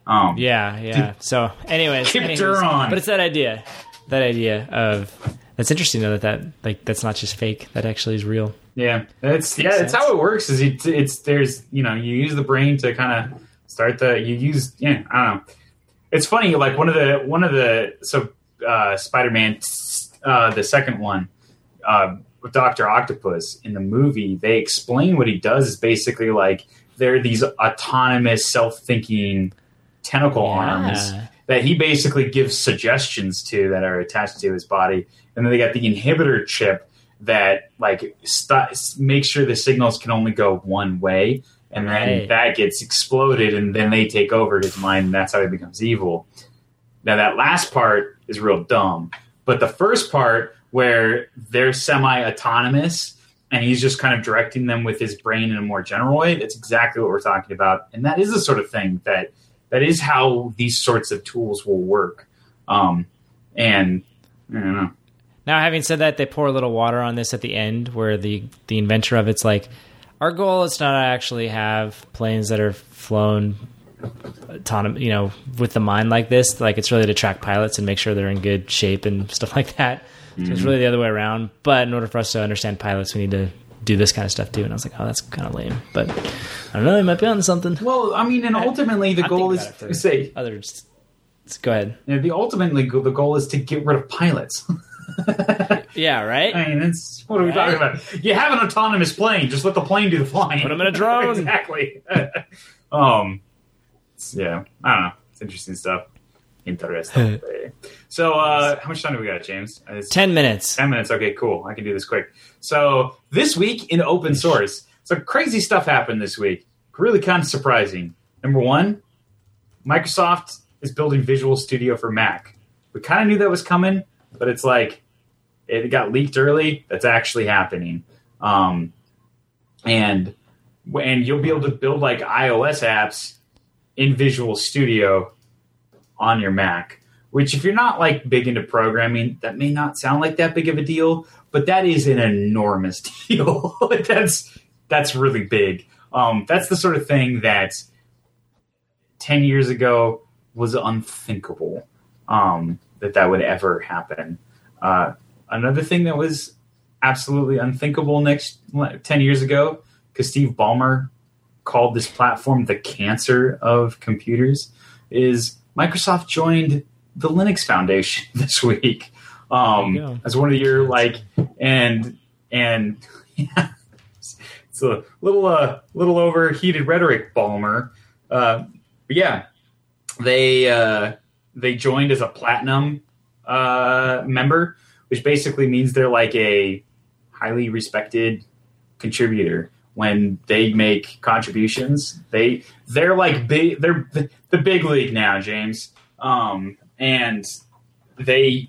Um, Yeah, yeah. So, anyways, Kept anyways, her on. but it's that idea, that idea of that's interesting though that that like that's not just fake. That actually is real. Yeah, it's yeah, it's how it works. Is it, it's there's you know you use the brain to kind of start the you use yeah I don't know. It's funny like one of the one of the so uh, Spider-Man uh, the second one uh, with Doctor Octopus in the movie, they explain what he does is basically like there are these autonomous self-thinking tentacle Yeah. arms that he basically gives suggestions to that are attached to his body, and then they got the inhibitor chip that like st- makes sure the signals can only go one way, and then Right. that gets exploded, and then they take over his mind, and that's how he becomes evil. Now that last part is real dumb, but the first part where they're semi-autonomous and he's just kind of directing them with his brain in a more general way, that's exactly what we're talking about, and that is the sort of thing that that is how these sorts of tools will work. Um, and I don't know. Now, having said that, they pour a little water on this at the end, where the the inventor of it's like, our goal is not to actually have planes that are flown autonom- you know, with the mind like this. Like, it's really to track pilots and make sure they're in good shape and stuff like that. So it's really the other way around. But in order for us to understand pilots, we need to do this kind of stuff too. And I was like, oh, that's kind of lame. But I don't know, they might be on something. Well, I mean, and ultimately the I goal think is about it to for say, others. Go ahead. you know, the ultimately go- the goal is to get rid of pilots. Yeah, right? I mean, it's what are we Right. talking about? You have an autonomous plane, just let the plane do the flying. Put 'em in a drone. Exactly. um, it's- yeah, I don't know. It's interesting stuff. Interesting. So, uh, how much time do we got, James? It's Ten minutes. ten minutes. Okay, cool. I can do this quick. So, this week in open source, some crazy stuff happened this week. Really kind of surprising. Number one, Microsoft is building Visual Studio for Mac. We kind of knew that was coming, but it's like it got leaked early. That's actually happening. Um, and and you'll be able to build like iOS apps in Visual Studio on your Mac, which if you're not like big into programming, that may not sound like that big of a deal, but that is an enormous deal. that's that's really big. Um, that's the sort of thing that ten years ago was unthinkable um, that that would ever happen. Uh, another thing that was absolutely unthinkable next ten years ago, because Steve Ballmer called this platform the cancer of computers, is Microsoft joined the Linux Foundation this week um, as one of your like and and yeah, it's a little uh, little overheated rhetoric, Ballmer. Uh, but yeah, they uh, they joined as a platinum uh, member, which basically means they're like a highly respected contributor. When they make contributions, they they're like big. They're the big league now, James. Um, and they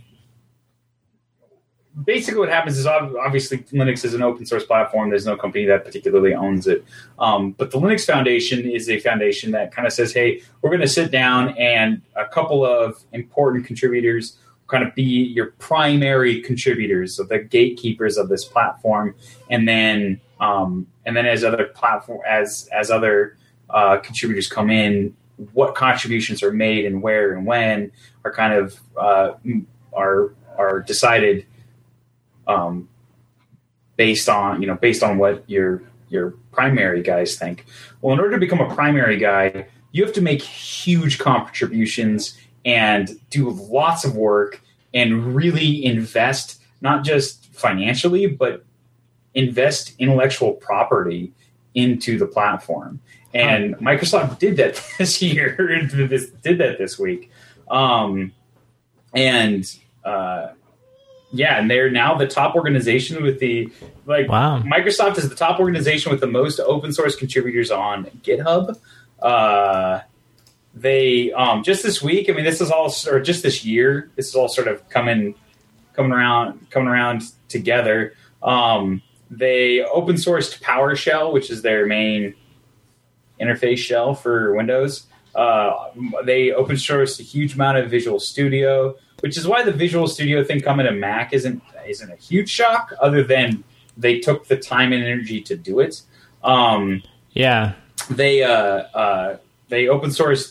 basically what happens is obviously Linux is an open source platform. There's no company that particularly owns it. Um, but the Linux Foundation is a foundation that kind of says, hey, we're going to sit down and a couple of important contributors kind of be your primary contributors, so the gatekeepers of this platform, and then um, and then as other platform as as other uh, contributors come in, what contributions are made and where and when are kind of uh, are are decided um, based on you know based on what your your primary guys think. Well, in order to become a primary guy, you have to make huge contributions and do lots of work and really invest, not just financially, but invest intellectual property into the platform. And Microsoft did that this year, this, did that this week. Um, and uh, yeah, and they're now the top organization with the, like, wow. Microsoft is the top organization with the most open source contributors on GitHub. Uh, They um, just this week. I mean, this is all, or just this year. This is all sort of coming, coming around, coming around together. Um, they open sourced PowerShell, which is their main interface shell for Windows. Uh, they open sourced a huge amount of Visual Studio, which is why the Visual Studio thing coming to Mac isn't isn't a huge shock. Other than they took the time and energy to do it. Um, yeah, they uh, uh, they open sourced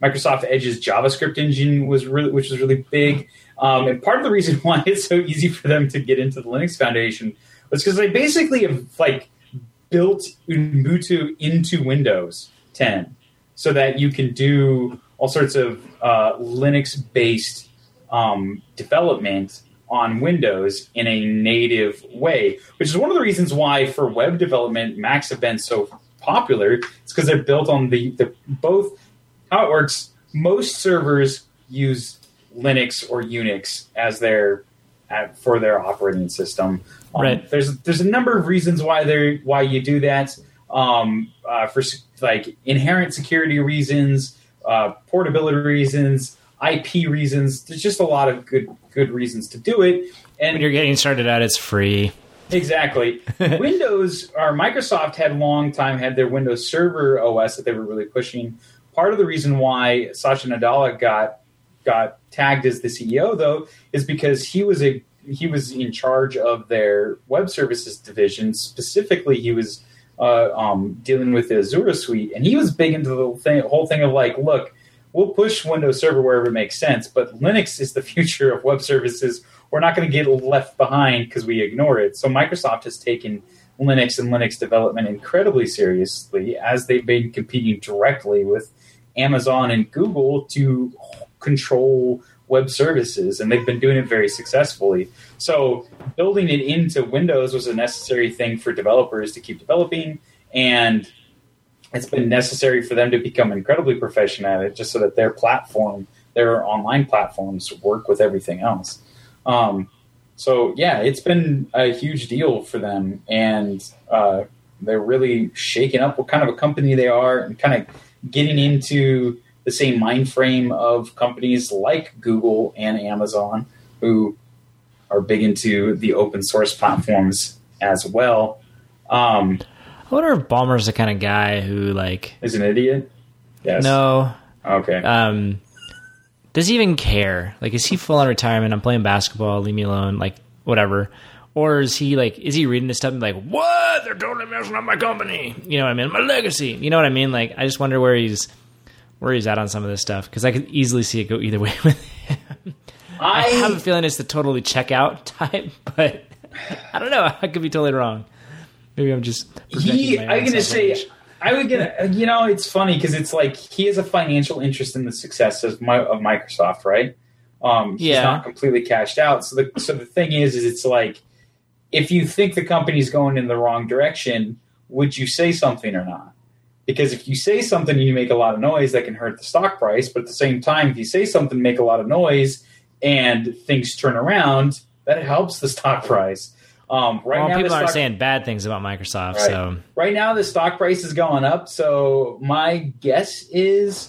Microsoft Edge's JavaScript engine was really, which was really big. Um, and part of the reason why it's so easy for them to get into the Linux Foundation was because they basically have like built Ubuntu into Windows ten so that you can do all sorts of uh, Linux-based um, development on Windows in a native way, which is one of the reasons why for web development, Macs have been so popular. It's because they're built on the, the both. How it works, most servers use Linux or Unix as their uh, for their operating system. Um, right. There's there's a number of reasons why they why you do that. Um, uh, for like inherent security reasons, uh, portability reasons, I P reasons. There's just a lot of good good reasons to do it. And when you're getting started out, it's free. Exactly. Windows or Microsoft had long time had their Windows Server O S that they were really pushing. Part of the reason why Satya Nadella got got tagged as the C E O, though, is because he was a he was in charge of their web services division. Specifically, he was uh, um, dealing with the Azure suite, and he was big into the thing, whole thing of like, look, we'll push Windows Server wherever it makes sense, but Linux is the future of web services. We're not going to get left behind because we ignore it. So Microsoft has taken Linux and Linux development incredibly seriously as they've been competing directly with Amazon and Google to control web services, and they've been doing it very successfully. So building it into Windows was a necessary thing for developers to keep developing, and it's been necessary for them to become incredibly proficient at it just so that their platform, their online platforms work with everything else. Um, so, yeah, it's been a huge deal for them, and uh, they're really shaking up what kind of a company they are and kind of getting into the same mind frame of companies like Google and Amazon, who are big into the open source platforms as well. Um, I wonder if Ballmer's the kind of guy who, like... is an idiot? Yes. No. Okay. Um, does he even care? Like, is he full on retirement? I'm playing basketball, leave me alone, like, whatever. Or is he, like, is he reading this stuff and like, what? They're totally messing up my company. You know what I mean? My legacy. You know what I mean? Like, I just wonder where he's... where he's at on some of this stuff, because I could easily see it go either way with him. I, I have a feeling it's the totally check out type, but I don't know. I could be totally wrong. Maybe I'm just. He, I'm going to say, I would get, you know, it's funny because it's like he has a financial interest in the success of, my, of Microsoft, right? Um, he's yeah. not completely cashed out. So the, so the thing is, is it's like, if you think the company's going in the wrong direction, would you say something or not? Because if you say something and you make a lot of noise, that can hurt the stock price. But at the same time, if you say something, make a lot of noise, and things turn around, that helps the stock price. Um, right well, now, people stock, aren't saying bad things about Microsoft. Right. So right now, the stock price is going up. So my guess is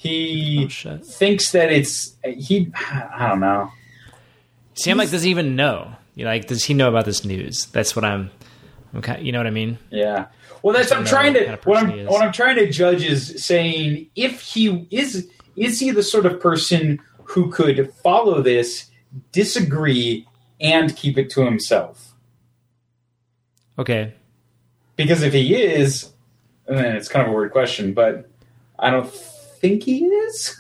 he oh, thinks that it's he. I don't know. See, I'm like, does he even know? You know, like, does he know about this news? That's what I'm. Okay, you know what I mean? Yeah. Well, that's I'm trying to. Kind of what I'm what I'm trying to judge is saying if he is is he the sort of person who could follow this, disagree, and keep it to himself. Okay. Because if he is, then it's kind of a weird question, but I don't think he is.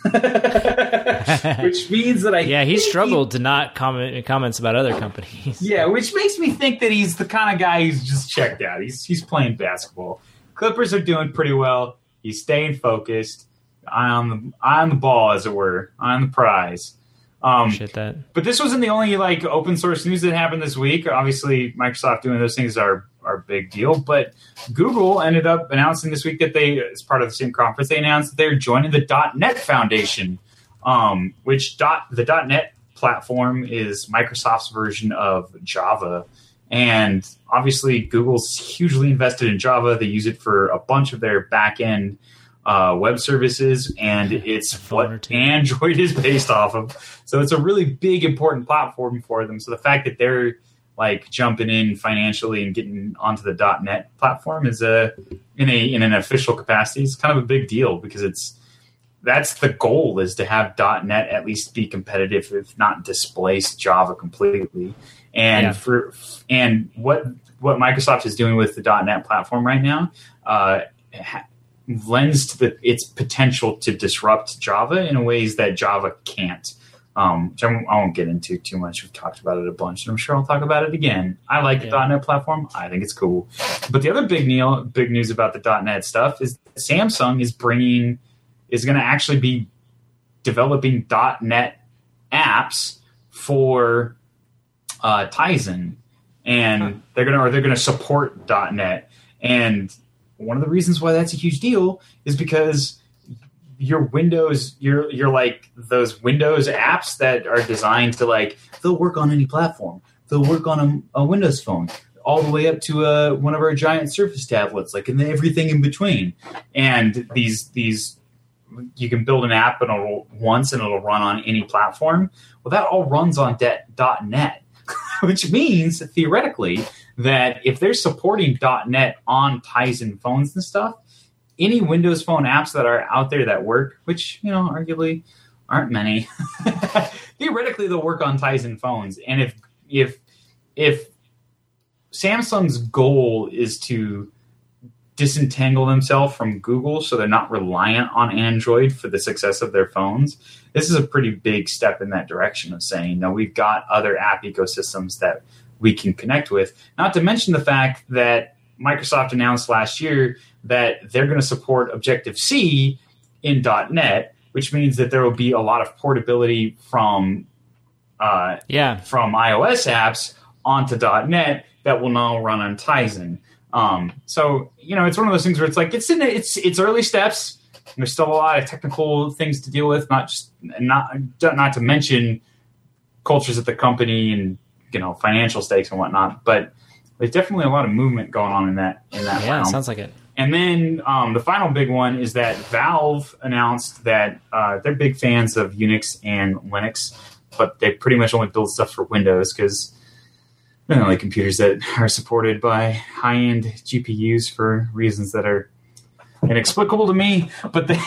Which means that I yeah he struggled he, to not comment comments about other companies. Yeah, which makes me think that he's the kind of guy who's just checked out. He's he's playing basketball. Clippers are doing pretty well. He's staying focused. Eye on the eye on the ball, as it were, eye on the prize. Um, Shit that. But this wasn't the only like open source news that happened this week. Obviously, Microsoft doing those things are are a big deal. But Google ended up announcing this week that they, as part of the same conference, they announced that they're joining the .NET Foundation, um, which dot the .NET platform is Microsoft's version of Java. And obviously, Google's hugely invested in Java. They use it for a bunch of their back end Uh, web services, and it's what Android is based off of. So it's a really big, important platform for them. So the fact that they're like jumping in financially and getting onto the .NET platform is a in a in an official capacity is kind of a big deal, because it's that's the goal, is to have .NET at least be competitive, if not displace Java completely. And yeah. for and what what Microsoft is doing with the .NET platform right now. Uh, lends to the, its potential to disrupt Java in ways that Java can't. Um, which I won't, I won't get into too much. We've talked about it a bunch, and I'm sure I'll talk about it again. I like yeah. the .NET platform. I think it's cool. But the other big, neil, big news about the .NET stuff is Samsung is bringing, is going to actually be developing .NET apps for uh, Tizen, and huh. they're going to, or they're going to support .NET. And one of the reasons why that's a huge deal is because your Windows, you're you're like those Windows apps that are designed to like they'll work on any platform. They'll work on a, a Windows phone, all the way up to a, one of our giant Surface tablets, like and everything in between. And these these you can build an app and it'll once and it'll run on any platform. Well, that all runs on .NET, which means theoretically that if they're supporting .NET on Tizen phones and stuff, any Windows Phone apps that are out there that work, which, you know, arguably aren't many, theoretically they'll work on Tizen phones. And if if if Samsung's goal is to disentangle themselves from Google so they're not reliant on Android for the success of their phones, this is a pretty big step in that direction of saying, no, we've got other app ecosystems that we can connect with. Not to mention the fact that Microsoft announced last year that they're going to support Objective-C in .NET, which means that there will be a lot of portability from uh, yeah. from iOS apps onto .NET that will now run on Tizen. Um, so, you know, it's one of those things where it's like it's in it's it's early steps. There's still a lot of technical things to deal with, not just not not to mention cultures at the company and, you know, financial stakes and whatnot, but there's definitely a lot of movement going on in that in that yeah, realm. Sounds like it. And then um, the final big one is that Valve announced that uh, they're big fans of Unix and Linux, but they pretty much only build stuff for Windows because they're the only computers that are supported by high-end G P Us for reasons that are inexplicable to me. But they,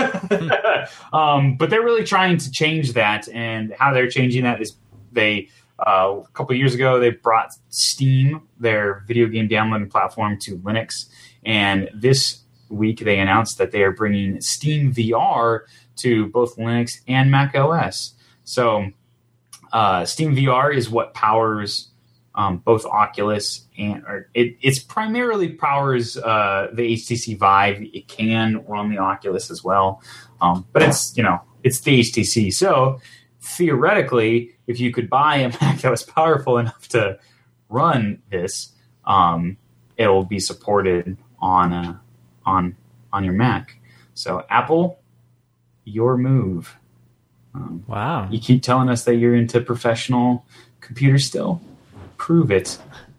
um, but they're really trying to change that, and how they're changing that is they. Uh, a couple of years ago, they brought Steam, their video game downloading platform, to Linux. And this week, they announced that they are bringing Steam V R to both Linux and Mac O S. So uh, Steam V R is what powers um, both Oculus and or it it's primarily powers uh, the H T C Vive. It can run the Oculus as well, um, but it's you know it's the H T C. So theoretically, if you could buy a Mac that was powerful enough to run this, um, it will be supported on uh, on on your Mac. So Apple, your move. Um, wow! You keep telling us that you're into professional computers still. Prove it.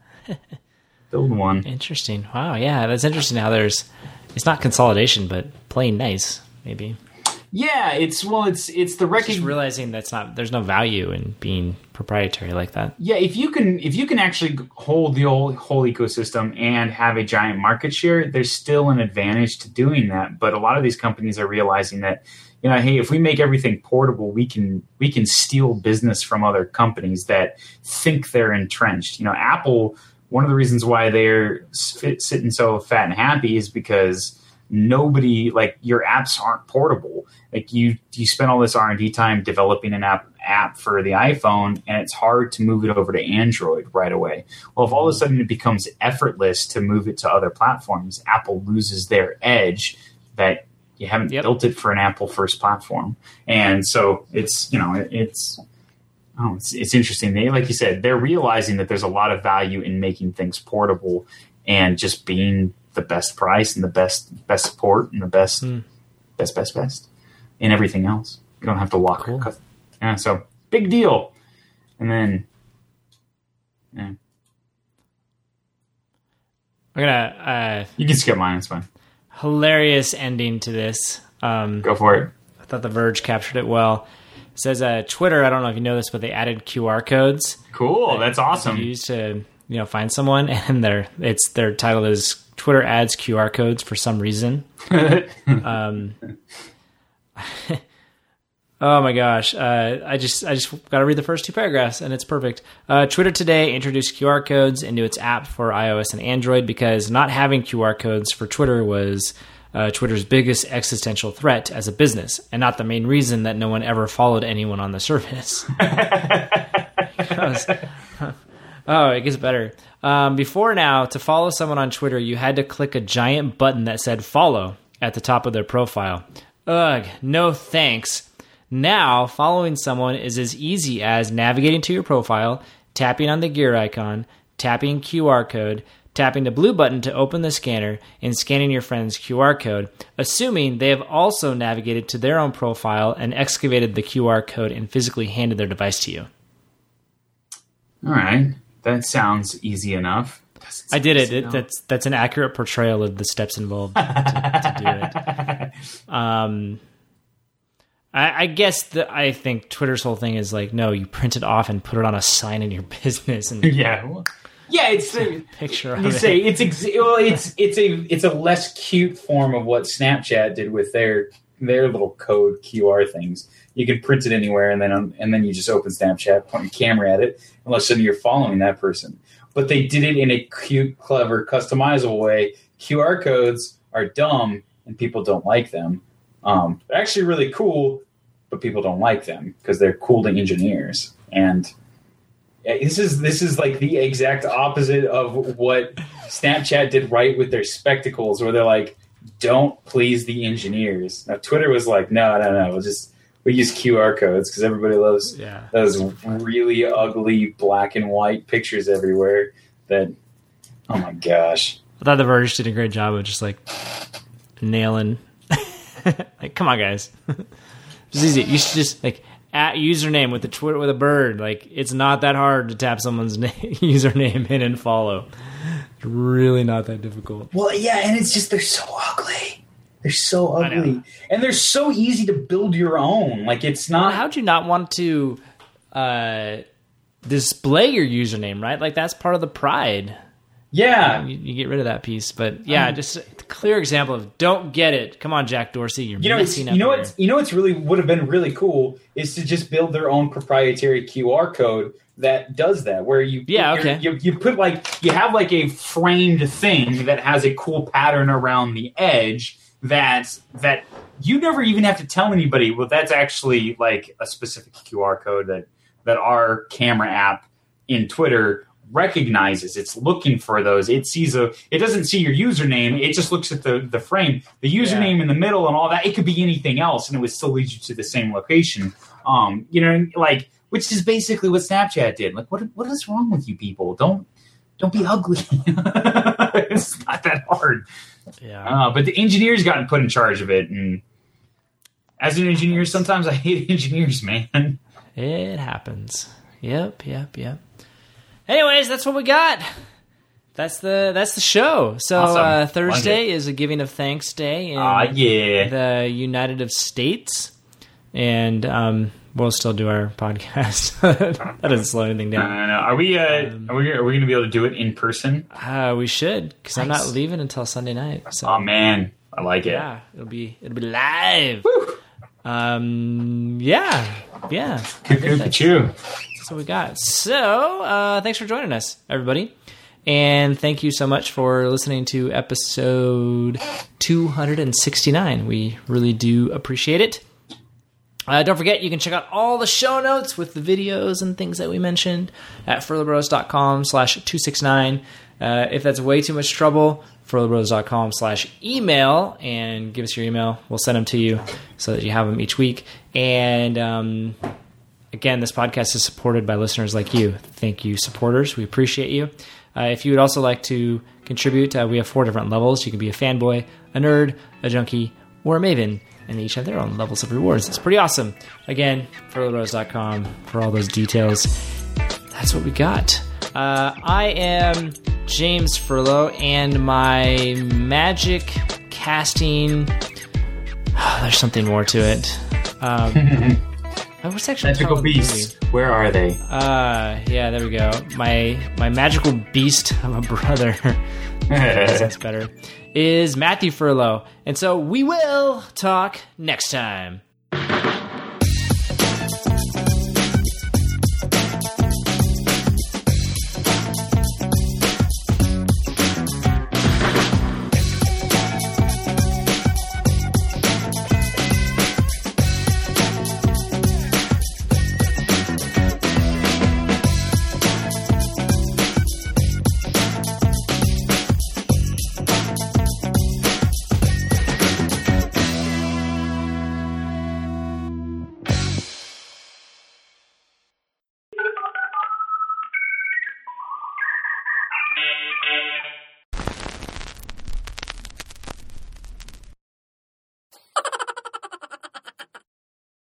Build one. Interesting. Wow. Yeah, that's interesting. How there's it's not consolidation, but plain nice, maybe. Yeah, it's well, it's it's the recognition. Just realizing that's not there's no value in being proprietary like that. Yeah, if you can if you can actually hold the whole whole ecosystem and have a giant market share, there's still an advantage to doing that. But a lot of these companies are realizing that, you know, hey, if we make everything portable, we can we can steal business from other companies that think they're entrenched. You know, Apple. One of the reasons why they're sitting so fat and happy is because nobody, like, your apps aren't portable. Like, you you spend all this R and D time developing an app app for the iPhone, and it's hard to move it over to Android right away. Well, if all of a sudden it becomes effortless to move it to other platforms, Apple loses their edge that you haven't yep. built it for an Apple first platform. And so it's, you know, it, it's, oh, it's, it's interesting. They, like you said, they're realizing that there's a lot of value in making things portable and just being the best price and the best best support and the best mm. best best best in everything else. You don't have to walk. Cool. Yeah, so big deal. And then, yeah, we're gonna. Uh, you can skip mine. It's fine. Hilarious ending to this. Um, Go for it. I thought The Verge captured it well. It says uh, Twitter. I don't know if you know this, but they added Q R codes. Cool. That That's awesome. Used to you know find someone, and their it's their title is Twitter adds Q R codes for some reason. um, oh my gosh! Uh, I just I just got to read the first two paragraphs, and it's perfect. Uh, Twitter today introduced Q R codes into its app for iOS and Android because not having Q R codes for Twitter was uh, Twitter's biggest existential threat as a business, and not the main reason that no one ever followed anyone on the service. Because, oh, it gets better. Um, before now, to follow someone on Twitter, you had to click a giant button that said follow at the top of their profile. Ugh, no thanks. Now, following someone is as easy as navigating to your profile, tapping on the gear icon, tapping Q R code, tapping the blue button to open the scanner, and scanning your friend's Q R code, assuming they have also navigated to their own profile and excavated the Q R code and physically handed their device to you. All right. That sounds easy enough. I did it. it that's that's an accurate portrayal of the steps involved to, to do it. Um, I, I guess that I think Twitter's whole thing is like, no, you print it off and put it on a sign in your business, and yeah, yeah, it's a picture of you it. say it's ex- well, it's it's a it's a less cute form of what Snapchat did with their their little code Q R things. You can print it anywhere, and then um, and then you just open Snapchat, point your camera at it, unless suddenly you're following that person. But they did it in a cute, clever, customizable way. Q R codes are dumb, and people don't like them. Um, they're actually really cool, but people don't like them because they're cool to engineers. And this is this is like the exact opposite of what Snapchat did right with their spectacles, where they're like, don't please the engineers. Now, Twitter was like, no, no, no, we'll just we use Q R codes because everybody loves yeah. those really ugly black and white pictures everywhere. That, oh my gosh. I thought The Verge did a great job of just like nailing. Like, come on, guys. It's easy. You should just like at username with the Twitter with a bird. Like, it's not that hard to tap someone's name, username in and follow. It's really not that difficult. Well, yeah, and it's just they're so ugly. They're so ugly, and they're so easy to build your own. Like, it's not. How'd you not want to uh, display your username? Right, like that's part of the pride. Yeah, you, you get rid of that piece, but yeah, um, just a clear example of don't get it. Come on, Jack Dorsey, you're you know, messing up. You know here. what? You know what's really would have been really cool is to just build their own proprietary Q R code that does that. Where you yeah okay you, you put like you have like a framed thing that has a cool pattern around the edge that that you never even have to tell anybody. Well, that's actually like a specific Q R code that that our camera app in Twitter recognizes. It's looking for those. It sees a. It doesn't see your username. It just looks at the the frame, the username yeah. in the middle, and all that. It could be anything else, and it would still lead you to the same location. Um, you know, like which is basically what Snapchat did. Like, what what is wrong with you people? Don't don't be ugly. It's not that hard. Yeah. Uh, but the engineers got put in charge of it, and as an engineer, sometimes I hate engineers, man. It happens. Yep. Yep. Yep. Anyways, that's what we got. That's the that's the show. So awesome. uh, Thursday is a giving of thanks day in uh, yeah. the United of States, and um, we'll still do our podcast. That doesn't slow anything down. Uh, no. Are we? Uh, um, are we? Are we going to be able to do it in person? Uh, we should, because nice. I'm not leaving until Sunday night. So. Oh man, I like it. Yeah, it'll be it'll be live. Woo. Um. Yeah. Yeah. Cuckoo. That's what we got. So, uh, thanks for joining us, everybody. And thank you so much for listening to episode two sixty-nine. We really do appreciate it. Uh, don't forget, you can check out all the show notes with the videos and things that we mentioned at furlobros.com slash 269. Uh, if that's way too much trouble, furlobros.com slash email, and give us your email. We'll send them to you so that you have them each week. And, um... Again, this podcast is supported by listeners like you. Thank you, supporters. We appreciate you. Uh, if you would also like to contribute, uh, we have four different levels. You can be a fanboy, a nerd, a junkie, or a maven, and they each have their own levels of rewards. It's pretty awesome. Again, furlobros dot com for all those details. That's what we got. Uh, I am James Furlow, and my magic casting... Oh, there's something more to it. Um... What's actually Magical Beasts? Where are they? Uh, yeah, there we go. My my magical beast of a brother. That's better. Is Matthew Furlow, and so we will talk next time.